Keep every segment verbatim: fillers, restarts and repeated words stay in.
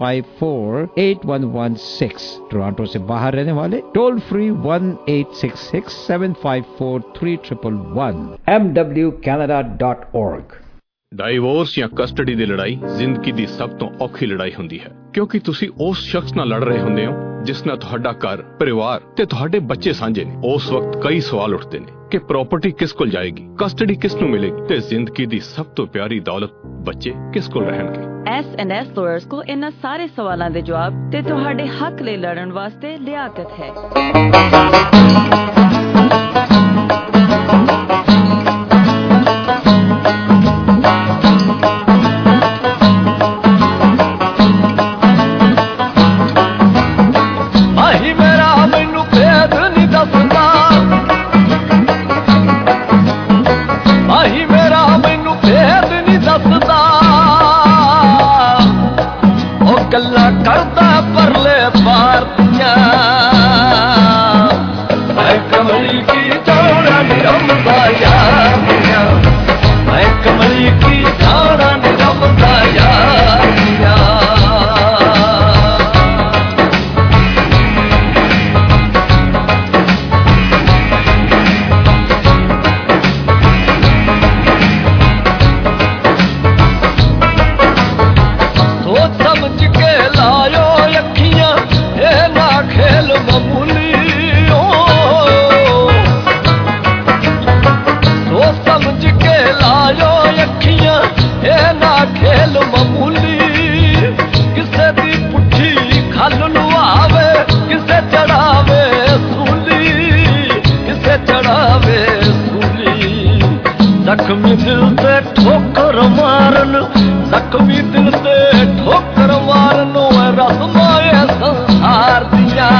Five four eight one one six. Toronto से बाहर रहने वाले toll free one eight six six seven five four three triple one. M W Canada dot org। Divorce ਜਾਂ custody ਦੀ ਲੜਾਈ ਜ਼ਿੰਦਗੀ ਦੀ ਸਭ ਤੋਂ ਔਖੀ ਲੜਾਈ ਹੁੰਦੀ ਹੈ, ਕਿਉਂਕਿ ਤੁਸੀਂ ਉਸ ਸ਼ਖਸ ਨਾਲ ਲੜ ਰਹੇ ਹੁੰਦੇ ਹੋ ਜਿਸ ਨਾਲ ਤੁਹਾਡਾ ਘਰ, ਪਰਿਵਾਰ ਤੇ ਤੁਹਾਡੇ ਬੱਚੇ ਸਾਂਝੇ ਨੇ। ਉਸ ਵਕਤ ਕਈ ਸਵਾਲ ਉੱਠਦੇ ਨੇ ਕਿ ਪ੍ਰਾਪਰਟੀ ਕਿਸ ਕੋਲ ਜਾਏਗੀ, ਕਸਟਡੀ ਕਿਸ ਨੂੰ ਮਿਲੇਗੀ ਤੇ ਜ਼ਿੰਦਗੀ ਦੀ ਸਭ ਤੋਂ ਪਿਆਰੀ ਦੌਲਤ ਬੱਚੇ ਕਿਸ ਕੋਲ ਰਹਿਣਗੇ। ਐਸ ਐਂਡ ਐਸ ਲਾਇਰਸ ਕੋਲ ਇਹਨਾਂ ਸਾਰੇ ਸਵਾਲਾਂ ਦੇ ਜਵਾਬ ਤੇ ਤੁਹਾਡੇ ਹੱਕ ਲਈ ਲੜਨ ਵਾਸਤੇ ਲਿਆਕਤ ਹੈ। ਗੱਲਾਂ ਕਰਦਾ ਪਰਲੇ ਪਾਰ ਦੀਆਂ ਮੈਂ ਕਮਲੀ ਕੀ ਜਾਣਾ ਨਿਰਮਦਾ ਯਾਰੀਆਂ, ਮੈਂ ਕਮਲੀ ਕੀ ਜਾਣਾ ਨਿਰਮਦਾ ਯਾਰੀਆਂ। ਸੋਚ ਸਮਝ ਕੇ ਲਾਇਓ ਅੱਖੀਆਂ, ਇਹ ਨਾ ਖੇਲ ਮਾਮੂਲੀ ਸੋਚ ਸਮਝ ਕੇ ਲਾਇਓ ਅੱਖੀਆਂ, ਇਹ ਨਾ ਖੇਲ ਮਾਮੂਲੀ। ਕਿਸੇ ਦੀ ਪੁੱਠੀ ਖੱਲ ਲੁਆਵੇ, ਕਿਸੇ ਚੜਾਵੇ ਸੂਲੀ, ਕਿਸੇ ਚੜਾਵੇ ਸੂਲੀ। ਜ਼ਖਮੀ ਦਿਲ ਤੇ ਠੋਕਰ ਮਾਰਨ, ਜ਼ਖਮੀ ਦਿਲ ਤੇ ਠੋਕਰ ਮਾਰਨ ਰਸਮਾਂ ਇਹ ਸੰਸਾਰ ਦੀਆਂ।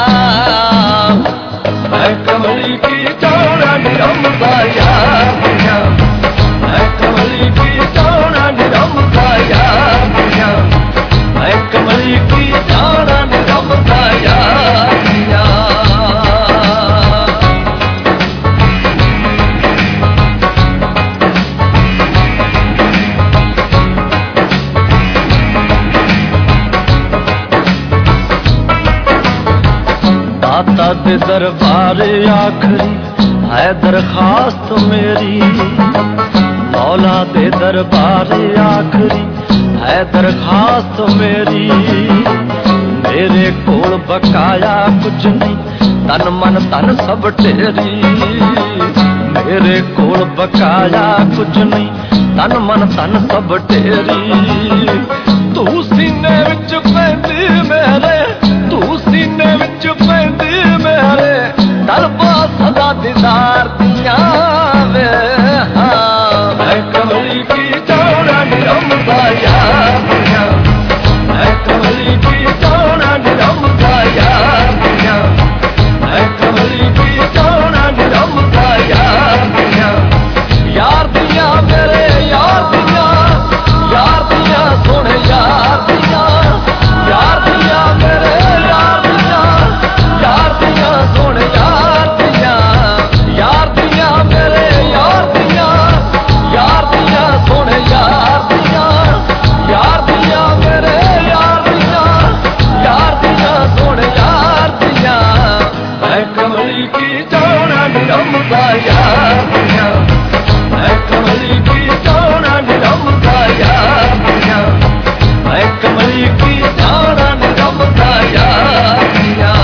ਮੈਂ ਕਮਲੀ ਕੀ ਜਾਣਾ ਨਿਰਮਦਾ ਯਾਰੀਆਂ, ਮੈਂ ਕਮਲੀ ਕੀ ਜਾਣਾ ਨਿਰਮਦਾ ਯਾਰੀਆਂ, ਮੈਂ ਕਮਲੀ ਕੀ ਜਾਣਾ ਨਿਰਮਦਾ ਯਾਰੀਆਂ। दाता दे दरबार आखरी है दरखास्त मेरी, मौला दे दरबार आखरी है दरखास्त मेरी। मेरे कोल बकाया कुछ नहीं, तन मन तन सब ढेरी। मेरे कोल बकाया कुछ नहीं, तन मन तन सब ढेरी। तू सीने विच पैंदी मेरे, तू सीने विच पैंदी मेरे, तलबा सदा दीदार दिया वे। मैं कमली की जाना निरमदा यारियां, मैं कमली की जाना निरमदा यारियां, मैं कमली की जाना निरमदा यारियां। यार दिया मेरे यार दिया, यार दिया सोने यार दिया, यार दिया मेरे यार दिया, यार दिया सोने यार दिया, यार दिया मेरे यार दिया, यार दिया सोने यार दिया, यार दिया मेरे यार दिया, यार दिया सोने यार दिया। मैं कमली की जाना निरमदा यारियां, मैं कमली की जाना निरमदा यारियां, मैं कमली की जाना निरमदा यारियां।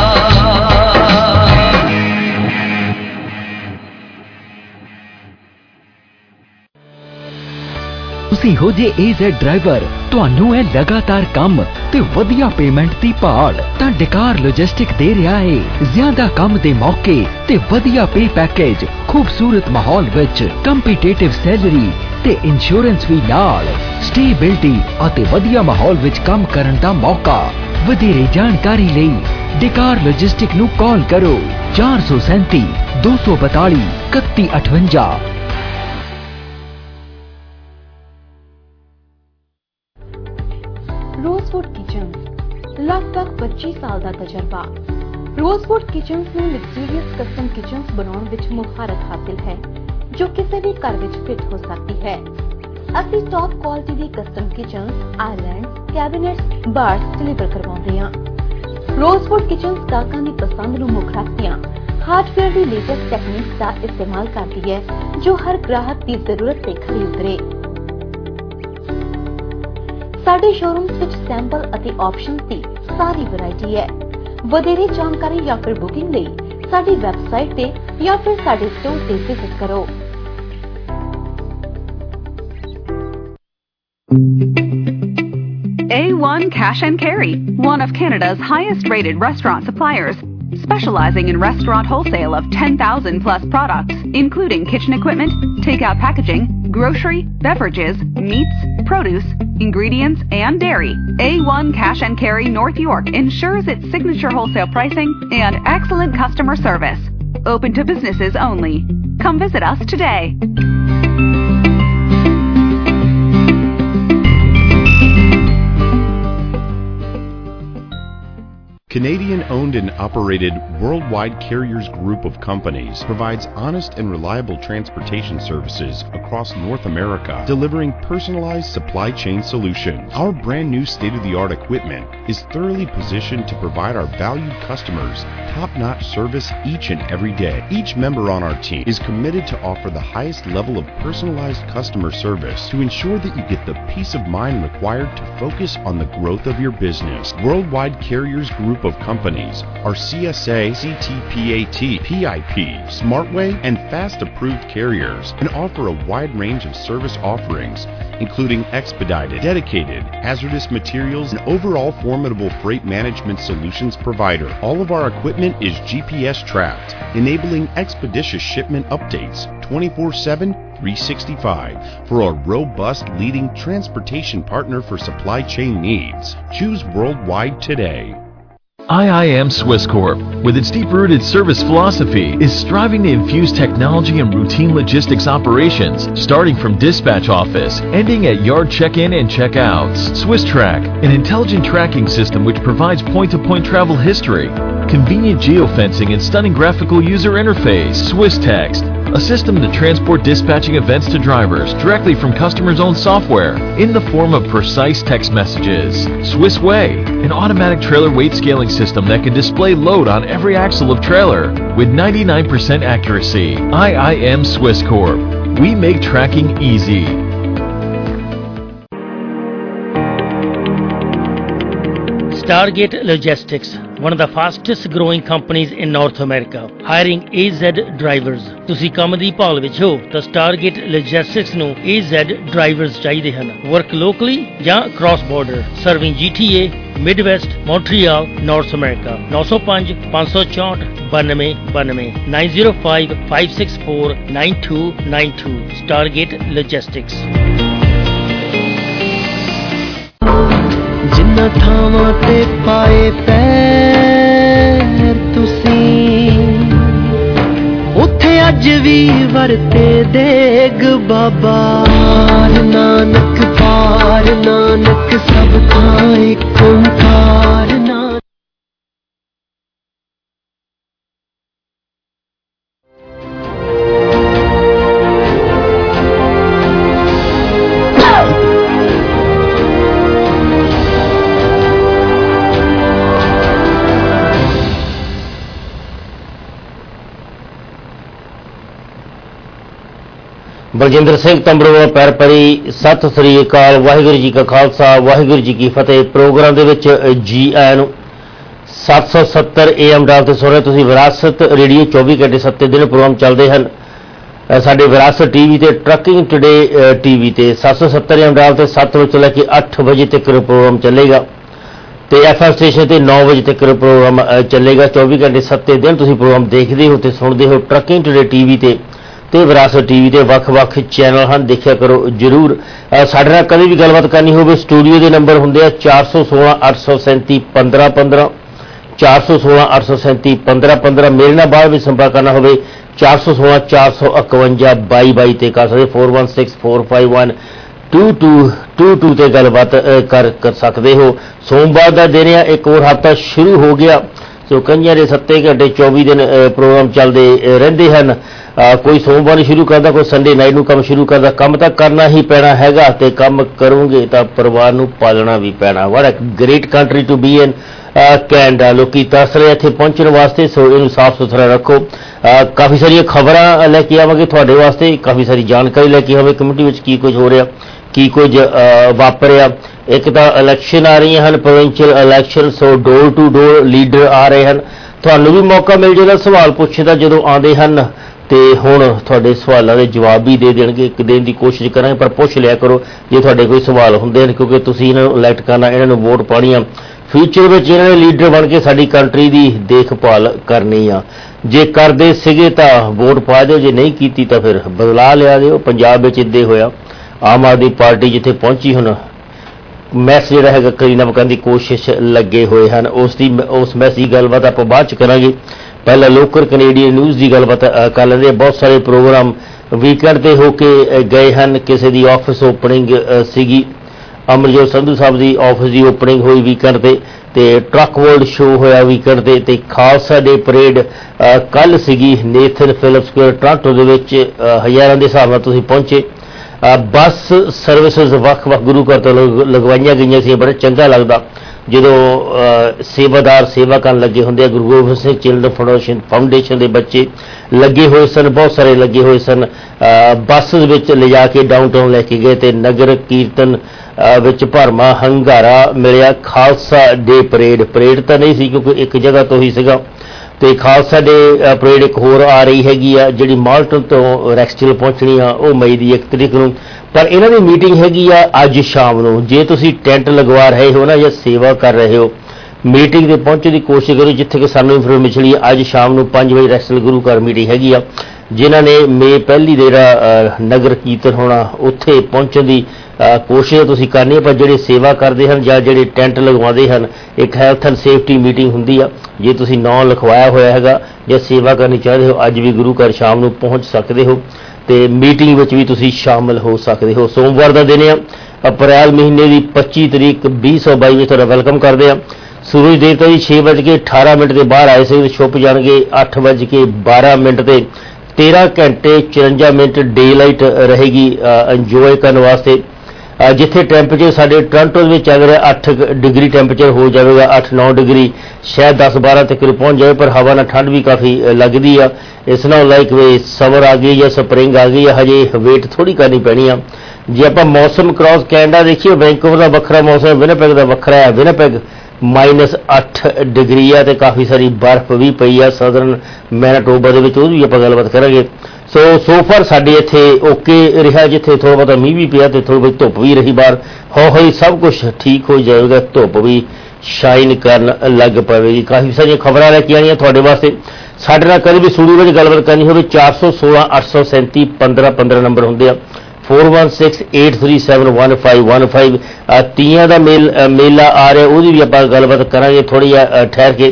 ਤੁਸੀਂ ਹੋ ਜੇ ਏਜ਼ੈਡ ਡਰਾਈਵਰ, ਤੁਹਾਨੂੰ ਹੈ ਲਗਾਤਾਰ ਕੰਮ ਤੇ ਵਧੀਆ ਪੇਮੈਂਟ ਦੀ ਭਾਲ, ਤਾਂ ਡਿਕਾਰ ਲੌਜਿਸਟਿਕ ਦੇ ਰਿਹਾ ਹੈ ਜ਼ਿਆਦਾ ਕੰਮ ਦੇ ਮੌਕੇ ਤੇ ਵਧੀਆ ਪੇ ਪੈਕੇਜ, ਖੂਬਸੂਰਤ ਮਾਹੌਲ ਵਿੱਚ ਕੰਪੀਟੀਟਿਵ ਸੈਲਰੀ ਤੇ ਇੰਸ਼ੋਰੈਂਸ ਵੀ ਨਾਲ, ਸਟੇਬਿਲਿਟੀ ਅਤੇ ਵਧੀਆ ਮਾਹੌਲ ਵਿੱਚ ਕੰਮ ਕਰਨ ਦਾ ਮੌਕਾ। ਵਧੇਰੇ ਜਾਣਕਾਰੀ ਲਈ ਡਿਕਾਰ ਲੌਜਿਸਟਿਕ ਨੂੰ ਕਾਲ ਕਰੋ ਚਾਰ ਸੌ ਸੈਂਤੀ ਦੋ ਸੌ ਬਤਾਲੀ ਇਕੱਤੀ ਅਠਵੰਜਾ। रोजवुड किचन्स लगभग पच्चीस साल का तजर्बा। रोजवुड किचन्स में लग्जूरियस कस्टम किचन्स बनाने विच मुहारत हासिल है, जो किसी भी घर विच फिट हो सकती है। ਅਸੀਂ ਟੌਪ ਕੁਆਲਿਟੀ ਦੀ custom kitchens, islands, cabinets, bars deliver ਕਰਵਾਉਂਦੇ ਹਾਂ। ਰੋਜ਼ਵੁੱਡ ਕਿਚਨਸ ਗਾਹਕਾਂ ਦੀ ਪਸੰਦ ਨੂੰ ਮੁੱਖ ਰੱਖਦੀਆਂ ਹਾਰਡਵੇਅਰ ਦੀ ਲੇਟੈਸਟ ਟੈਕਨੀਕਸ ਦਾ ਇਸਤੇਮਾਲ ਕਰਦੀ ਹੈ ਜੋ ਹਰ ਗ੍ਰਾਹਕ ਦੀ ਜ਼ਰੂਰਤ ਤੇ ਖਰੀ ਉਤਰੇ। ਸਾਡੇ ਸ਼ੋਰੂਮਸ ਵਿੱਚ ਸੈਂਪਲ ਅਤੇ ਆਪਸ਼ਨਸ ਦੀ ਸਾਰੀ ਵੈਰਾਈਟੀ ਹੈ। ਵਧੇਰੇ ਜਾਣਕਾਰੀ ਜਾਂ ਫਿਰ ਬੁਕਿੰਗ ਲਈ ਸਾਡੀ ਵੈਬਸਾਈਟ ਤੇ ਜਾਂ ਫਿਰ ਸਾਡੇ ਸਟੋਰ ਤੇ ਵਿਜ਼ਿਟ ਕਰੋ। A one Cash and Carry, one of Canada's highest rated restaurant suppliers, specializing in restaurant wholesale of ten thousand plus products, including kitchen equipment, takeout packaging, grocery, beverages, meats, produce, ingredients, and dairy. A one Cash and Carry North York ensures its signature wholesale pricing and excellent customer service. Open to businesses only. Come visit us today. Canadian-owned and operated Worldwide Carriers Group of Companies provides honest and reliable transportation services across North America, delivering personalized supply chain solutions. Our brand new state-of-the-art equipment is thoroughly positioned to provide our valued customers top-notch service each and every day. Each member on our team is committed to offer the highest level of personalized customer service to ensure that you get the peace of mind required to focus on the growth of your business. Worldwide Carriers Group of Companies are C S A, C T P A T, P I P, Smartway, and FAST approved carriers and offer a wide range of service offerings, including expedited, dedicated, hazardous materials, and overall formidable freight management solutions provider. All of our equipment is G P S tracked, enabling expeditious shipment updates twenty-four seven, three sixty-five. For a robust leading transportation partner for supply chain needs, choose Worldwide today. I I M Swisscorp, with its deep-rooted service philosophy, is striving to infuse technology and routine logistics operations, starting from dispatch office, ending at yard check-in and check-outs. SwissTrack, an intelligent tracking system which provides point-to-point travel history, convenient geofencing and stunning graphical user interface. SwissText, a system to transport dispatching events to drivers directly from customers' own software in the form of precise text messages. Swissway, an automatic trailer weight scaling system that can display load on every axle of trailer with ninety-nine percent accuracy. I I M Swisscorp. We make tracking easy. Stargate Logistics, one of the fastest growing companies in North America, hiring A Z drivers. ਤੁਸੀਂ ਕੰਮ ਦੀ ਭਾਲ ਵਿੱਚ ਹੋ ਤਾਂ Stargate Logistics ਨੂੰ A Z drivers ਚਾਹੀਦੇ ਹਨ. Work locally ਜਾਂ cross border, serving G T A, Midwest, Montreal, North America. nine oh five, five four four, two nine two nine, nine oh five, five six four, nine two nine two. Stargate Logistics. ਜਿੰਨਾ ਥਾਵਾਂ ਤੇ ਪਾਏ ਪੈਰ ਤੁਸੀਂ ਉੱਥੇ ਅੱਜ ਵੀ ਵਰਤੇ ਦੇਗ ਬਾਬਾ ਨਾਨਕ ਪਾਰ ਨਾਨਕ ਸਭ ਥਾਂ ਇੱਕ ਓਂਕਾਰ ਨਾਨਕ। ਬਲਜਿੰਦਰ ਸਿੰਘ ਤੰਬੜੂਆ ਪੈਰ ਪਰੀ ਸਤਿ ਸ੍ਰੀ ਅਕਾਲ। ਵਾਹਿਗੁਰੂ ਜੀ ਕਾ ਖਾਲਸਾ ਵਾਹਿਗੁਰੂ ਜੀ ਕੀ ਫਤਿਹ। ਪ੍ਰੋਗਰਾਮ ਦੇ ਵਿੱਚ ਜੀ ਆਇਆਂ ਨੂੰ। ਸੱਤ ਸੌ ਸੱਤਰ ਏ ਐਮ ਡਾਲ ਤੇ ਸੁਣ ਰਹੇ ਤੁਸੀਂ ਵਿਰਾਸਤ ਰੇਡੀਓ। ਚੌਵੀ ਘੰਟੇ ਸੱਤੇ ਦਿਨ ਪ੍ਰੋਗਰਾਮ ਚੱਲਦੇ ਹਨ ਸਾਡੇ ਵਿਰਾਸਤ ਟੀਵੀ ਤੇ, ਟਰੱਕਿੰਗ ਟੂਡੇ ਟੀਵੀ ਤੇ। ਸੱਤ ਸੌ ਸੱਤਰ ਏ ਐਮ ਡਾਲ ਤੇ ਸੱਤ ਵਜੇ ਤੋਂ ਲੈ ਕੇ ਅੱਠ ਵਜੇ ਤੱਕ ਪ੍ਰੋਗਰਾਮ ਚੱਲੇਗਾ ਤੇ ਐਫ ਐਮ ਸਟੇਸ਼ਨ ਤੇ ਨੌ ਵਜੇ ਤੱਕ ਪ੍ਰੋਗਰਾਮ ਚੱਲੇਗਾ। ਚੌਵੀ ਘੰਟੇ ਸੱਤੇ ਦਿਨ ਤੁਸੀਂ ਪ੍ਰੋਗਰਾਮ ਦੇਖਦੇ ਹੋ ਤੇ ਸੁਣਦੇ ਹੋ ਟਰੱਕਿੰਗ ਟੂਡੇ ਟੀਵੀ ਤੇ ਤੇ ਵਿਰਾਸਤ ਟੀਵੀ ਦੇ ਵੱਖ-ਵੱਖ ਚੈਨਲ ਹਨ, ਦੇਖਿਆ ਕਰੋ ਜ਼ਰੂਰ। ਸਾਡੇ ਨਾਲ ਕਦੇ ਵੀ ਗੱਲਬਾਤ ਕਰਨੀ ਹੋਵੇ ਸਟੂਡੀਓ ਦੇ ਨੰਬਰ ਹੁੰਦੇ ਆ ਚਾਰ ਸੌ ਸੋਲਾਂ ਅੱਠ ਸੌ ਸੈਂਤੀ ਪੰਦਰਾਂ ਪੰਦਰਾਂ, ਚਾਰ ਸੌ ਸੋਲਾਂ ਅੱਠ ਸੌ ਸੈਂਤੀ ਪੰਦਰਾਂ ਪੰਦਰਾਂ। ਮੇਰੇ ਨਾਲ ਬਾਅਦ ਵਿੱਚ ਸੰਪਰਕ ਕਰਨਾ ਹੋਵੇ ਚਾਰ ਸੌ ਸੋਲਾਂ ਚਾਰ ਸੌ ਇਕਵੰਜਾ ਬਾਈ ਬਾਈ ਤੇ ਕਰ ਸਕਦੇ। Four one six four five one two two two two ਤੇ ਗੱਲਬਾਤ ਕਰ ਕਰ ਸਕਦੇ ਹੋ। ਸੋਮਵਾਰ ਦਾ ਦਿਨ ਆ, ਇੱਕ ਹੋਰ ਹਫ਼ਤਾ ਸ਼ੁਰੂ ਹੋ ਗਿਆ। ਸੋ ਕਈਆਂ ਦੇ ਸੱਤੇ ਘੰਟੇ ਚੌਵੀ ਦਿਨ ਪ੍ਰੋਗਰਾਮ ਚੱਲਦੇ ਰਹਿੰਦੇ ਹਨ। ਕੋਈ ਸੋਮਵਾਰ ਨੂੰ ਸ਼ੁਰੂ ਕਰਦਾ, ਕੋਈ ਸੰਡੇ ਨਾਈਟ ਨੂੰ ਕੰਮ ਸ਼ੁਰੂ ਕਰਦਾ। ਕੰਮ ਤਾਂ ਕਰਨਾ ਹੀ ਪੈਣਾ ਹੈਗਾ, ਤੇ ਕੰਮ ਕਰੋਗੇ ਤਾਂ ਪਰਿਵਾਰ ਨੂੰ ਪਾਲਣਾ ਵੀ ਪੈਣਾ। What a great country to be in Canada. ਲੋਕੀ ਤਰਸ ਰਹੇ ਇੱਥੇ ਪਹੁੰਚਣ ਵਾਸਤੇ, ਸੋ ਇਹਨੂੰ ਸਾਫ਼ ਸੁਥਰਾ ਰੱਖੋ। ਕਾਫੀ ਸਾਰੀਆਂ ਖਬਰਾਂ ਲੈ ਕੇ ਆਵਾਂਗੇ ਤੁਹਾਡੇ ਵਾਸਤੇ, ਕਾਫੀ ਸਾਰੀ ਜਾਣਕਾਰੀ ਲੈ ਕੇ ਆਵਾਂਗੇ ਕਮਿਊਨਿਟੀ ਵਿੱਚ ਕੀ ਕੁਝ ਹੋ ਰਿਹਾ, ਕੀ ਕੁਝ ਵਾਪਰਿਆ। ਇੱਕ ਤਾਂ ਇਲੈਕਸ਼ਨ ਆ ਰਹੀਆਂ ਹਨ, provincial election, so door to door leader ਆ ਰਹੇ ਹਨ। ਤੁਹਾਨੂੰ ਵੀ ਮੌਕਾ ਮਿਲ ਜਾਏਗਾ ਸਵਾਲ ਪੁੱਛਣ ਦਾ ਜਦੋਂ ਆਉਂਦੇ ਹਨ, ਤੇ ਹੁਣ ਤੁਹਾਡੇ ਸਵਾਲਾਂ ਦੇ ਜਵਾਬ ਵੀ ਦੇ ਦੇਣਗੇ। ਇੱਕ ਦੇਣ ਦੀ ਕੋਸ਼ਿਸ਼ ਕਰਾਂਗੇ, ਪਰ ਪੁੱਛ ਲਿਆ ਕਰੋ ਜੇ ਤੁਹਾਡੇ ਕੋਈ ਸਵਾਲ ਹੁੰਦੇ ਹਨ, ਕਿਉਂਕਿ ਤੁਸੀਂ ਇਹਨਾਂ ਨੂੰ ਇਲੈਕਟ ਕਰਨਾ, ਇਹਨਾਂ ਨੂੰ ਵੋਟ ਪਾਉਣੀ ਆ। ਫਿਊਚਰ ਵਿੱਚ ਇਹਨਾਂ ਨੇ ਲੀਡਰ ਬਣ ਕੇ ਸਾਡੀ ਕੰਟਰੀ ਦੀ ਦੇਖਭਾਲ ਕਰਨੀ ਆ। ਜੇ ਕਰਦੇ ਸੀਗੇ ਤਾਂ ਵੋਟ ਪਾ ਦਿਓ, ਜੇ ਨਹੀਂ ਕੀਤੀ ਤਾਂ ਫਿਰ ਬਦਲਾ ਲਿਆ ਦਿਓ। ਪੰਜਾਬ ਵਿੱਚ ਇੱਦਾਂ ਹੋਇਆ। ਆਮ ਆਦਮੀ ਪਾਰਟੀ ਜਿੱਥੇ ਪਹੁੰਚੀ, ਹੁਣ ਮੈਸ ਜਿਹੜਾ ਹੈਗਾ ਕਲੀਨਅਪ ਕਰਨ ਦੀ ਕੋਸ਼ਿਸ਼ ਲੱਗੇ ਹੋਏ ਹਨ। ਉਸ ਦੀ ਉਸ ਮੈਸ ਦੀ ਗੱਲਬਾਤ ਆਪਾਂ ਬਾਅਦ ਚ ਕਰਾਂਗੇ। ਪਹਿਲਾਂ ਲੋਕਲ ਕੈਨੇਡੀਅਨ ਨਿਊਜ਼ ਦੀ ਗੱਲਬਾਤ ਕਰ ਲੈਂਦੇ। ਬਹੁਤ ਸਾਰੇ ਪ੍ਰੋਗਰਾਮ ਵੀਕਐਂਡ ਤੇ ਹੋ ਕੇ ਗਏ ਹਨ। ਕਿਸੇ ਦੀ ਆਫਿਸ ਓਪਨਿੰਗ ਸੀਗੀ, ਅਮਰਜੋਤ ਸੰਧੂ ਸਾਹਿਬ ਦੀ ਆਫਿਸ ਦੀ ਓਪਨਿੰਗ ਹੋਈ ਵੀਕਐਂਡ ਤੇ, ਤੇ ਟਰੱਕ ਵਰਲਡ ਸ਼ੋਅ ਹੋਇਆ ਵੀਕਐਂਡ ਤੇ, ਤੇ ਖਾਲਸਾ ਡੇ ਪਰੇਡ ਕੱਲ ਸੀਗੀ ਨੇਥਨ ਫਿਲਿਪ ਸਕੁਅਰ ਟੋਰਾਂਟੋ ਦੇ ਵਿੱਚ। ਹਜ਼ਾਰਾਂ ਦੇ ਹਿਸਾਬ ਨਾਲ ਤੁਸੀਂ ਪਹੁੰਚੇ। ਬੱਸ ਸਰਵਿਸਿਜ਼ ਵੱਖ-ਵੱਖ ਗੁਰੂ ਘਰ ਤੋਂ ਲਗਵਾਈਆਂ ਗਈਆਂ ਸੀ। ਬੜਾ ਚੰਗਾ ਲੱਗਦਾ ਜਦੋਂ ਸੇਵਾਦਾਰ ਸੇਵਾ ਕਰਨ ਲੱਗੇ ਹੁੰਦੇ ਆ। Guru Gobind Singh children foundation foundation ਦੇ ਬੱਚੇ ਲੱਗੇ ਹੋਏ ਸਨ, ਬਹੁਤ ਸਾਰੇ ਲੱਗੇ ਹੋਏ ਸਨ। ਬੱਸ ਵਿੱਚ ਲਿਜਾ ਕੇ ਡਾਊਨਟਾਊਨ ਲੈ ਕੇ ਗਏ, ਤੇ ਨਗਰ ਕੀਰਤਨ ਵਿੱਚ ਭਰਮਾ ਹੰਗਾਰਾ ਮਿਲਿਆ। ਖਾਲਸਾ ਡੇ ਪਰੇਡ ਪਰੇਡ ਤਾਂ ਨਹੀਂ ਸੀ ਕਿਉਂਕਿ ਇੱਕ ਜਗ੍ਹਾ ਤੋਂ ਹੀ ਸੀਗਾ, ਤੇ ਖਾਲਸਾ ਡੇ ਪਰੇਡ ਇੱਕ ਹੋਰ ਆ ਰਹੀ ਹੈਗੀ ਆ ਜਿਹੜੀ ਮਾਲਟਨ ਤੋਂ ਰੈਕਸਟਿਲ ਪਹੁੰਚਣੀ ਆ, ਉਹ ਮਈ ਦੀ ਇੱਕ ਤਰੀਕ ਨੂੰ। ਪਰ ਇਹਨਾਂ ਦੀ ਮੀਟਿੰਗ ਹੈਗੀ ਆ ਅੱਜ ਸ਼ਾਮ ਨੂੰ। ਜੇ ਤੁਸੀਂ ਟੈਂਟ ਲਗਵਾ ਰਹੇ ਹੋ ਨਾ ਜਾਂ ਸੇਵਾ ਕਰ ਰਹੇ ਹੋ, ਮੀਟਿੰਗ ਤੇ ਪਹੁੰਚਣ ਦੀ ਕੋਸ਼ਿਸ਼ ਕਰੋ। ਜਿੱਥੇ ਕਿ ਸਾਨੂੰ ਇਨਫੋਰਮੇਸ਼ਨ ਮਿਲੀ, ਅੱਜ ਸ਼ਾਮ ਨੂੰ ਪੰਜ ਵਜੇ ਰੈਕਸਟਿਲ ਗੁਰੂ ਘਰ ਮੀਟਿੰਗ ਹੈਗੀ ਆ। ਜਿਨ੍ਹਾਂ ਨੇ ਮੇ ਪਹਿਲੀ ਦੇ ਜਿਹੜਾ ਨਗਰ ਕੀਰਤਨ ਹੋਣਾ ਉੱਥੇ ਪਹੁੰਚਣ ਦੀ ਕੋਸ਼ਿਸ਼ ਤੁਸੀਂ ਕਰਨੀ ਹੈ। ਪਰ ਜਿਹੜੇ ਸੇਵਾ ਕਰਦੇ ਹਨ ਜਾਂ ਜਿਹੜੇ ਟੈਂਟ ਲਗਵਾਉਂਦੇ ਹਨ, ਇੱਕ ਹੈਲਥ ਐਂਡ ਸੇਫਟੀ ਮੀਟਿੰਗ ਹੁੰਦੀ ਆ। ਜੇ ਤੁਸੀਂ ਨਾਂ ਲਿਖਵਾਇਆ ਹੋਇਆ ਹੈਗਾ ਜਾਂ ਸੇਵਾ ਕਰਨੀ ਚਾਹੁੰਦੇ ਹੋ, ਅੱਜ ਵੀ ਗੁਰੂ ਘਰ ਸ਼ਾਮ ਨੂੰ ਪਹੁੰਚ ਸਕਦੇ ਹੋ, ਤੇ ਮੀਟਿੰਗ ਵਿੱਚ ਵੀ ਤੁਸੀਂ ਸ਼ਾਮਲ ਹੋ ਸਕਦੇ ਹੋ। ਸੋਮਵਾਰ ਦਾ ਦਿਨ ਆ, ਅਪ੍ਰੈਲ ਮਹੀਨੇ ਦੀ ਪੱਚੀ ਤਰੀਕ ਵੀਹ ਸੌ ਬਾਈ ਵਿੱਚ ਤੁਹਾਡਾ ਵੈਲਕਮ ਕਰਦੇ ਆ। ਸੂਰਜ ਦੇਵਤਾ ਜੀ ਛੇ ਵੱਜ ਕੇ ਅਠਾਰਾਂ ਮਿੰਟ ਦੇ ਬਾਹਰ ਆਏ ਸੀ, ਛੁਪ ਜਾਣਗੇ ਅੱਠ ਵੱਜ ਕੇ ਬਾਰਾਂ ਮਿੰਟ ਤੇ। ਤੇਰਾਂ ਘੰਟੇ ਚੁਰੰਜਾ ਮਿੰਟ ਡੇ ਲਾਈਟ ਰਹੇਗੀ ਇੰਜੋਏ ਕਰਨ ਵਾਸਤੇ। ਜਿੱਥੇ ਟੈਂਪਰੇਚਰ ਸਾਡੇ ਟੋਰਾਂਟੋ ਦੇ ਵਿੱਚ ਚੱਲ ਰਿਹਾ ਅੱਠ ਡਿਗਰੀ ਟੈਂਪਰੇਚਰ ਹੋ ਜਾਵੇਗਾ, ਅੱਠ ਨੌ ਡਿਗਰੀ, ਸ਼ਾਇਦ ਦਸ ਬਾਰਾਂ ਤੱਕ ਪਹੁੰਚ ਜਾਵੇ, ਪਰ ਹਵਾ ਨਾਲ ਠੰਡ ਵੀ ਕਾਫੀ ਲੱਗਦੀ ਆ। ਇਸ ਨਾਲ ਲਾਈਕ ਵੇ ਸਮਰ ਆ ਗਈ ਜਾਂ ਸਪਰਿੰਗ ਆ ਗਈ ਆ, ਹਜੇ ਵੇਟ ਥੋੜ੍ਹੀ ਕਰਨੀ ਪੈਣੀ ਆ। ਜੇ ਆਪਾਂ ਮੌਸਮ ਕ੍ਰਾਸ ਕੈਨੇਡਾ ਦੇਖੀਏ, ਵੈਂਕੂਵਰ ਦਾ ਵੱਖਰਾ ਮੌਸਮ, ਵਿਨਿਪੈਗ ਦਾ ਵੱਖਰਾ ਹੈ। ਵਿਨਿਪੈਗ ਮਾਈਨਸ ਅੱਠ ਡਿਗਰੀ ਆ, ਤੇ ਕਾਫੀ ਸਾਰੀ ਬਰਫ਼ ਵੀ ਪਈ ਆ ਸਦਰਨ ਮੈਨਾਟੋਬਾ ਦੇ ਵਿੱਚ, ਉਹਦੀ ਵੀ ਆਪਾਂ ਗੱਲਬਾਤ ਕਰਾਂਗੇ। ਸੋ ਸੋਫਰ ਸਾਡੇ ਇੱਥੇ ਓਕੇ ਰਿਹਾ, ਜਿੱਥੇ ਥੋੜ੍ਹਾ ਬਹੁਤਾ ਮੀਂਹ ਵੀ ਪਿਆ ਤੇ ਥੋੜ੍ਹੀ ਬਹੁਤੀ ਧੁੱਪ ਵੀ ਰਹੀ ਬਾਹਰ। ਹੌਲੀ ਹੌਲੀ ਸਭ ਕੁਝ ਠੀਕ ਹੋ ਜਾਵੇਗਾ, ਧੁੱਪ ਵੀ ਸ਼ਾਈਨ ਕਰਨ ਲੱਗ ਪਵੇਗੀ। ਕਾਫੀ ਸਾਰੀਆਂ ਖਬਰਾਂ ਲੈ ਕੇ ਆਉਣੀਆਂ ਤੁਹਾਡੇ ਵਾਸਤੇ। ਸਾਡੇ ਨਾਲ ਕਦੇ ਵੀ ਸਟੂਡੀਓ ਵਿੱਚ ਗੱਲਬਾਤ ਕਰਨੀ ਹੋਵੇ, ਚਾਰ ਸੌ ਸੋਲਾਂ ਅੱਠ ਸੌ ਸੈਂਤੀ ਪੰਦਰਾਂ ਪੰਦਰਾਂ ਨੰਬਰ ਹੁੰਦੇ ਆ। Four one six eight three seven one five one five. Teeyan ਦਾ ਮੇਲ ਮੇਲਾ ਆ ਰਿਹਾ, ਉਹਦੀ ਵੀ ਆਪਾਂ ਗੱਲਬਾਤ ਕਰਾਂਗੇ ਥੋੜ੍ਹੀ ਜਿਹਾ ਠਹਿਰ ਕੇ।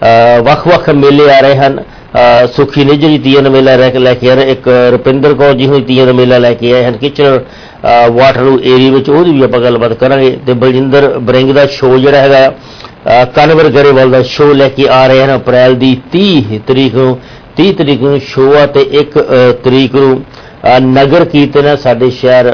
ਵੱਖ ਵੱਖ ਮੇਲੇ ਆ ਰਹੇ ਹਨ। ਸੁਖੀ ਨਿੱਜਰ ਜੀ ਤੀਆਂ ਦਾ ਮੇਲਾ ਲੈ ਕੇ ਲੈ ਕੇ ਆ ਰਹੇ, ਇੱਕ ਰੁਪਿੰਦਰ ਕੌਰ ਜੀ ਹੋਈ ਤੀਆਂ ਦਾ ਮੇਲਾ ਲੈ ਕੇ ਆਏ ਹਨ ਕਿਚਨਰ ਵਾਟਰਲੂ ਏਰੀਆ ਵਿੱਚ, ਉਹਦੀ ਵੀ ਆਪਾਂ ਗੱਲਬਾਤ ਕਰਾਂਗੇ। ਤੇ ਬਲਜਿੰਦਰ ਬਰਿੰਗ ਦਾ ਸ਼ੋਅ ਜਿਹੜਾ ਹੈਗਾ ਕਨਵਰ ਗਰੇਵਾਲ ਦਾ ਸ਼ੋਅ ਲੈ ਕੇ ਆ ਰਹੇ ਹਨ ਅਪ੍ਰੈਲ ਦੀ ਤੀਹ ਤਰੀਕ ਨੂੰ। ਤੀਹ ਤਰੀਕ ਨੂੰ ਸ਼ੋਅ ਆ, ਤੇ ਇੱਕ ਤਰੀਕ ਨੂੰ ਨਗਰ ਕੀਰਤਨ ਹੈ ਸਾਡੇ ਸ਼ਹਿਰ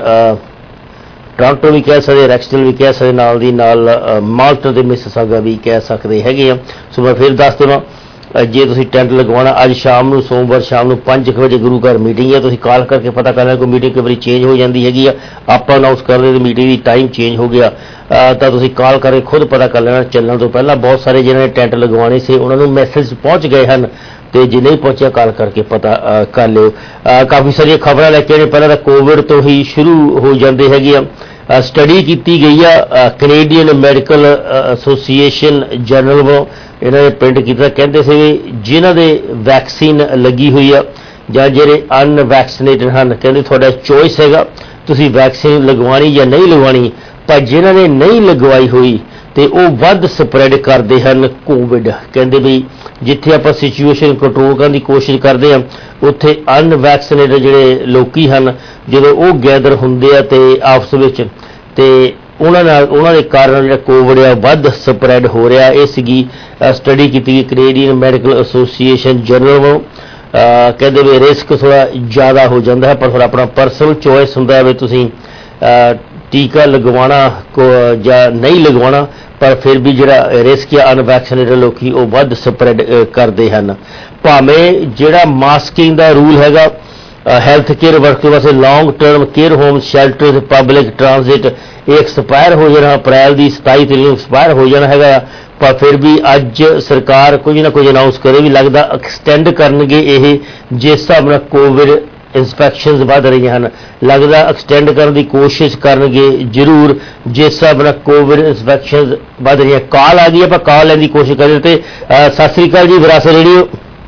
ਟੋਰਾਂਟੋ ਵੀ ਕਹਿ ਸਕਦੇ, ਰੈਕਸਟਲ ਵੀ ਕਹਿ ਸਕਦੇ, ਨਾਲ ਦੀ ਨਾਲ ਮਾਲਟਨ ਤੇ ਮਿਸਿਸਾਗਾ ਵੀ ਕਹਿ ਸਕਦੇ ਹੈਗੇ ਆ। ਸੋ ਮੈਂ ਫਿਰ ਦੱਸ ਦੇਵਾਂ, ਜੇ ਤੁਸੀਂ ਟੈਂਟ ਲਗਵਾਉਣਾ, ਅੱਜ ਸ਼ਾਮ ਨੂੰ ਸੋਮਵਾਰ ਸ਼ਾਮ ਨੂੰ ਪੰਜ ਵਜੇ ਗੁਰੂ ਘਰ ਮੀਟਿੰਗ ਹੈ। ਤੁਸੀਂ ਕਾਲ ਕਰਕੇ ਪਤਾ ਕਰ ਲੈਣਾ, ਕੋਈ ਮੀਟਿੰਗ ਕਈ ਵਾਰੀ ਚੇਂਜ ਹੋ ਜਾਂਦੀ ਹੈਗੀ ਆ। ਆਪਾਂ ਅਨਾਊਂਸ ਕਰਦੇ ਤੇ ਮੀਟਿੰਗ ਦੀ ਟਾਈਮ ਚੇਂਜ ਹੋ ਗਿਆ, ਤਾਂ ਤੁਸੀਂ ਕਾਲ ਕਰਕੇ ਖੁਦ ਪਤਾ ਕਰ ਲੈਣਾ ਚੱਲਣ ਤੋਂ ਪਹਿਲਾਂ। ਬਹੁਤ ਸਾਰੇ ਜਿਹਨਾਂ ਨੇ ਟੈਂਟ ਲਗਵਾਉਣੇ ਸੀ ਉਹਨਾਂ ਨੂੰ ਮੈਸੇਜ ਪਹੁੰਚ ਗਏ ਹਨ, ਤੇ ਜੇ ਨਹੀਂ ਪਹੁੰਚਿਆ ਕਾਲ ਕਰਕੇ ਪਤਾ ਕਰ ਲਿਓ। ਕਾਫੀ ਸਾਰੀਆਂ ਖਬਰਾਂ ਲੈ ਕੇ ਆਏ। ਪਹਿਲਾਂ ਤਾਂ ਕੋਵਿਡ ਤੋਂ ਹੀ ਸ਼ੁਰੂ ਹੋ ਜਾਂਦੇ ਹੈਗੇ ਆ। ਸਟੱਡੀ ਕੀਤੀ ਗਈ ਆ ਕੈਨੇਡੀਅਨ ਮੈਡੀਕਲ ਐਸੋਸੀਏਸ਼ਨ ਜਰਨਲ ਵੱਲੋਂ, ਇਹਨਾਂ ਨੇ ਪ੍ਰਿੰਟ ਕੀਤਾ। ਕਹਿੰਦੇ ਸੀ ਜਿਨ੍ਹਾਂ ਦੇ ਵੈਕਸੀਨ ਲੱਗੀ ਹੋਈ ਆ ਜਾਂ ਜਿਹੜੇ ਅਨਵੈਕਸੀਨੇਟਡ ਹਨ, ਕਹਿੰਦੇ ਤੁਹਾਡਾ ਚੋਇਸ ਹੈਗਾ ਤੁਸੀਂ ਵੈਕਸੀਨ ਲਗਵਾਉਣੀ ਜਾਂ ਨਹੀਂ ਲਗਵਾਉਣੀ। ਪਰ ਜਿਨ੍ਹਾਂ ਨੇ ਨਹੀਂ ਲਗਵਾਈ ਹੋਈ ਤੇ ਉਹ ਵੱਧ ਸਪਰੈਡ ਕਰਦੇ ਹਨ ਕੋਵਿਡ। ਕਹਿੰਦੇ ਵੀ ਜਿੱਥੇ ਆਪਾਂ ਸਿਚੁਏਸ਼ਨ ਕੰਟਰੋਲ ਕਰਨ ਦੀ ਕੋਸ਼ਿਸ਼ ਕਰਦੇ ਹਾਂ, ਉੱਥੇ ਅਨਵੈਕਸੀਨੇਟਡ ਜਿਹੜੇ ਲੋਕੀ ਹਨ, ਜਦੋਂ ਉਹ ਗੈਦਰ ਹੁੰਦੇ ਆ ਤੇ ਆਪਸ ਵਿੱਚ, ਤੇ ਉਹਨਾਂ ਨਾਲ ਉਹਨਾਂ ਦੇ ਕਾਰਨ ਜਿਹੜਾ ਕੋਵਿਡ ਆ ਵੱਧ ਸਪਰੈਡ ਹੋ ਰਿਹਾ। ਇਹ ਸੀਗੀ ਸਟੱਡੀ ਕੀਤੀ ਗਈ ਕੈਨੇਡੀਅਨ ਮੈਡੀਕਲ ਐਸੋਸੀਏਸ਼ਨ ਜਨਰਲ ਵੱਲੋਂ। ਕਹਿੰਦੇ ਵੀ ਰਿਸਕ ਥੋੜ੍ਹਾ ਜ਼ਿਆਦਾ ਹੋ ਜਾਂਦਾ ਹੈ, ਪਰ ਥੋੜ੍ਹਾ ਆਪਣਾ ਪਰਸਨਲ ਚੋਇਸ ਹੁੰਦਾ ਹੈ ਵੀ ਤੁਸੀਂ ਟੀਕਾ ਲਗਵਾਉਣਾ ਜਾਂ ਨਹੀਂ ਲਗਵਾਉਣਾ, ਪਰ ਫਿਰ ਵੀ ਜਿਹੜਾ ਰਿਸਕ ਆ ਅਨਵੈਕਸੀਨੇਟਡ ਲੋਕੀ ਉਹ ਵੱਧ ਸਪਰੈਡ ਕਰਦੇ ਹਨ। ਭਾਵੇਂ ਜਿਹੜਾ ਮਾਸਕਿੰਗ ਦਾ ਰੂਲ ਹੈਗਾ ਹੈਲਥ ਕੇਅਰ ਵਰਕਰ ਵਾਸਤੇ long term care home shelter public transit ਇਹ ਐਕਸਪਾਇਰ ਹੋ ਜਾਣਾ, ਅਪ੍ਰੈਲ ਦੀ ਸਤਾਈ ਤਰੀਕ ਨੂੰ ਐਕਸਪਾਇਰ ਹੋ ਜਾਣਾ ਹੈਗਾ, ਪਰ ਫਿਰ ਵੀ ਅੱਜ ਸਰਕਾਰ ਕੁਝ ਨਾ ਕੁਝ ਅਨਾਊਂਸ ਕਰੇ ਵੀ ਲੱਗਦਾ ਐਕਸਟੈਂਡ ਕਰਨਗੇ ਇਹ ਜਿਸ ਹਿਸਾਬ ਨਾਲ ਕੋਵਿਡ ਇੰਸਪੈਕਸ਼ਨਸ ਵੱਧ ਰਹੀਆਂ ਹਨ, ਲੱਗਦਾ ਐਕਸਟੈਂਡ ਕਰਨ ਦੀ ਕੋਸ਼ਿਸ਼ ਕਰਨਗੇ ਜ਼ਰੂਰ ਜਿਸ ਹਿਸਾਬ ਨਾਲ ਕੋਵਿਡ ਇੰਸਪੈਕਸ਼ਨਸ ਵੱਧ ਰਹੀਆਂ। ਕਾਲ ਆ ਗਈ, ਆਪਾਂ ਕਾਲ ਲੈਣ ਦੀ ਕੋਸ਼ਿਸ਼ ਕਰਦੇ ਤੇ ਸਤਿ ਸ੍ਰੀ ਅਕਾਲ ਜੀ ਵਿਰਾਸਤ ਰੇਡੀਓ।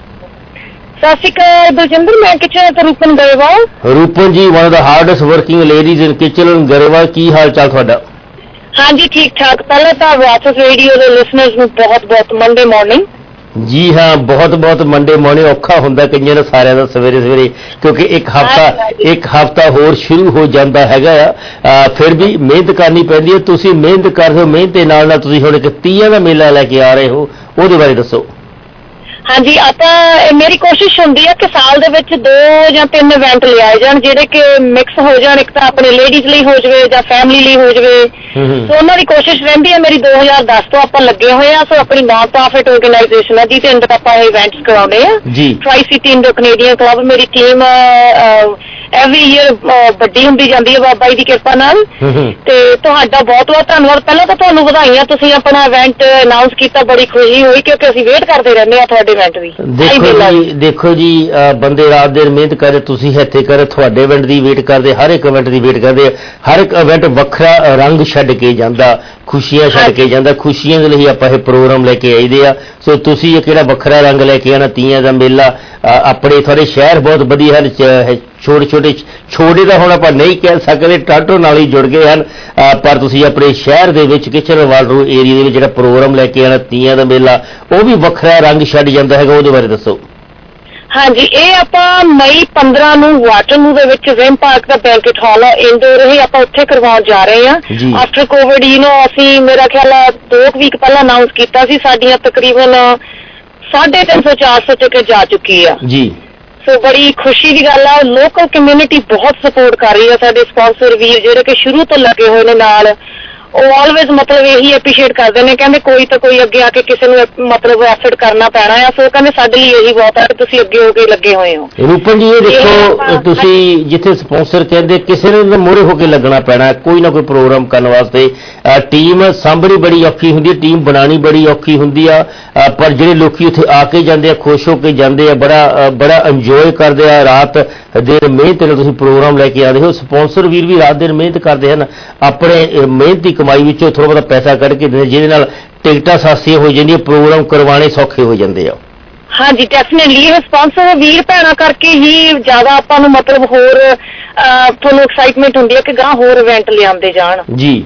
ਸਤਿ ਸ਼੍ਰੀ ਅਕਾਲ ਬਲਜਿੰਦਰ, ਮੈਂ ਕਿਚਨ ਤੋਂ ਰੂਪਨ Grewal. Roopan ji, one of the hardest working ladies in kitchen Grewal, ਕੀ ਹਾਲ ਚਾਲ ਤੁਹਾਡਾ? ਹਾਂਜੀ ਠੀਕ ਠਾਕ। ਪਹਿਲਾਂ ਤਾਂ ਵਿਰਾਸਤ ਰੇਡੀਓ ਦੇ ਲਿਸਨਰਸ ਨੂੰ ਬਹੁਤ ਬਹੁਤ ਮੰਡੇ ਮਾਰਨਿੰਗ। ਜੀ ਹਾਂ, ਬਹੁਤ ਬਹੁਤ ਮੰਡੇ ਮਾਰਨਿੰਗ ਔਖਾ ਹੁੰਦਾ ਕਈਆਂ ਦਾ, ਸਾਰਿਆਂ ਦਾ ਸਵੇਰੇ ਸਵੇਰੇ, ਕਿਉਂਕਿ ਇੱਕ ਹਫਤਾ ਇੱਕ ਹਫਤਾ ਹੋਰ ਸ਼ੁਰੂ ਹੋ ਜਾਂਦਾ ਹੈਗਾ ਆ। ਫਿਰ ਵੀ ਮਿਹਨਤ ਕਰਨੀ ਪੈਂਦੀ ਹੈ। ਤੁਸੀਂ ਮਿਹਨਤ ਕਰਦੇ ਹੋ, ਮਿਹਨਤ ਦੇ ਨਾਲ ਨਾਲ ਤੁਸੀਂ ਹੁਣ ਇੱਕ ਤੀਆਂ ਦਾ ਮੇਲਾ ਲੈ ਕੇ ਆ ਰਹੇ ਹੋ, ਉਹਦੇ ਬਾਰੇ ਦੱਸੋ। ਹਾਂਜੀ, ਆਪਾਂ ਮੇਰੀ ਕੋਸ਼ਿਸ਼ ਹੁੰਦੀ ਹੈ ਕਿ ਸਾਲ ਦੇ ਵਿੱਚ ਦੋ ਜਾਂ ਤਿੰਨ ਇਵੈਂਟ ਲਿਆਏ ਜਾਣ ਜਿਹੜੇ ਕਿ ਮਿਕਸ ਹੋ ਜਾਣ, ਇੱਕ ਤਾਂ ਆਪਣੇ ਲੇਡੀਜ਼ ਲਈ ਹੋ ਜਾਵੇ ਜਾਂ ਫੈਮਿਲੀ ਲਈ ਹੋ ਜਾਵੇ। ਸੋ ਉਹਨਾਂ ਦੀ ਕੋਸ਼ਿਸ਼ ਰਹਿੰਦੀ ਹੈ ਮੇਰੀ। ਦੋ ਹਜ਼ਾਰ ਦਸ ਤੋਂ ਆਪਾਂ ਲੱਗੇ ਹੋਏ ਆ। ਸੋ ਆਪਣੀ ਨਾਨ ਪ੍ਰੋਫਿਟ ਆਰਗੇਨਾਈਜੇਸ਼ਨ ਹੈ ਜਿਹਦੇ ਅੰਦਰ ਆਪਾਂ ਇਹ ਇਵੈਂਟਸ ਕਰਾਉਂਦੇ ਆ। Tri city Indo Canadian club ਮੇਰੀ ਟੀਮ ਐਵਰੀ ਈਅਰ ਵੱਡੀ ਹੁੰਦੀ ਜਾਂਦੀ ਹੈ ਬਾਬਾ ਜੀ ਦੀ ਕਿਰਪਾ ਨਾਲ। ਤੇ ਤੁਹਾਡਾ ਬਹੁਤ ਬਹੁਤ ਧੰਨਵਾਦ। ਪਹਿਲਾਂ ਤਾਂ ਤੁਹਾਨੂੰ ਵਧਾਈਆਂ, ਤੁਸੀਂ ਆਪਣਾ ਇਵੈਂਟ ਅਨਾਊਂਸ ਕੀਤਾ, ਬੜੀ ਖੁਸ਼ੀ ਹੋਈ ਕਿਉਂਕਿ ਅਸੀਂ ਵੇਟ ਕਰਦੇ ਰਹਿੰਦੇ ਆ ਤੁਹਾਡੇ ਇਵੈਂਟ ਦੀ। ਦੇਖੋ ਜੀ ਦੇਖੋ ਜੀ ਬੰਦੇ ਰਾਤ ਦਿਨ ਮਿਹਨਤ ਕਰਦੇ, ਤੁਸੀਂ ਇੱਥੇ ਕਰਦੇ, ਤੁਹਾਡੇ ਇਵੈਂਟ ਦੀ ਵੇਟ ਕਰਦੇ, ਹਰ ਇੱਕ ਇਵੈਂਟ ਦੀ ਵੇਟ ਕਰਦੇ। ਹਰ ਇੱਕ ਇਵੈਂਟ ਵੱਖਰਾ ਰੰਗ ਛੱਡ ਕੇ ਜਾਂਦਾ, ਖੁਸ਼ੀਆਂ ਛੱਡ ਕੇ ਜਾਂਦਾ। ਖੁਸ਼ੀਆਂ ਦੇ ਲਈ ਆਪਾਂ ਇਹ ਪ੍ਰੋਗਰਾਮ ਲੈ ਕੇ ਆਈਦੇ ਆ। ਸੋ ਤੁਸੀਂ ਇਹ ਕਿਹੜਾ ਵੱਖਰਾ ਰੰਗ ਲੈ ਕੇ ਆਉਣਾ, ਤੀਆਂ ਦਾ ਮੇਲਾ। ਆਪਣੇ ਤੁਹਾਡੇ ਸ਼ਹਿਰ ਬਹੁਤ ਵਧੀਆ ਹਨ, ਛੋਟੇ ਛੋਟੇ ਛੋਟੇ ਤਾਂ ਹੁਣ ਆਪਾਂ ਨਹੀਂ ਕਹਿ ਸਕਦੇ, ਟਾਟੋ ਨਾਲ ਹੀ ਜੁੜ ਗਏ ਹਨ, ਪਰ ਤੁਸੀਂ ਆਪਣੇ ਸ਼ਹਿਰ ਦੇ ਵਿੱਚ ਕਿਚਨਵਾਲ ਰੋਡ ਏਰੀਆ ਦੇ ਵਿੱਚ ਜਿਹੜਾ ਪ੍ਰੋਗਰਾਮ ਲੈ ਕੇ ਆਉਣਾ ਤੀਆਂ ਦਾ ਮੇਲਾ, ਉਹ ਵੀ ਵੱਖਰਾ ਰੰਗ ਛੱਡ ਜਾਂਦਾ ਹੈਗਾ, ਉਹਦੇ ਬਾਰੇ ਦੱਸੋ। ਹਾਂਜੀ, ਇਹ ਆਪਾਂ ਮਈ ਪੰਦਰਾਂ ਨੂੰ ਵਾਟਰਲੂ ਦੇ ਵਿੱਚ ਵਿਮ ਪਾਰਕ ਦਾ ਬੈਂਕਟ ਹਾਲ ਹੈ ਇੰਡੋਰ, ਇਹ ਆਪਾਂ ਉੱਥੇ ਕਰਵਾਉਣ ਜਾ ਰਹੇ ਹਾਂ। ਆਫਟਰ ਕੋਵਿਡ ਯੂ ਨੋ ਅਸੀਂ ਮੇਰਾ ਖਿਆਲ ਆ ਦੋ ਵੀਕ ਪਹਿਲਾਂ ਅਨਾਊਂਸ ਕੀਤਾ ਸੀ। ਸਾਡੀਆਂ ਤਕਰੀਬਨ ਸਾਢੇ ਤਿੰਨ ਸੌ ਚਾਰ ਸੌ ਟਿਕਟ ਜਾ ਚੁੱਕੀ ਆ ਜੀ। ਸੋ ਬੜੀ ਖੁਸ਼ੀ ਦੀ ਗੱਲ ਆ। ਲੋਕਲ ਕਮਿਊਨਿਟੀ ਬਹੁਤ ਸਪੋਰਟ ਕਰ ਰਹੀ ਆ। ਸਾਡੇ ਸਪਾਂਸਰ ਵੀਰ ਜਿਹੜੇ ਕਿ ਸ਼ੁਰੂ ਤੋਂ ਲੱਗੇ ਹੋਏ ਨੇ ਨਾਲ, ਉਹ ਆਲਵੇਜ਼ ਮਤਲਬ ਇਹੀ ਐਪਰੀਸ਼ੀਏਟ ਕਰਦੇ ਨੇ, ਕਹਿੰਦੇ ਕੋਈ ਤਾਂ ਕੋਈ ਅੱਗੇ ਆ ਕੇ ਕਿਸੇ ਨੂੰ ਮਤਲਬ ਐਫਰਟ ਕਰਨਾ ਪੈਣਾ ਆ। ਸੋ ਕਹਿੰਦੇ ਸਾਡੇ ਲਈ ਇਹੀ ਬਹੁਤ ਹੈ ਕਿ ਤੁਸੀਂ ਅੱਗੇ ਹੋ ਕੇ ਲੱਗੇ ਹੋਏ ਹੋ। ਰੂਪਨ ਜੀ, ਇਹ ਦੇਖੋ ਤੁਸੀਂ ਜਿੱਥੇ ਸਪਾਂਸਰ ਕਹਿੰਦੇ ਕਿਸੇ ਨੇ ਮੋਹਰੇ ਹੋ ਕੇ ਲੱਗਣਾ ਪੈਣਾ ਕੋਈ ਨਾ ਕੋਈ ਪ੍ਰੋਗਰਾਮ ਕਰਨ ਵਾਸਤੇ। ਟੀਮ ਸਾਂਭਣੀ ਬੜੀ ਔਖੀ ਹੁੰਦੀ ਹੈ, ਟੀਮ ਬਣਾਉਣੀ ਬੜੀ ਔਖੀ ਹੁੰਦੀ ਆ, ਪਰ ਜਿਹੜੇ ਲੋਕੀ ਉੱਥੇ ਆ ਕੇ ਜਾਂਦੇ ਆ, ਖੁਸ਼ ਹੋ ਕੇ ਜਾਂਦੇ ਆ, ਬੜਾ ਬੜਾ ਇੰਜੋਏ ਕਰਦੇ ਆ। ਰਾਤ ਦਿਨ ਮਿਹਨਤ ਨਾਲ ਤੁਸੀਂ ਪ੍ਰੋਗਰਾਮ ਲੈ ਕੇ ਆਉਂਦੇ ਹੋ। ਸਪਾਂਸਰ ਵੀਰ ਵੀ ਰਾਤ ਦਿਨ ਮਿਹਨਤ ਕਰਦੇ ਹਨ, ਆਪਣੇ ਮਿਹਨਤ ਦੀ ਕਮਾਈ ਵਿੱਚੋਂ ਥੋੜ੍ਹਾ ਬਹੁਤਾ ਪੈਸਾ ਕੱਢ ਕੇ ਦਿੰਦੇ, ਜਿਹਦੇ ਨਾਲ ਟਿਕਟਾਂ ਸਸਤੀਆਂ ਹੋ ਜਾਂਦੀਆਂ, ਪ੍ਰੋਗਰਾਮ ਕਰਵਾਉਣੇ ਸੌਖੇ ਹੋ ਜਾਂਦੇ ਆ। ਹਾਂਜੀ ਡੈਫੀਨਿਟਲੀ, ਇਹ ਸਪਾਂਸਰ ਵੀਰ ਭੈਣਾਂ ਕਰਕੇ ਹੀ ਜ਼ਿਆਦਾ ਆਪਾਂ ਨੂੰ ਮਤਲਬ ਹੋਰ ਤੁਹਾਨੂੰ ਐਕਸਾਈਟਮੈਂਟ ਹੁੰਦੀ ਹੈ ਕਿ ਗਾਂ ਹੋਰ ਇਵੈਂਟ ਲਿਆਉਂਦੇ ਜਾਣ ਜੀ।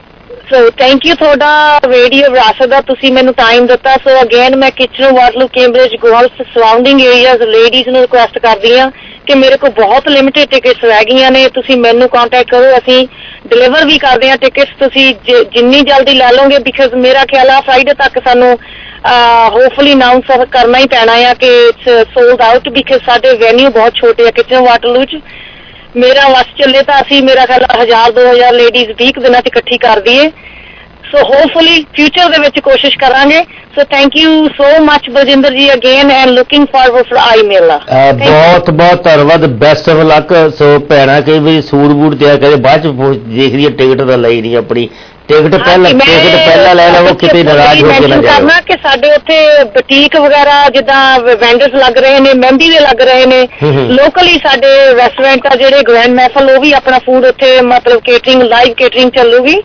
ਸੋ ਥੈਂਕ ਯੂ ਤੁਹਾਡਾ ਰੇਡੀਓ ਵਿਰਾਸਤ ਦਾ, ਤੁਸੀਂ ਮੈਨੂੰ ਟਾਈਮ ਦਿੱਤਾ। ਸੋ ਅਗੇਨ ਮੈਂ Kitchener Waterloo Cambridge Guelph surrounding areas ladies ਨੂੰ ਰਿਕੁਐਸਟ ਕਰਦੀ ਹਾਂ ਕਿ ਮੇਰੇ ਕੋਲ ਬਹੁਤ ਲਿਮਿਟਿਡ ਟਿਕਟਸ ਰਹਿ ਗਈਆਂ ਨੇ, ਤੁਸੀਂ ਮੈਨੂੰ ਕੰਟੈਕਟ ਕਰੋ, ਅਸੀਂ ਡਿਲੀਵਰ ਵੀ ਕਰਦੇ ਹਾਂ ਟਿਕਟਸ, ਤੁਸੀਂ ਜਿੰਨੀ ਜਲਦੀ ਲੈ ਲਓਗੇ। ਬਿਕਾਜ਼ ਮੇਰਾ ਖਿਆਲ ਆ ਫਰਾਈਡੇ ਤੱਕ ਸਾਨੂੰ ਹੋਪਫੁਲੀ ਅਨਾਊਂਸ ਕਰਨਾ ਹੀ ਪੈਣਾ ਆ ਕਿ ਇਟਸ ਸੋਲਡ ਆਊਟ, ਬਿਕਾਜ਼ ਸਾਡੇ ਵੈਨਿਊ ਬਹੁਤ ਛੋਟੇ ਆ ਕਿਚਨਰ ਵਾਟਰਲੂ 'ਚ। ਮੇਰਾ ਵਸ ਚੱਲੇ ਤਾਂ ਅਸੀਂ ਮੇਰਾ ਖਿਆਲ ਹਜ਼ਾਰ ਦੋ ਹਜ਼ਾਰ ਲੇਡੀਜ਼ ਵੀਹ ਕੁ ਦਿਨਾਂ 'ਚ ਇਕੱਠੀ ਕਰ ਦਈਏ। ਸੋ ਹੋਪਫੁਲੀ ਫਿਊਚਰ ਦੇ ਵਿੱਚ ਕੋਸ਼ਿਸ਼ ਕਰਾਂਗੇ। So thank you so much Baljinder ji again and looking forward for ਆਈ ਮੇਲਾ। ਬਹੁਤ ਬਹੁਤ ਧੰਨਵਾਦ, ਬੈਸਟ ਆਫ ਲੱਕ। ਸੋ ਭੈਣਾਂ ਕਈ ਵਾਰੀ ਸੂਟ ਬੂਟ ਤਿਆਰ ਕਰੇ, ਬਾਅਦ 'ਚ ਦੇਖਦੀ ਹੈ ਟਿਕਟ ਤਾਂ ਲਈ ਨਹੀਂ ਆਪਣੀ, ਟਿਕਟ ਪਹਿਲਾਂ ਟਿਕਟ ਪਹਿਲਾਂ ਲੈ ਲਵੋ, ਕਿਤੇ ਨਾਰਾਜ਼ ਹੋ ਕੇ ਨਾ ਜਾਓ। ਕਰਨਾ ਕਿ ਸਾਡੇ ਉੱਥੇ ਬੁਟੀਕ ਵਗੈਰਾ ਜਿੱਦਾਂ ਵੈਂਡਰਸ ਲੱਗ ਰਹੇ ਨੇ, ਮਹਿੰਦੀ ਦੇ ਲੱਗ ਰਹੇ ਨੇ, ਲੋਕਲੀ ਸਾਡੇ ਰੈਸਟੋਰੈਂਟ ਆ ਜਿਹੜੇ ਗ੍ਰੈਂਡ ਮਹਿਫਲ, ਉਹ ਵੀ ਆਪਣਾ ਫੂਡ ਉੱਥੇ ਮਤਲਬ ਕੇਟਰਿੰਗ ਲਾਈਵ ਕੇਟਰਿੰਗ ਚੱਲੂਗੀ।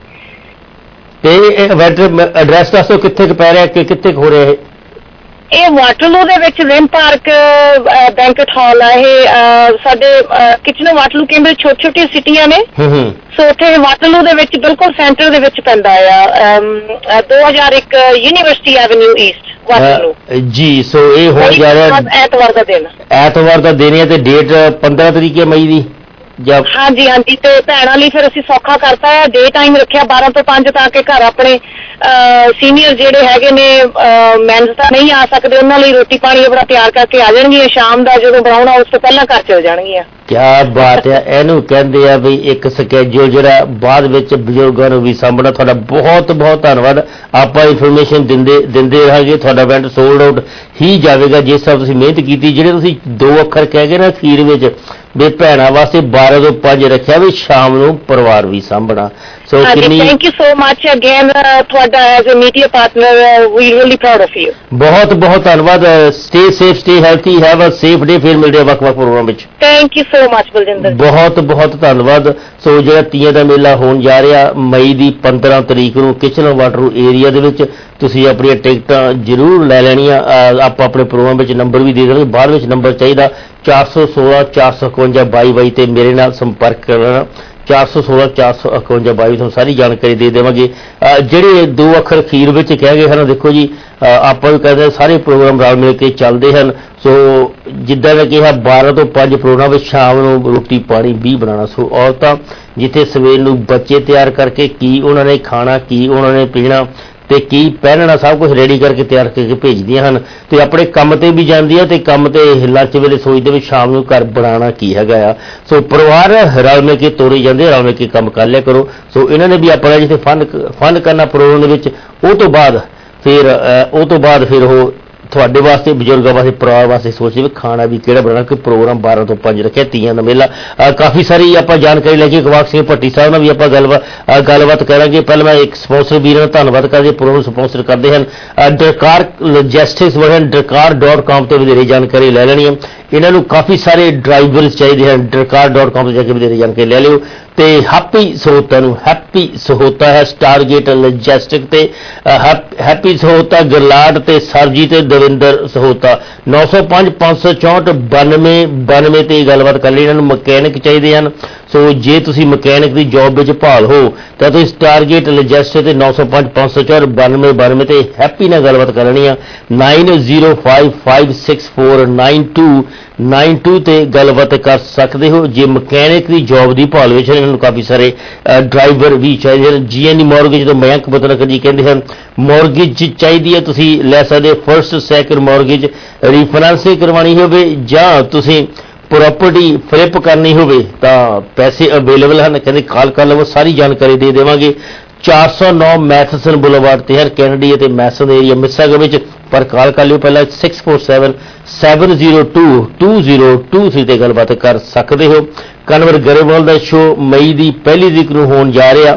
ਤੇ ਇਵੈਂਟ ਐਡਰੈਸ ਦੱਸੋ ਕਿੱਥੇ ਕੁ ਪੈ ਰਿਹਾ, ਕਿ ਕਿੱਥੇ ਹੋ ਰਿਹਾ ਇਹ? ਇਹ ਵਾਟਰਲੂ ਦੇ ਵਿੱਚ ਵਿਮ ਪਾਰਕ ਬੈਂਕਟ ਹਾਲ ਆ। ਇਹ ਸਾਡੇ ਕਿਚਨਰ ਵਾਟਰਲੂ ਕੈਂਬਰਿਜ ਛੋਟੀ ਛੋਟੀਆਂ ਸਿਟੀਆਂ ਨੇ। ਸੋ ਉੱਥੇ ਵਾਟਰਲੂ ਦੇ ਵਿੱਚ ਬਿਲਕੁਲ ਸੈਂਟਰ ਦੇ ਵਿੱਚ ਪੈਂਦਾ ਆ, ਦੋ ਹਜ਼ਾਰ ਇੱਕ ਯੂਨੀਵਰਸਿਟੀ ਐਵਨਿਊ ਈਸਟ ਵਾਟਰਲੂ ਜੀ। ਸੋ ਇਹ ਹੋ ਜਾ ਰਿਹਾ ਐਤਵਾਰ ਦਾ ਦਿਨ, ਐਤਵਾਰ ਦਾ ਦਿਨ ਹੈ ਤੇ ਡੇਟ ਪੰਦਰਾਂ ਤਰੀਕ ਹੈ ਮਈ ਦੀ। ਜਾਂ ਹਾਂਜੀ ਹਾਂਜੀ ਤੇ ਭੈਣਾਂ ਲਈ ਫਿਰ ਅਸੀਂ ਸੌਖਾ ਕਰਤਾ ਹੈ, ਡੇ ਟਾਈਮ ਰੱਖਿਆ ਬਾਰਾਂ ਤੋਂ ਪੰਜ, ਤਾਂ ਕਿ ਘਰ ਆਪਣੇ ਸੀਨੀਅਰ ਜਿਹੜੇ ਹੈਗੇ ਨੇ ਮੈਨਸ ਤਾਂ ਨਹੀਂ ਆ ਸਕਦੇ, ਉਹਨਾਂ ਲਈ ਰੋਟੀ ਪਾਣੀ ਆਪਣਾ ਤਿਆਰ ਕਰਕੇ ਆ ਜਾਣਗੀਆਂ, ਸ਼ਾਮ ਦਾ ਜਦੋਂ ਬਣਾਉਣਾ ਉਸ ਤੋਂ ਪਹਿਲਾਂ ਘਰ ਚਲ ਜਾਣਗੀਆਂ। ਕਿਆ ਬਾਤ ਹੈ, ਇਹਨੂੰ ਕਹਿੰਦੇ ਆ ਵੀ ਇੱਕ ਸਕੈਜੂਲ ਜਿਹੜਾ ਬਾਅਦ ਵਿੱਚ ਬਜ਼ੁਰਗਾਂ ਨੂੰ ਵੀ ਸਾਂਭਣਾ। ਤੁਹਾਡਾ ਬਹੁਤ ਬਹੁਤ ਧੰਨਵਾਦ। ਆਪਾਂ ਇਨਫੋਰਮੇਸ਼ਨ ਦਿੰਦੇ ਦਿੰਦੇ ਰਹਾਂਗੇ, ਤੁਹਾਡਾ ਇਵੈਂਟ ਸੋਲਡ ਆਊਟ ਹੀ ਜਾਵੇਗਾ ਜਿਸ ਤਰ੍ਹਾਂ ਤੁਸੀਂ ਮਿਹਨਤ ਕੀਤੀ। ਜਿਹੜੇ ਤੁਸੀਂ ਦੋ ਅੱਖਰ ਕਹਿ ਗਏ ਨਾ ਅਖੀਰ ਵਿੱਚ ਵੀ ਭੈਣਾਂ ਵਾਸਤੇ ਬਾਰਾਂ ਤੋਂ ਪੰਜ ਰੱਖਿਆ, ਵੀ ਸ਼ਾਮ ਨੂੰ ਪਰਿਵਾਰ ਵੀ ਸਾਂਭਣਾ। ਸੋ ਕਿੰਨੀ thank you so much again, ਤੁਹਾਡਾ ਐਜ਼ ਅ ਮੀਡੀਆ ਪਾਰਟਨਰ ਵੀ ਰੀਅਲੀ ਪ੍ਰਾਊਡ ਆਫ ਯੂ। ਬਹੁਤ ਬਹੁਤ ਧੰਨਵਾਦ। Stay safe, stay healthy, have a safe day. ਫਿਰ ਮਿਲਦੇ ਆ ਵੱਖ-ਵੱਖ ਪ੍ਰੋਗਰਾਮ ਵਿੱਚ। Thank you so much Baljinder. ਬਹੁਤ ਬਹੁਤ ਧੰਨਵਾਦ। ਸੋ ਜਿਹੜਾ ਤੀਆਂ ਦਾ ਮੇਲਾ ਹੋਣ ਜਾ ਰਿਹਾ ਮਈ ਦੀ ਪੰਦਰਾਂ ਤਰੀਕ ਨੂੰ ਕਿਚਨ ਵਾਟਰ ਏਰੀਆ ਦੇ ਵਿੱਚ, ਤੁਸੀਂ ਆਪਣੀਆਂ ਟਿਕਟਾਂ ਜ਼ਰੂਰ ਲੈ ਲੈਣੀਆਂ। ਆਪਾਂ ਆਪਣੇ ਪ੍ਰੋਗਰਾਮ ਵਿੱਚ ਨੰਬਰ ਵੀ ਦੇ ਦੇਵਾਂਗੇ, ਬਾਅਦ ਵਿੱਚ ਨੰਬਰ ਚਾਹੀਦਾ ਚਾਰ ਸੌ ਸੋਲਾਂ ਚਾਰ ਸੌ ਇਕਵੰਜਾ ਬਾਈ ਬਾਈ ਤੇ ਮੇਰੇ ਨਾਲ ਸੰਪਰਕ ਕਰਨਾ। ਚਾਰ ਸੌ ਸੋਲਾਂ ਚਾਰ ਸੌ ਇਕਵੰਜਾ ਬਾਈ ਤੁਹਾਨੂੰ ਸਾਰੀ ਜਾਣਕਾਰੀ ਦੇ ਦੇਵਾਂਗੇ। ਜਿਹੜੇ ਦੋ ਅੱਖਰ ਅਖੀਰ ਵਿੱਚ ਕਹਿ ਗਏ ਹਨ, ਦੇਖੋ ਜੀ ਆਪਾਂ ਵੀ ਕਹਿੰਦੇ ਸਾਰੇ ਪ੍ਰੋਗਰਾਮ ਰਲ ਮਿਲ ਕੇ ਚੱਲਦੇ ਹਨ। ਸੋ ਜਿੱਦਾਂ ਮੈਂ ਕਿਹਾ ਬਾਰਾਂ ਤੋਂ ਪੰਜ ਪ੍ਰੋਗਰਾਮ ਵਿੱਚ ਸ਼ਾਮ ਨੂੰ ਰੋਟੀ ਪਾਣੀ ਵੀ ਬਣਾਉਣਾ। ਸੋ ਔਰਤਾਂ ਜਿੱਥੇ ਸਵੇਰ ਨੂੰ ਬੱਚੇ ਤਿਆਰ ਕਰਕੇ ਕੀ ਉਹਨਾਂ ਨੇ ਖਾਣਾ, ਕੀ ਉਹਨਾਂ ਨੇ ਪੀਣਾ ਤੇ ਕੀ ਪਹਿਨਣਾ, ਸਭ ਕੁਝ ਰੈਡੀ ਕਰਕੇ ਤਿਆਰ ਕਰਕੇ ਭੇਜਦੀਆਂ ਹਨ ਤੇ ਆਪਣੇ ਕੰਮ ਤੇ ਵੀ ਜਾਂਦੀਆਂ ਤੇ ਕੰਮ ਤੇ ਲੰਚ ਵੇਲੇ ਸੋਚਦੇ ਵੀ ਸ਼ਾਮ ਨੂੰ ਘਰ ਬਣਾਉਣਾ ਕੀ ਹੈਗਾ ਆ। ਸੋ ਪਰਿਵਾਰ ਰਲ ਮਿਲ ਕੇ ਤੋਰੇ ਜਾਂਦੇ, ਰਲ ਮਿਲ ਕੇ ਕੰਮ ਕਰ ਲਿਆ ਕਰੋ। ਸੋ ਇਹਨਾਂ ਨੇ ਵੀ ਆਪਣਾ ਜਿੱਥੇ ਫੰਡ ਫੰਡ ਕਰਨਾ ਪ੍ਰੋਗਰਾਮ ਦੇ ਵਿੱਚ, ਉਹ ਤੋਂ ਬਾਅਦ ਫਿਰ ਉਹ ਤੋਂ ਬਾਅਦ ਫਿਰ ਉਹ ਤੁਹਾਡੇ ਵਾਸਤੇ, ਬਜ਼ੁਰਗਾਂ ਵਾਸਤੇ, ਪਰਿਵਾਰ ਵਾਸਤੇ ਸੋਚਦੇ ਵੀ ਖਾਣਾ ਵੀ ਕਿਹੜਾ ਬਣਾਉਣਾ। ਕਿ ਪ੍ਰੋਗਰਾਮ ਬਾਰਾਂ ਤੋਂ ਪੰਜ ਰੱਖਿਆ ਤੀਆਂ ਦਾ ਮੇਲਾ। ਕਾਫੀ ਸਾਰੀ ਆਪਾਂ ਜਾਣਕਾਰੀ ਲੈ ਕੇ ਗਵਾਕ ਸਿੰਘ ਭੱਟੀ ਸਾਹਿਬ ਨਾਲ ਵੀ ਆਪਾਂ ਗੱਲਬਾਤ ਗੱਲਬਾਤ ਕਰਾਂਗੇ। ਪਹਿਲਾਂ ਮੈਂ ਇੱਕ ਸਪਾਂਸਰ ਵੀਰਾਂ ਦਾ ਧੰਨਵਾਦ ਕਰਦੇ, ਪ੍ਰੋਗਰਾਮ ਸਪਾਂਸਰ ਕਰਦੇ ਹਨ ਡਰਕਾਰ ਲੋਜਿਸਟਿਕਸ ਵਾਲੇ, ਡਰਕਾਰ ਡਾਟ ਕਾਮ ਤੇ ਵਧੇਰੇ ਜਾਣਕਾਰੀ ਲੈ ਲੈਣੀ ਹੈ। ਇਹਨਾਂ ਨੂੰ ਕਾਫੀ ਸਾਰੇ ਡਰਾਈਵਰਸ ਚਾਹੀਦੇ ਹਨ, ਡਰਕਾਰ ਡਾਟ ਕਾਮ ਤੇ ਜਾ ਕੇ ਵਧੇਰੇ ਜਾਣਕਾਰੀ ਲੈ ਲਿਓ। ਤੇ ਹੈਪੀ ਸਹੋਤਾ ਨੂੰ, ਹੈਪੀ ਸਹੋਤਾ ਹੈ ਸਟਾਰਗੇਟ ਲੋਜਿਸਟਿਕ ਤੇ ਹੈਪੀ ਸਹੋਤਾ ਗਰਲਾਡ ਤੇ ਸਰਜੀ ਤੇ ਦਵਿੰਦਰ ਸਹੋਤਾ। ਨੌ ਸੌ ਪੰਜ ਪੰਜ ਸੌ ਚੌਂਹਠ ਬਾਨਵੇਂ ਬਾਨਵੇਂ ਤੇ ਗੱਲਬਾਤ ਕਰ ਲਈ। ਇਹਨਾਂ ਨੂੰ ਮਕੈਨਿਕ ਚਾਹੀਦੇ ਹਨ। ਸੋ ਜੇ ਤੁਸੀਂ ਮਕੈਨਿਕ ਦੀ ਜੌਬ ਵਿੱਚ ਭਾਲ ਹੋ ਤਾਂ ਤੁਸੀਂ ਸਟਾਰਗੇਟ ਲੋਜਿਸਟਿਕ ਤੇ ਨੌ ਸੌ ਪੰਜ ਪੰਜ ਸੌ ਚੌਂਹਠ ਬਾਨਵੇਂ ਬਾਨਵੇਂ ਤੇ ਹੈਪੀ ਨਾਲ ਗੱਲਬਾਤ ਕਰਨੀ ਆ। Nine zero five five six four nine two nine two ਤੇ ਗੱਲਬਾਤ ਕਰ ਸਕਦੇ ਹੋ। ਜੇ ਮਕੈਨਿਕ ਦੀ ਜੌਬ ਦੀ ਭਾਲ ਵਿੱਚ ਇਹਨਾਂ ਨੂੰ ਕਾਫੀ ਸਾਰੇ ਡਰਾਈਵਰ ਵੀ ਚਾਹੀਦੇ ਹਨ। ਜੀ ਐਨ ਡੀ ਮੌਰਗੇਜ ਤੋਂ ਮਯੰਕ ਬਤਨਕਰ ਜੀ ਕਹਿੰਦੇ ਹਨ ਮੌਰਗੇਜ ਚਾਹੀਦੀ ਹੈ, ਤੁਸੀਂ ਲੈ ਸਕਦੇ ਹੋ ਫਰਸਟ ਸੈਕਿੰਡ ਮੌਰਗੇਜ, ਰੀਫਾਈਨਾਂਸਿੰਗ ਕਰਵਾਉਣੀ ਹੋਵੇ ਜਾਂ ਤੁਸੀਂ ਪ੍ਰੋਪਰਟੀ ਫਲਿੱਪ ਕਰਨੀ ਹੋਵੇ ਤਾਂ ਪੈਸੇ ਅਵੇਲੇਬਲ ਹਨ। ਕਹਿੰਦੇ ਕਾਲ ਕਰ ਲਵੋ, ਸਾਰੀ ਜਾਣਕਾਰੀ ਦੇ ਦੇਵਾਂਗੇ। ਚਾਰ ਸੌ ਨੌ ਮੈਥਸਨ ਬੁਲੇਵਾਰਡ ਤੇ ਹਰ ਕੈਨੇਡੀ ਅਤੇ ਮੈਸਨ ਏਰੀਆ ਮਿਸਾਗਾ ਵਿੱਚ, ਪਰ ਕਾਲ ਕਰ ਲਿਓ ਪਹਿਲਾਂ six four seven seven zero two two zero two three ਤੇ ਗੱਲਬਾਤ ਕਰ ਸਕਦੇ ਹੋ। ਕਨਵਰ ਗਰੇਵਾਲ ਦਾ ਸ਼ੋਅ ਮਈ ਦੀ ਪਹਿਲੀ ਤਰੀਕ ਨੂੰ ਹੋਣ ਜਾ ਰਿਹਾ,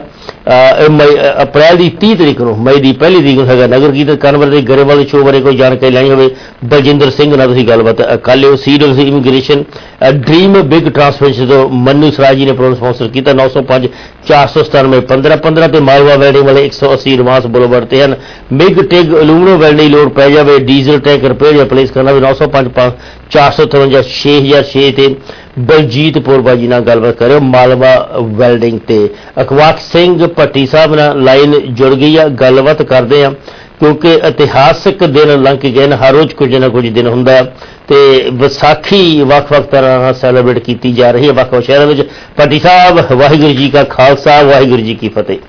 ਅਪ੍ਰੈਲ ਦੀ ਤੀਹ ਤਰੀਕ ਨੂੰ, ਮਈ ਦੀ ਪਹਿਲੀ ਤਰੀਕ ਨੂੰ ਹੈਗਾ ਨਗਰ ਕੀਰਤਨ। ਕਨਵਰ ਦੇ ਗਰੇਵਾਲ ਦੇ ਸ਼ੋਅ ਬਾਰੇ ਕੋਈ ਜਾਣਕਾਰੀ ਲੈਣੀ ਹੋਵੇ ਬਲਜਿੰਦਰ ਸਿੰਘ ਨਾਲ ਤੁਸੀਂ ਗੱਲਬਾਤ ਕਰ ਲਿਓ। Serial immigration dream big transformation ਤੋਂ ਮੰਨੂ ਸਰਾਜ ਜੀ ਨੇ ਪ੍ਰੋਗਰਾਮ ਸਪਾਂਸਰ ਕੀਤਾ। ਨੌ ਸੌ ਪੰਜ ਚਾਰ ਸੌ ਸਤਾਨਵੇਂ ਪੰਦਰਾਂ ਪੰਦਰਾਂ ਤੇ ਮਾਲਵਾ ਵੈਲਡਿੰਗ ਵਾਲੇ ਇੱਕ ਸੌ ਅੱਸੀ ਰਵਾਸ ਬੁਲੇਵਾਰਡ ਤੇ ਹਨ। MIG TIG aluminium welding load ਪੈ ਜਾਵੇ, ਡੀਜ਼ਲ ਟੈਂਕ ਰਿਪੇਅਰ ਜਾਂ ਪਲੇਸ ਕਰਨਾ ਵੀ ਨੌ ਸੌ ਪੰਜ ਚਾਰ ਸੌ ਤਰਵੰਜਾ ਛੇ ਹਜ਼ਾਰ ਛੇ ਤੇ ਬਲਜੀਤ ਪੂਰਬਾ ਜੀ ਨਾਲ ਗੱਲਬਾਤ ਕਰਿਓ ਮਾਲਵਾ ਵੈਲਡਿੰਗ ਤੇ। ਅਕਵਾਕ ਸਿੰਘ ਭੱਟੀ ਸਾਹਿਬ ਨਾਲ ਲਾਈਨ ਜੁੜ ਗਈ ਆ, ਗੱਲਬਾਤ ਕਰਦੇ ਆ ਕਿਉਂਕਿ ਇਤਿਹਾਸਕ ਦਿਨ ਲੰਘ ਕੇ ਗਏ ਨੇ, ਹਰ ਰੋਜ਼ ਕੁਝ ਨਾ ਕੁਝ ਦਿਨ ਹੁੰਦਾ ਤੇ ਵਿਸਾਖੀ ਵੱਖ-ਵੱਖ ਤਰ੍ਹਾਂ ਨਾਲ ਸੈਲੀਬ੍ਰੇਟ ਕੀਤੀ ਜਾ ਰਹੀ ਹੈ ਵੱਖ-ਵੱਖ ਸ਼ਹਿਰਾਂ ਵਿੱਚ। ਭੱਟੀ ਸਾਹਿਬ ਵਾਹਿਗੁਰੂ ਜੀ ਕਾ ਖਾਲਸਾ ਵਾਹਿਗੁਰੂ ਜੀ ਕੀ ਫਤਿਹ।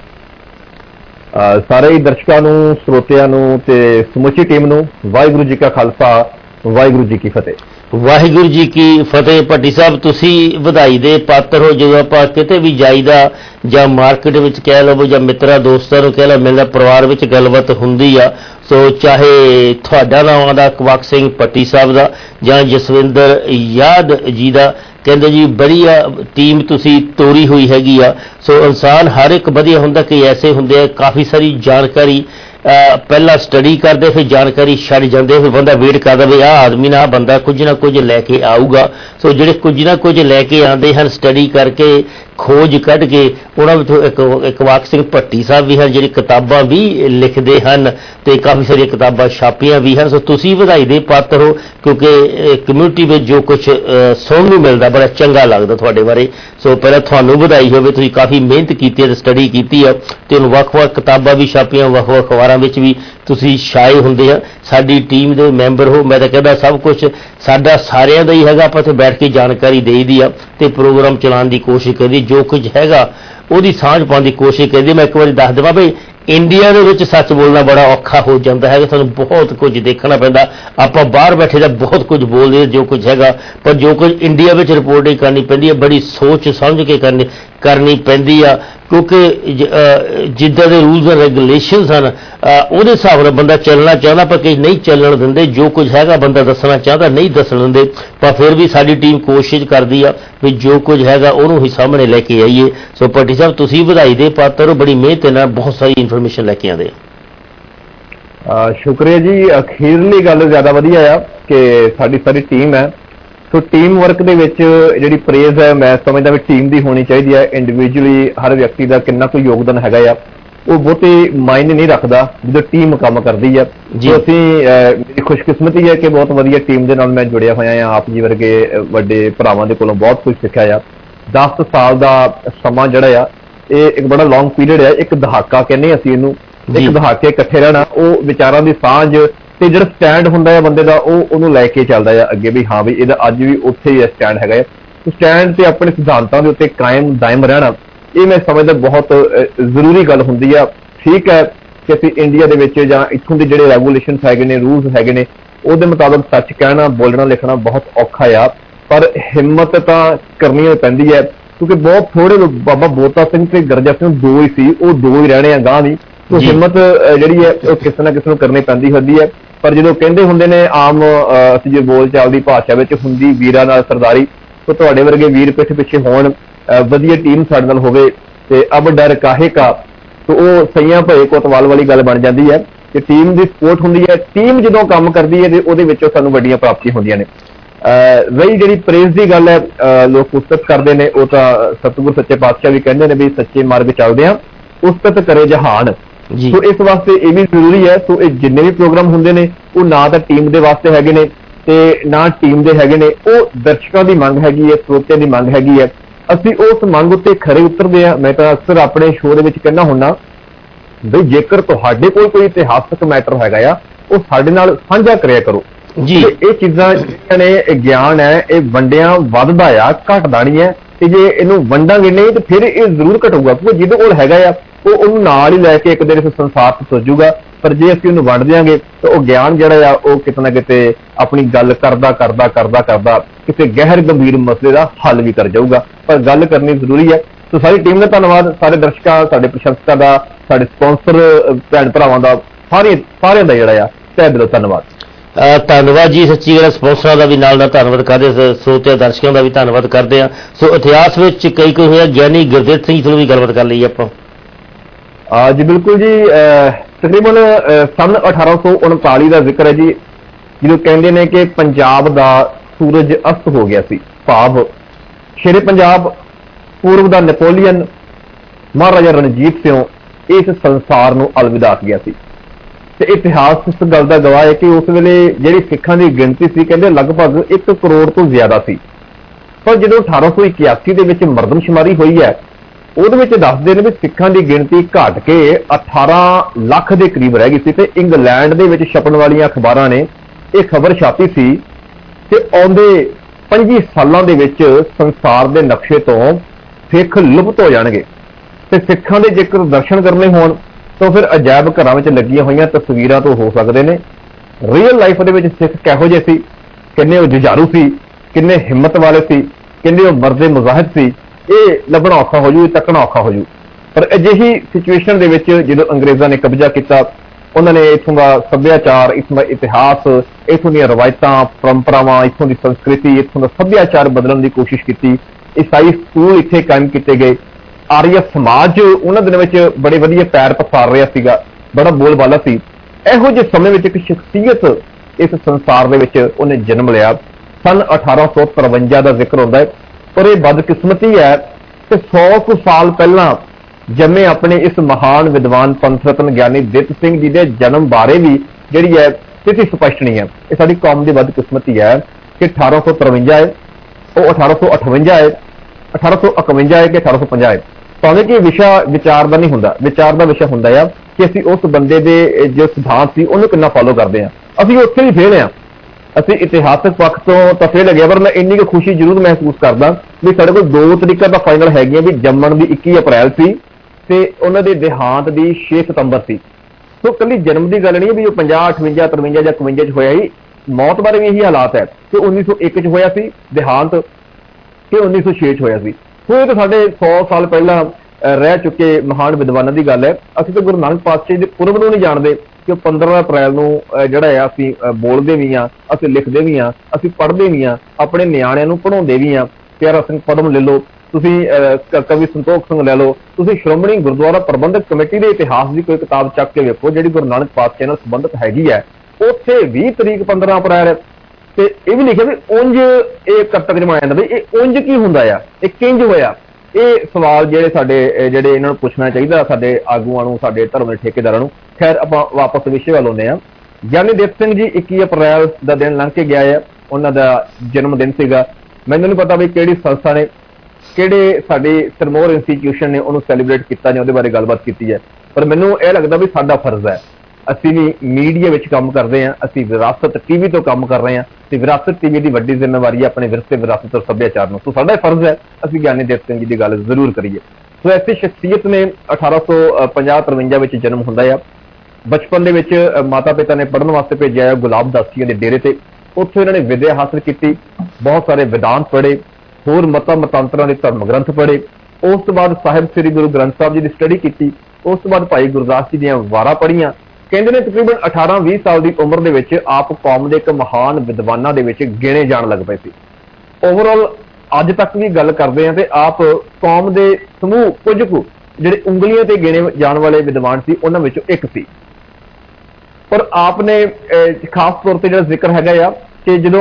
ਸਾਰੇ ਹੀ ਦਰਸ਼ਕਾਂ ਨੂੰ, ਸਰੋਤਿਆਂ ਨੂੰ ਤੇ ਸਮੁੱਚੀ ਟੀਮ ਨੂੰ ਵਾਹਿਗੁਰੂ ਜੀ ਕਾ ਖਾਲਸਾ ਵਾਹਿਗੁਰੂ ਜੀ ਕੀ ਫਤਿਹ। ਵਾਹਿਗੁਰੂ ਜੀ ਕੀ ਫਤਿਹ। ਭੱਟੀ ਸਾਹਿਬ ਤੁਸੀਂ ਵਧਾਈ ਦੇ ਪਾਤਰ ਹੋ। ਜਦੋਂ ਆਪਾਂ ਕਿਤੇ ਵੀ ਜਾਈਦਾ ਜਾਂ ਮਾਰਕੀਟ ਵਿੱਚ ਕਹਿ ਲਵੋ ਜਾਂ ਮਿੱਤਰਾਂ ਦੋਸਤਾਂ ਨੂੰ ਕਹਿ ਲਓ, ਮਿਲਦਾ ਪਰਿਵਾਰ ਵਿੱਚ ਗੱਲਬਾਤ ਹੁੰਦੀ ਆ। ਸੋ ਚਾਹੇ ਤੁਹਾਡਾ ਨਾਮ ਦਾ ਅਕਵਾਕ ਸਿੰਘ ਭੱਟੀ ਸਾਹਿਬ ਦਾ ਜਾਂ ਜਸਵਿੰਦਰ ਯਾਦ ਜੀ ਦਾ, ਕਹਿੰਦੇ ਜੀ ਬੜੀਆ ਟੀਮ ਤੁਸੀਂ ਤੋਰੀ ਹੋਈ ਹੈਗੀ ਆ। ਸੋ ਇਨਸਾਨ ਹਰ ਇੱਕ ਵਧੀਆ ਹੁੰਦਾ ਕਿ ਐਸੇ ਹੁੰਦੇ ਆ ਕਾਫੀ ਸਾਰੀ ਜਾਣਕਾਰੀ ਪਹਿਲਾਂ ਸਟੱਡੀ ਕਰਦੇ ਫਿਰ ਜਾਣਕਾਰੀ ਛੱਡ ਜਾਂਦੇ, ਫਿਰ ਬੰਦਾ ਵੇਟ ਕਰਦਾ ਵੀ ਆਹ ਆਦਮੀ ਨਾਲ ਬੰਦਾ ਕੁਝ ਨਾ ਕੁਝ ਲੈ ਕੇ ਆਊਗਾ। ਸੋ ਜਿਹੜੇ ਕੁਝ ਨਾ ਕੁਝ ਲੈ ਕੇ ਆਉਂਦੇ ਹਨ ਸਟੱਡੀ ਕਰਕੇ ਖੋਜ ਕੱਢ ਕੇ, ਉਹਨਾਂ ਵਿੱਚੋਂ ਇੱਕ ਇਕਬਾਲ ਸਿੰਘ ਭੱਟੀ ਸਾਹਿਬ ਵੀ ਹਨ ਜਿਹੜੇ ਕਿਤਾਬਾਂ ਵੀ ਲਿਖਦੇ ਹਨ ਤੇ ਕਾਫੀ ਸਾਰੀਆਂ ਕਿਤਾਬਾਂ ਛਾਪੀਆਂ ਵੀ ਹਨ। ਸੋ ਤੁਸੀਂ ਵਧਾਈ ਦੇ ਪਾਤਰ ਹੋ ਕਿਉਂਕਿ ਕਮਿਊਨਿਟੀ ਵਿੱਚ ਜੋ ਕੁਝ ਸੁਣਨ ਨੂੰ ਮਿਲਦਾ ਬੜਾ ਚੰਗਾ ਲੱਗਦਾ ਤੁਹਾਡੇ ਬਾਰੇ। ਸੋ ਪਹਿਲਾਂ ਤੁਹਾਨੂੰ ਵਧਾਈ ਹੋਵੇ, ਤੁਸੀਂ ਕਾਫੀ ਮਿਹਨਤ ਕੀਤੀ ਹੈ ਤੇ ਸਟੱਡੀ ਕੀਤੀ ਹੈ ਤੇ ਹੁਣ ਵੱਖ-ਵੱਖ ਕਿਤਾਬਾਂ ਵੀ ਛਾਪੀਆਂ, ਵੱਖ-ਵੱਖ ਅਖਬਾਰਾਂ ਵਿੱਚ ਵੀ ਤੁਸੀਂ ਛਾਏ ਹੁੰਦੇ ਆ। ਸਾਡੀ ਟੀਮ ਦੇ ਮੈਂਬਰ ਹੋ, ਮੈਂ ਤਾਂ ਕਹਿੰਦਾ ਸਭ ਕੁਝ ਸਾਡਾ ਸਾਰਿਆਂ ਦਾ ਹੀ ਹੈਗਾ। ਆਪਾਂ ਇੱਥੇ ਬੈਠ ਕੇ ਜਾਣਕਾਰੀ ਦੇਈਦੀ ਆ ਅਤੇ ਪ੍ਰੋਗਰਾਮ ਚਲਾਉਣ ਦੀ ਕੋਸ਼ਿਸ਼ ਕਰੀਦੀ, ਜੋ ਕੁਝ ਹੈਗਾ ਉਹਦੀ ਸਾਂਝ ਪਾਉਣ ਦੀ ਕੋਸ਼ਿਸ਼ ਕਰੀਦੀ। ਮੈਂ ਇੱਕ ਵਾਰੀ ਦੱਸ ਦੇਵਾਂ ਬਈ ਇੰਡੀਆ ਦੇ ਵਿੱਚ ਸੱਚ ਬੋਲਣਾ ਬੜਾ ਔਖਾ ਹੋ ਜਾਂਦਾ ਹੈਗਾ, ਸਾਨੂੰ ਬਹੁਤ ਕੁਝ ਦੇਖਣਾ ਪੈਂਦਾ। ਆਪਾਂ ਬਾਹਰ ਬੈਠੇ ਤਾਂ ਬਹੁਤ ਕੁਝ ਬੋਲਦੇ ਜੋ ਕੁਝ ਹੈਗਾ, ਪਰ ਜੋ ਕੁਝ ਇੰਡੀਆ ਵਿੱਚ ਰਿਪੋਰਟਿੰਗ ਕਰਨੀ ਪੈਂਦੀ ਹੈ ਬੜੀ ਸੋਚ ਸਮਝ ਕੇ ਕਰਨੀ ਕਰਨੀ ਪੈਂਦੀ ਆ, ਕਿਉਂਕਿ ਜਿੱਦਾਂ ਦੇ ਰੂਲਸ ਐਂਡ ਰੈਗੂਲੇਸ਼ਨਸ ਹਨ ਉਹਦੇ ਹਿਸਾਬ ਨਾਲ ਬੰਦਾ ਚੱਲਣਾ ਚਾਹੁੰਦਾ, ਪਰ ਕਈ ਨਹੀਂ ਚੱਲਣ ਦਿੰਦੇ। ਜੋ ਕੁਝ ਹੈਗਾ ਬੰਦਾ ਦੱਸਣਾ ਚਾਹੁੰਦਾ, ਨਹੀਂ ਦੱਸਣ ਦਿੰਦੇ, ਪਰ ਫਿਰ ਵੀ ਸਾਡੀ ਟੀਮ ਕੋਸ਼ਿਸ਼ ਕਰਦੀ ਆ ਵੀ ਜੋ ਕੁਝ ਹੈਗਾ ਉਹਨੂੰ ਹੀ ਸਾਹਮਣੇ ਲੈ ਕੇ ਆਈਏ। ਸੋ ਭੱਟੀ ਸਾਹਿਬ ਤੁਸੀਂ ਵਧਾਈ ਦੇ ਪਾਤਰ ਹੋ, ਬੜੀ ਮਿਹਨਤ ਨਾਲ ਬਹੁਤ ਸਾਰੀ ਇਨਫੋਰਮੇਸ਼ਨ ਲੈ ਕੇ ਆਉਂਦੇ। ਸ਼ੁਕਰੀਆ ਜੀ। ਅਖੀਰਲੀ ਗੱਲ ਜ਼ਿਆਦਾ ਵਧੀਆ ਆ ਕਿ ਸਾਡੀ ਸਾਰੀ ਟੀਮ ਹੈ, ਸੋ ਟੀਮ ਵਰਕ ਦੇ ਵਿੱਚ ਜਿਹੜੀ ਪ੍ਰੇਜ਼ ਹੈ ਮੈਂ ਸਮਝਦਾ ਵੀ ਟੀਮ ਦੀ ਹੋਣੀ ਚਾਹੀਦੀ ਹੈ। ਇੰਡੀਵਿਜੂਅਲੀ ਹਰ ਵਿਅਕਤੀ ਦਾ ਕਿੰਨਾ ਕੁ ਯੋਗਦਾਨ ਹੈਗਾ ਆ ਉਹ ਬਹੁਤੀ ਮਾਇਨੇ ਨਹੀਂ ਰੱਖਦਾ ਜਦੋਂ ਟੀਮ ਕੰਮ ਕਰਦੀ ਆ। ਜੀ ਅਸੀਂ ਮੇਰੀ ਖੁਸ਼ਕਿਸਮਤੀ ਹੈ ਕਿ ਬਹੁਤ ਵਧੀਆ ਟੀਮ ਦੇ ਨਾਲ ਮੈਂ ਜੁੜਿਆ ਹੋਇਆ ਹਾਂ। ਆਪ ਜੀ ਵਰਗੇ ਵੱਡੇ ਭਰਾਵਾਂ ਦੇ ਕੋਲੋਂ ਬਹੁਤ ਕੁਝ ਸਿੱਖਿਆ ਆ। ਦਸ ਸਾਲ ਦਾ ਸਮਾਂ ਜਿਹੜਾ ਆ ਇਹ ਇੱਕ ਬੜਾ ਲੌਂਗ ਪੀਰੀਅਡ ਹੈ, ਇੱਕ ਦਹਾਕਾ ਕਹਿੰਦੇ ਅਸੀਂ ਇਹਨੂੰ। ਇੱਕ ਦਹਾਕੇ ਇਕੱਠੇ ਰਹਿਣਾ, ਉਹ ਵਿਚਾਰਾਂ ਦੀ ਸਾਂਝ ਤੇ ਜਿਹੜਾ ਸਟੈਂਡ ਹੁੰਦਾ ਹੈ ਬੰਦੇ ਦਾ ਉਹ ਉਹਨੂੰ ਲੈ ਕੇ ਚੱਲਦਾ ਆ ਅੱਗੇ ਵੀ ਹਾਂ ਵੀ ਇਹਦਾ ਅੱਜ ਵੀ ਉੱਥੇ ਹੀ ਸਟੈਂਡ ਹੈਗਾ ਹੈ। ਸਟੈਂਡ ਤੇ ਆਪਣੇ ਸਿਧਾਂਤਾਂ ਦੇ ਉੱਤੇ ਕਾਇਮ ਦਾਇਮ ਰਹਿਣਾ ਇਹ ਮੈਂ ਸਮਝਦਾ ਬਹੁਤ ਜ਼ਰੂਰੀ ਗੱਲ ਹੁੰਦੀ ਆ। ਠੀਕ ਹੈ ਕਿ ਅਸੀਂ ਇੰਡੀਆ ਦੇ ਵਿੱਚ ਜਾਂ ਇੱਥੋਂ ਦੇ ਜਿਹੜੇ ਰੈਗੂਲੇਸ਼ਨਸ ਹੈਗੇ ਨੇ, ਰੂਲਸ ਹੈਗੇ ਨੇ, ਉਹਦੇ ਮੁਤਾਬਕ ਸੱਚ ਕਹਿਣਾ, ਬੋਲਣਾ, ਲਿਖਣਾ ਬਹੁਤ ਔਖਾ ਆ, ਪਰ ਹਿੰਮਤ ਤਾਂ ਕਰਨੀ ਪੈਂਦੀ ਹੈ ਕਿਉਂਕਿ ਬਹੁਤ ਥੋੜੇ ਬਾਬਾ ਬੋਤਾ ਸਿੰਘ ਤੇ ਗਰਜਾ ਸਿੰਘ ਦੋ ਹੀ ਸੀ, ਉਹ ਦੋ ਹੀ ਰਹਿਣੇ ਆ ਗਾਂ ਵੀ। ਸੋ ਹਿੰਮਤ ਜਿਹੜੀ ਹੈ ਉਹ ਕਿਸੇ ਨਾ ਕਿਸੇ ਨੂੰ ਕਰਨੀ ਪੈਂਦੀ ਹੁੰਦੀ ਹੈ। ਪਰ ਜਦੋਂ ਕਹਿੰਦੇ ਹੁੰਦੇ ਨੇ ਆਮ ਅਸੀਂ ਜੇ ਬੋਲ ਚਾਲ ਦੀ ਭਾਸ਼ਾ ਵਿੱਚ ਹੁੰਦੀ ਵੀਰਾਂ ਨਾਲ ਸਰਦਾਰੀ, ਤਾਂ ਤੁਹਾਡੇ ਵਰਗੇ ਵੀਰ ਪਿੱਛੇ ਪਿੱਛੇ ਹੋਣ, ਵਧੀਆ ਟੀਮ ਸਾਡੇ ਨਾਲ ਹੋਵੇ ਤੇ ਅਬ ਡਰ ਕਾਹੇ ਕਾ, ਤਾਂ ਉਹ ਸਈਆਂ ਭਏ ਕੋਤਵਾਲ ਵਾਲੀ ਗੱਲ ਬਣ ਜਾਂਦੀ ਹੈ ਕਿ ਟੀਮ ਦੀ ਸਪੋਰਟ ਹੁੰਦੀ ਹੈ। ਟੀਮ ਜਦੋਂ ਕੰਮ ਕਰਦੀ ਹੈ ਤੇ ਉਹਦੇ ਵਿੱਚੋਂ ਸਾਨੂੰ ਵੱਡੀਆਂ ਪ੍ਰਾਪਤੀਆਂ ਹੁੰਦੀਆਂ ਨੇ। ਰਹੀ ਜਿਹੜੀ ਪ੍ਰੇਜ਼ ਦੀ ਗੱਲ ਹੈ, ਲੋਕ ਉਸਤਤ ਕਰਦੇ ਨੇ, ਉਹ ਤਾਂ ਸਤਿਗੁਰ ਸੱਚੇ ਪਾਤਸ਼ਾਹ ਵੀ ਕਹਿੰਦੇ ਨੇ ਵੀ ਸੱਚੇ ਮਾਰਗ ਚੱਲਦੇ ਆ ਉਸਤਤ ਕਰੇ ਜਹਾਨ। ਸੋ ਇਸ ਵਾਸਤੇ ਇਹ ਵੀ ਜ਼ਰੂਰੀ ਹੈ। ਸੋ ਇਹ ਜਿੰਨੇ ਵੀ ਪ੍ਰੋਗਰਾਮ ਹੁੰਦੇ ਨੇ ਉਹ ਨਾ ਤਾਂ ਟੀਮ ਦੇ ਵਾਸਤੇ ਹੈਗੇ ਨੇ ਤੇ ਨਾ ਟੀਮ ਦੇ ਹੈਗੇ ਨੇ, ਉਹ ਦਰਸ਼ਕਾਂ ਦੀ ਮੰਗ ਹੈਗੀ ਹੈ, ਸਰੋਤਿਆਂ ਦੀ ਮੰਗ ਹੈਗੀ ਹੈ। ਅਸੀਂ ਉਸ ਮੰਗ ਉੱਤੇ ਖਰੇ ਉਤਰਦੇ ਆ। ਮੈਂ ਤਾਂ ਅਕਸਰ ਆਪਣੇ ਸ਼ੋਅ ਦੇ ਵਿੱਚ ਕਹਿੰਦਾ ਹੁੰਦਾ ਬਈ ਜੇਕਰ ਤੁਹਾਡੇ ਕੋਲ ਕੋਈ ਇਤਿਹਾਸਕ ਮੈਟਰ ਹੈਗਾ ਆ ਉਹ ਸਾਡੇ ਨਾਲ ਸਾਂਝਾ ਕਰਿਆ ਕਰੋ ਜੀ। ਇਹ ਚੀਜ਼ਾਂ ਜਿਹੜੀਆਂ ਨੇ ਇਹ ਗਿਆਨ ਹੈ ਇਹ ਵੰਡਿਆਂ ਵੱਧਦਾ ਆ, ਘਟਦਾ ਨਹੀਂ ਹੈ। ਤੇ ਜੇ ਇਹਨੂੰ ਵੰਡਾਂਗੇ ਨਹੀਂ ਤੇ ਫਿਰ ਇਹ ਜ਼ਰੂਰ ਘਟੂਗਾ, ਕਿਉਂਕਿ ਜਿਹਦੇ ਕੋਲ ਹੈਗਾ ਆ ਉਹ ਉਹਨੂੰ ਨਾਲ ਹੀ ਲੈ ਕੇ ਇੱਕ ਦਿਨ ਇਸ ਸੰਸਾਰ ਤੋਂ ਤੁਰਜੂਗਾ। ਪਰ ਜੇ ਅਸੀਂ ਉਹਨੂੰ ਵੰਡ ਦਿਆਂਗੇ ਤਾਂ ਉਹ ਗਿਆਨ ਜਿਹੜਾ ਆ ਉਹ ਕਿਤੇ ਨਾ ਕਿਤੇ ਆਪਣੀ ਗੱਲ ਕਰਦਾ ਕਰਦਾ ਕਰਦਾ ਕਰਦਾ ਕਿਸੇ ਗਹਿਰ ਗੰਭੀਰ ਮਸਲੇ ਦਾ ਹੱਲ ਵੀ ਕਰ ਜਾਊਗਾ। ਪਰ ਗੱਲ ਕਰਨੀ ਜ਼ਰੂਰੀ ਹੈ। ਸੋ ਸਾਰੀ ਟੀਮ ਦਾ ਧੰਨਵਾਦ, ਸਾਰੇ ਦਰਸ਼ਕਾਂ, ਸਾਡੇ ਪ੍ਰਸ਼ੰਸਕਾਂ ਦਾ, ਸਾਡੇ ਸਪਾਂਸਰ ਭੈਣ ਭਰਾਵਾਂ ਦਾ, ਸਾਰੇ ਸਾਰਿਆਂ ਦਾ ਜਿਹੜਾ ਆ ਤਹਿ ਦਿਲੋਂ ਧੰਨਵਾਦ। ਧੰਨਵਾਦ ਜੀ, ਸੱਚੀ ਗੱਲ ਸਪਾਂਸਰਾਂ ਦਾ ਵੀ ਨਾਲ ਨਾਲ ਧੰਨਵਾਦ ਕਰਦੇ, ਸਰੋਤਿਆਂ ਦਰਸ਼ਕਾਂ ਦਾ ਵੀ ਧੰਨਵਾਦ ਕਰਦੇ ਹਾਂ। ਸੋ ਇਤਿਹਾਸ ਵਿੱਚ ਕਈ ਕੋਈ ਹੋਇਆ ਗਿਆਨੀ ਗੁਰਦੇਵ ਸਿੰਘ ਤੋਂ ਵੀ ਗੱਲਬਾਤ ਕਰ ਲਈ ਆਪਾਂ। ਜੀ ਬਿਲਕੁਲ ਜੀ, ਤਕਰੀਬਨ ਸੰਨ ਅਠਾਰਾਂ ਸੌ ਉਨਤਾਲੀ ਦਾ ਜ਼ਿਕਰ ਹੈ ਜੀ, ਜਦੋਂ ਕਹਿੰਦੇ ਨੇ ਕਿ ਪੰਜਾਬ ਦਾ ਸੂਰਜ ਅਸਤ ਹੋ ਗਿਆ ਸੀ। ਭਾਵ ਸ਼ੇਰੇ ਪੰਜਾਬ, ਪੂਰਬ ਦਾ ਨੈਪੋਲੀਅਨ, ਮਹਾਰਾਜਾ ਰਣਜੀਤ ਸਿੰਘ ਇਸ ਸੰਸਾਰ ਨੂੰ ਅਲਵਿਦਾ ਆਖ ਗਿਆ ਸੀ। ਤੇ ਇਤਿਹਾਸ ਇਸ ਗੱਲ ਦਾ ਗਵਾਹ ਹੈ ਕਿ ਉਸ ਵੇਲੇ ਜਿਹੜੀ ਸਿੱਖਾਂ ਦੀ ਗਿਣਤੀ ਸੀ ਕਹਿੰਦੇ ਲਗਭਗ ਇੱਕ ਕਰੋੜ ਤੋਂ ਜ਼ਿਆਦਾ ਸੀ। ਪਰ ਜਦੋਂ ਅਠਾਰਾਂ ਸੌ ਇਕਿਆਸੀ ਦੇ ਵਿੱਚ ਮਰਦਮਸ਼ੁਮਾਰੀ ਹੋਈ ਹੈ ਉਹਦੇ ਵਿੱਚ ਦੱਸਦੇ ਨੇ ਵੀ ਸਿੱਖਾਂ ਦੀ ਗਿਣਤੀ ਘਟ ਕੇ ਅਠਾਰਾਂ ਲੱਖ ਦੇ ਕਰੀਬ ਰਹਿ ਗਈ ਸੀ। ਤੇ ਇੰਗਲੈਂਡ ਦੇ ਵਿੱਚ ਛਪਣ ਵਾਲੀਆਂ ਅਖਬਾਰਾਂ ਨੇ ਇਹ ਖਬਰ ਛਾਪੀ ਸੀ ਕਿ ਆਉਂਦੇ ਪੰਜੀ ਸਾਲਾਂ ਦੇ ਵਿੱਚ ਸੰਸਾਰ ਦੇ ਨਕਸ਼ੇ ਤੋਂ ਸਿੱਖ ਲੁਪਤ ਹੋ ਜਾਣਗੇ। ਤੇ ਸਿੱਖਾਂ ਦੇ ਜੇਕਰ ਦਰਸ਼ਨ ਕਰਨੇ ਹੋਣ ਤਾਂ ਫਿਰ ਅਜਾਇਬ ਘਰਾਂ ਵਿੱਚ ਲੱਗੀਆਂ ਹੋਈਆਂ ਤਸਵੀਰਾਂ ਤੋਂ ਹੋ ਸਕਦੇ ਨੇ। ਰੀਅਲ ਲਾਈਫ ਦੇ ਵਿੱਚ ਸਿੱਖ ਕਿਹੋ ਜਿਹੇ ਸੀ, ਕਿੰਨੇ ਉਹ ਜੁਝਾਰੂ ਸੀ, ਕਿੰਨੇ ਹਿੰਮਤ ਵਾਲੇ ਸੀ, ਕਿੰਨੇ ਉਹ ਮਰਦੇ ਮੁਜ਼ਾਹਿਦ ਸੀ, ਇਹ ਲੱਭਣਾ ਔਖਾ ਹੋ ਜੂ, ਇਹ ਤੱਕਣਾ ਔਖਾ ਹੋ ਜੂ। ਪਰ ਅਜਿਹੀ ਸਿਚੁਏਸ਼ਨ ਦੇ ਵਿੱਚ ਜਦੋਂ ਅੰਗਰੇਜ਼ਾਂ ਨੇ ਕਬਜ਼ਾ ਕੀਤਾ, ਉਹਨਾਂ ਨੇ ਇੱਥੋਂ ਦਾ ਸੱਭਿਆਚਾਰ, ਇੱਥੋਂ ਦਾ ਇਤਿਹਾਸ, ਇੱਥੋਂ ਦੀਆਂ ਰਵਾਇਤਾਂ, ਪਰੰਪਰਾਵਾਂ, ਇੱਥੋਂ ਦੀ ਸੰਸਕ੍ਰਿਤੀ, ਇੱਥੋਂ ਦਾ ਸੱਭਿਆਚਾਰ ਬਦਲਣ ਦੀ ਕੋਸ਼ਿਸ਼ ਕੀਤੀ। ਈਸਾਈ ਸਕੂਲ ਇੱਥੇ ਕਾਇਮ ਕੀਤੇ ਗਏ। ਆਰੀਆ ਸਮਾਜ ਉਹਨਾਂ ਦਿਨਾਂ ਵਿੱਚ ਬੜੇ ਵਧੀਆ ਪੈਰ ਪਸਾਰ ਰਿਹਾ ਸੀਗਾ, ਬੜਾ ਬੋਲਬਾਲਾ ਸੀ। ਇਹੋ ਜਿਹੇ ਸਮੇਂ ਵਿੱਚ ਇੱਕ ਸ਼ਖਸੀਅਤ ਇਸ ਸੰਸਾਰ ਦੇ ਵਿੱਚ ਉਹਨੇ ਜਨਮ ਲਿਆ। ਸੰਨ ਅਠਾਰਾਂ ਸੌ ਤਰਵੰਜਾ ਦਾ ਜ਼ਿਕਰ ਹੁੰਦਾ ਹੈ। ਪਰ ਇਹ ਬਦਕਿਸਮਤੀ ਹੈ ਕਿ ਸੌ ਕੁ ਸਾਲ ਪਹਿਲਾਂ ਜੰਮੇ ਆਪਣੇ ਇਸ ਮਹਾਨ ਵਿਦਵਾਨ ਪੰਥ ਰਤਨ ਗਿਆਨੀ ਦਿੱਤ ਸਿੰਘ ਜੀ ਦੇ ਜਨਮ ਬਾਰੇ ਵੀ ਜਿਹੜੀ ਹੈ ਸਥਿਤੀ ਸਪਸ਼ਟ ਨਹੀਂ ਹੈ। ਇਹ ਸਾਡੀ ਕੌਮ ਦੀ ਬਦਕਿਸਮਤੀ ਹੈ ਕਿ ਅਠਾਰਾਂ ਸੌ ਤਰਵੰਜਾ ਹੈ, ਉਹ ਅਠਾਰਾਂ ਸੌ ਅਠਵੰਜਾ ਹੈ, ਅਠਾਰਾਂ ਸੌ ਇਕਵੰਜਾ ਹੈ ਕਿ ਅਠਾਰਾਂ ਸੌ ਪੰਜਾਹ ਹੈ। ਭਾਵੇਂ ਕਿ ਵਿਸ਼ਾ ਵਿਚਾਰ ਦਾ ਨਹੀਂ ਹੁੰਦਾ, ਵਿਚਾਰ ਦਾ ਵਿਸ਼ਾ ਹੁੰਦਾ ਆ ਕਿ ਅਸੀਂ ਉਸ ਬੰਦੇ ਦੇ ਜੋ ਸਿਧਾਂਤ ਸੀ ਉਹਨੂੰ ਕਿੰਨਾ ਫੋਲੋ ਕਰਦੇ ਹਾਂ। ਅਸੀਂ ਉੱਥੇ ਵੀ ਫੇਲ ਹਾਂ, ਅਸੀਂ ਇਤਿਹਾਸਕ ਪੱਖ ਤੋਂ ਤਾਂ ਫੇਲ ਹੈਗੇ, ਪਰ ਮੈਂ ਇੰਨੀ ਕੁ ਖੁਸ਼ੀ ਜ਼ਰੂਰ ਮਹਿਸੂਸ ਕਰਦਾ ਵੀ ਸਾਡੇ ਕੋਲ ਦੋ ਤਰੀਕਾਂ ਤਾਂ ਫਾਈਨਲ ਹੈਗੀਆਂ ਵੀ ਜੰਮਣ ਦੀ ਇੱਕੀ ਅਪ੍ਰੈਲ ਸੀ ਤੇ ਉਹਨਾਂ ਦੇ ਦੇਹਾਂਤ ਦੀ ਛੇ ਸਤੰਬਰ ਸੀ। ਸੋ ਇਕੱਲੀ ਜਨਮ ਦੀ ਗੱਲ ਨਹੀਂ ਵੀ ਉਹ ਪੰਜਾਹ ਅਠਵੰਜਾ ਤਰਵੰਜਾ ਜਾਂ ਇਕਵੰਜਾ ਚ ਹੋਇਆ ਹੀ, ਮੌਤ ਬਾਰੇ ਵੀ ਇਹੀ ਹਾਲਾਤ ਹੈ ਕਿ ਉੱਨੀ ਸੌ ਇੱਕ ਚ ਹੋਇਆ ਸੀ ਦੇਹਾਂਤ ਕਿ ਉੱਨੀ ਸੌ ਛੇ ਚ ਹੋਇਆ ਸੀ। ਸੋ ਇਹ ਤਾਂ ਸਾਡੇ ਸੌ ਸਾਲ ਪਹਿਲਾਂ ਰਹਿ ਚੁੱਕੇ ਮਹਾਨ ਵਿਦਵਾਨਾਂ ਦੀ ਗੱਲ ਹੈ। ਅਸੀਂ ਤਾਂ ਗੁਰੂ ਨਾਨਕ ਪਾਤਸ਼ਾਹ ਦੇ ਪੁਰਬ ਨੂੰ ਨਹੀਂ ਜਾਣਦੇ ਕਿ ਪੰਦਰਾਂ ਅਪ੍ਰੈਲ ਨੂੰ ਜਿਹੜਾ ਆ ਅਸੀਂ ਬੋਲਦੇ ਵੀ ਹਾਂ, ਅਸੀਂ ਲਿਖਦੇ ਵੀ ਹਾਂ, ਅਸੀਂ ਪੜ੍ਹਦੇ ਵੀ ਹਾਂ, ਆਪਣੇ ਨਿਆਣਿਆਂ ਨੂੰ ਪੜ੍ਹਾਉਂਦੇ ਵੀ ਹਾਂ। ਪਿਆਰਾ ਸਿੰਘ ਪਦਮ ਲੈ ਲਓ, ਤੁਸੀਂ ਕਵੀ ਸੰਤੋਖ ਸਿੰਘ ਲੈ ਲਓ, ਤੁਸੀਂ ਸ਼੍ਰੋਮਣੀ ਗੁਰਦੁਆਰਾ ਪ੍ਰਬੰਧਕ ਕਮੇਟੀ ਦੇ ਇਤਿਹਾਸ ਦੀ ਕੋਈ ਕਿਤਾਬ ਚੱਕ ਕੇ ਵੇਖੋ ਜਿਹੜੀ ਗੁਰੂ ਨਾਨਕ ਪਾਤਸ਼ਾਹ ਨਾਲ ਸੰਬੰਧਿਤ ਹੈਗੀ ਹੈ, ਉੱਥੇ ਵੀਹ ਤਰੀਕ ਪੰਦਰਾਂ ਅਪ੍ਰੈਲ ਤੇ ਇਹ ਵੀ ਲਿਖਿਆ ਵੀ ਉਂਝ ਇਹ ਕਰਤਕ ਜਮਾਇਆ ਜਾਂਦਾ ਵੀ ਇਹ ਉਂਝ ਕੀ ਹੁੰਦਾ ਆ, ਇਹ ਕਿੰਝ ਹੋਇਆ। ਇਹ ਸਵਾਲ ਜਿਹੜੇ ਸਾਡੇ ਜਿਹੜੇ ਇਹਨਾਂ ਨੂੰ ਪੁੱਛਣਾ ਚਾਹੀਦਾ ਸਾਡੇ ਆਗੂਆਂ ਨੂੰ, ਸਾਡੇ ਧਰਮ ਦੇ ਠੇਕੇਦਾਰਾਂ ਨੂੰ। ਖੈਰ ਆਪਾਂ ਵਾਪਸ ਵਿਸ਼ੇ ਵੱਲ ਆਉਂਦੇ ਹਾਂ। ਗਿਆਨੀ ਦੀਪ ਸਿੰਘ ਜੀ ਇੱਕੀ ਅਪ੍ਰੈਲ ਦਾ ਦਿਨ ਲੰਘ ਕੇ ਗਿਆ ਹੈ, ਉਹਨਾਂ ਦਾ ਜਨਮ ਦਿਨ ਸੀਗਾ। ਮੈਨੂੰ ਨਹੀਂ ਪਤਾ ਵੀ ਕਿਹੜੀ ਸੰਸਥਾ ਨੇ, ਕਿਹੜੇ ਸਾਡੀ ਸਿਰਮੌਰ ਇੰਸਟੀਚਿਊਸ਼ਨ ਨੇ ਉਹਨੂੰ ਸੈਲੀਬ੍ਰੇਟ ਕੀਤਾ ਜਾਂ ਉਹਦੇ ਬਾਰੇ ਗੱਲਬਾਤ ਕੀਤੀ ਹੈ, ਪਰ ਮੈਨੂੰ ਇਹ ਲੱਗਦਾ ਵੀ ਸਾਡਾ ਫਰਜ਼ ਹੈ। ਅਸੀਂ ਵੀ ਮੀਡੀਆ ਵਿੱਚ ਕੰਮ ਕਰਦੇ ਹਾਂ, ਅਸੀਂ ਵਿਰਾਸਤ ਟੀਵੀ ਤੋਂ ਕੰਮ ਕਰ ਰਹੇ ਹਾਂ ਤੇ ਵਿਰਾਸਤ ਟੀਵੀ ਦੀ ਵੱਡੀ ਜ਼ਿੰਮੇਵਾਰੀ ਹੈ ਆਪਣੇ ਵਿਰਸੇ, ਵਿਰਾਸਤ ਔਰ ਸੱਭਿਆਚਾਰ ਨੂੰ। ਸੋ ਸਾਡਾ ਫਰਜ਼ ਹੈ ਅਸੀਂ ਗਿਆਨੀ ਦੀਪ ਸਿੰਘ ਜੀ ਦੀ ਗੱਲ ਜ਼ਰੂਰ ਕਰੀਏ। ਸੋ ਐਸੀ ਸ਼ਖਸੀਅਤ ਨੇ ਅਠਾਰਾਂ ਸੌ ਪੰਜਾਹ ਤਰਵੰਜਾ ਵਿੱਚ ਜਨਮ ਹੁੰਦਾ ਆ। ਬਚਪਨ ਦੇ ਵਿੱਚ ਮਾਤਾ ਪਿਤਾ ਨੇ ਪੜ੍ਹਨ ਵਾਸਤੇ ਭੇਜਿਆ ਗੁਲਾਬ ਦਾਸੀਆਂ ਦੇ ਡੇਰੇ ਤੇ। ਉੱਥੋਂ ਇਹਨਾਂ ਨੇ ਵਿਦਿਆ ਹਾਸਲ ਕੀਤੀ, ਬਹੁਤ ਸਾਰੇ ਵਿਦਾਂਤ ਪੜ੍ਹੇ, ਹੋਰ ਮਤਾਂ ਮਤਾਂਤਰਾਂ ਦੇ ਧਰਮ ਗ੍ਰੰਥ ਪੜ੍ਹੇ। ਉਸ ਤੋਂ ਬਾਅਦ ਸਾਹਿਬ ਸ੍ਰੀ ਗੁਰੂ ਗ੍ਰੰਥ ਸਾਹਿਬ ਜੀ ਦੀ ਸਟੱਡੀ ਕੀਤੀ। ਉਸ ਤੋਂ ਬਾਅਦ ਭਾਈ ਗੁਰਦਾਸ ਜੀ ਦੀਆਂ ਵਾਰਾਂ ਪੜ੍ਹੀਆਂ। ਕਹਿੰਦੇ ਨੇ ਤਕਰੀਬਨ ਅਠਾਰਾਂ ਵੀਹ ਸਾਲ ਦੀ ਉਮਰ ਦੇ ਵਿੱਚ ਆਪ ਕੌਮ ਦੇ ਇੱਕ ਮਹਾਨ ਵਿਦਵਾਨਾਂ ਦੇ ਵਿੱਚ ਗਿਣੇ ਜਾਣ ਲੱਗ ਪਏ ਸੀ। ਓਵਰਆਲ ਅੱਜ ਤੱਕ ਵੀ ਗੱਲ ਕਰਦੇ ਹਾਂ ਤੇ ਆਪ ਕੌਮ ਦੇ ਸਮੂਹ ਕੁਝ ਕੁ ਜਿਹੜੇ ਉਂਗਲੀਆਂ ਤੇ ਗਿਣੇ ਜਾਣ ਵਾਲੇ ਵਿਦਵਾਨ ਸੀ ਉਹਨਾਂ ਵਿੱਚੋਂ ਇੱਕ ਸੀ। ਪਰ ਆਪ ਨੇ ਖਾਸ ਤੌਰ ਤੇ ਜਿਹੜਾ ਜ਼ਿਕਰ ਹੈਗਾ ਆ ਕਿ ਜਦੋਂ